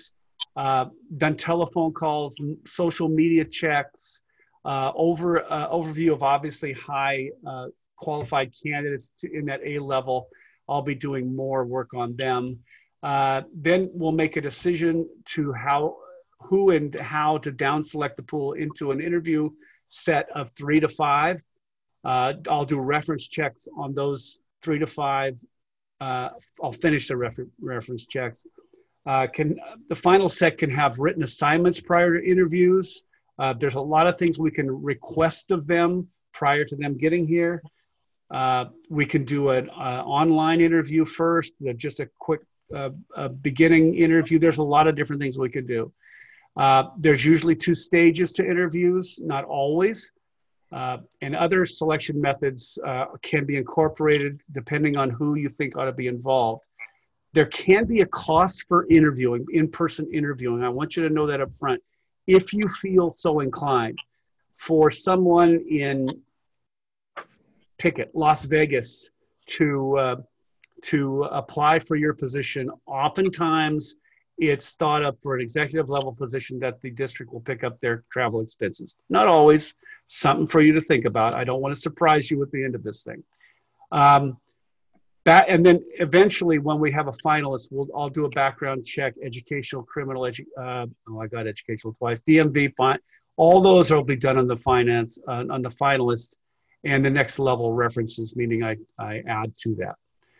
uh, done telephone calls, social media checks, uh, over uh, overview of obviously high uh, qualified candidates to, in that A level. I'll be doing more work on them. Uh, then we'll make a decision to how, who and how to down select the pool into an interview set of three to five. Uh, I'll do reference checks on those three to five. Uh, I'll finish the refer reference checks. Uh, can the final set can have written assignments prior to interviews. Uh, there's a lot of things we can request of them prior to them getting here. Uh, we can do an uh, online interview first, uh, just a quick uh, a beginning interview. There's a lot of different things we can do. Uh, there's usually two stages to interviews, not always. Uh, and other selection methods uh, can be incorporated depending on who you think ought to be involved. There can be a cost for interviewing, in-person interviewing. I want you to know that up front. If you feel so inclined, for someone in, pick it, Las Vegas to, uh, to apply for your position, oftentimes it's thought up for an executive level position that the district will pick up their travel expenses. Not always, something for you to think about. I don't want to surprise you at the end of this thing. Um, that, and then eventually when we have a finalist, we'll, I'll do a background check, educational, criminal, edu uh, oh, I got educational twice, D M V, fine. All those will be done on the finance, uh, on the finalists, and the next level references, meaning I, I add to that.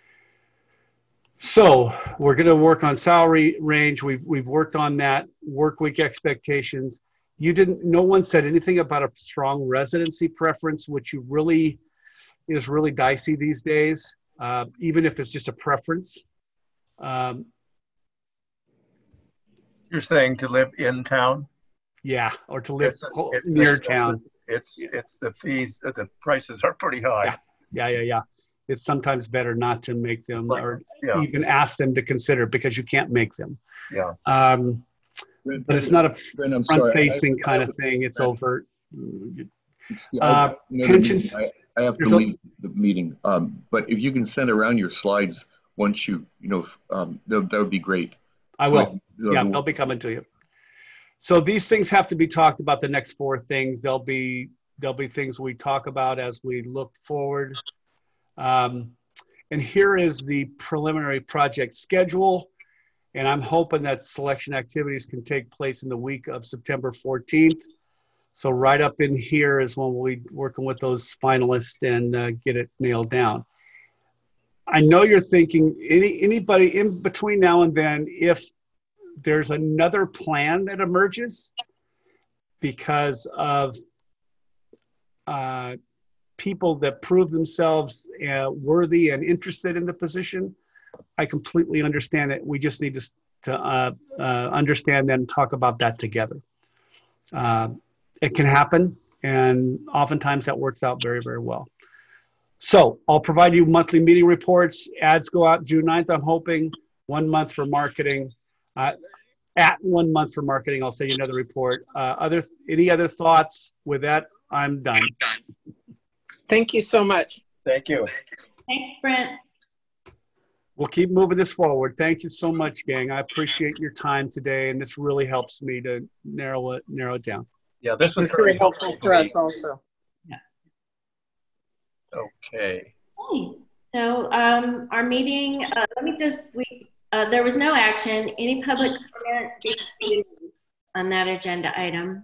So we're going to work on salary range. We've, we've worked on that, work week expectations. You didn't, no one said anything about a strong residency preference, which you really, is really dicey these days, uh, even if it's just a preference. Um, You're saying to live in town? Yeah, or to live It's, it's near it's, town. It's, it's the fees, the prices are pretty high. Yeah, yeah, yeah. yeah. It's sometimes better not to make them Like, or yeah. even ask them to consider because you can't make them. Yeah. Um, but it's not a Brent, I'm sorry. front-facing I- I kind have- of thing. It's overt. It's the- Uh, you know what I mean? pensions- I, I have to there's a- leave the meeting, um, but if you can send around your slides once you, you know, um, that, that would be great. I So will. can- uh, Yeah, they'll be coming to you. So these things have to be talked about, the next four things. There'll be, there'll be things we talk about as we look forward. Um, and here is the preliminary project schedule. And I'm hoping that selection activities can take place in the week of September fourteenth. So right up in here is when we'll be working with those finalists and uh, get it nailed down. I know you're thinking, any anybody in between now and then, if there's another plan that emerges because of uh, people that prove themselves uh, worthy and interested in the position, I completely understand it. We just need to, to uh, uh, understand that and talk about that together. Uh, it can happen, and oftentimes that works out very, very well. So I'll provide you monthly meeting reports. Ads go out June ninth, I'm hoping. One month for marketing. Uh, at one month for marketing, I'll send you another report. Uh, other, any other thoughts? With that, I'm done. Thank you so much. Thank you. Thanks, Brent. We'll keep moving this forward. Thank you so much, gang. I appreciate your time today, and this really helps me to narrow it, narrow it down. Yeah, this was It's very helpful for us also. Okay. Okay. So um, our meeting, uh, let me just, we, uh, there was no action. Any public comment on that agenda item?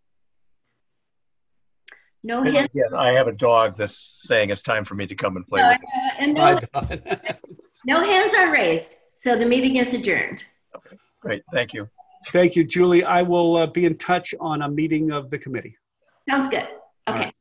No And hands. again, I have a dog that's saying it's time for me to come and play No, with it. uh, and no, Bye, Don. no hands are raised. So the meeting is adjourned. Great, thank you. Thank you, Julie. I will uh, be in touch on a meeting of the committee. Sounds good. Okay.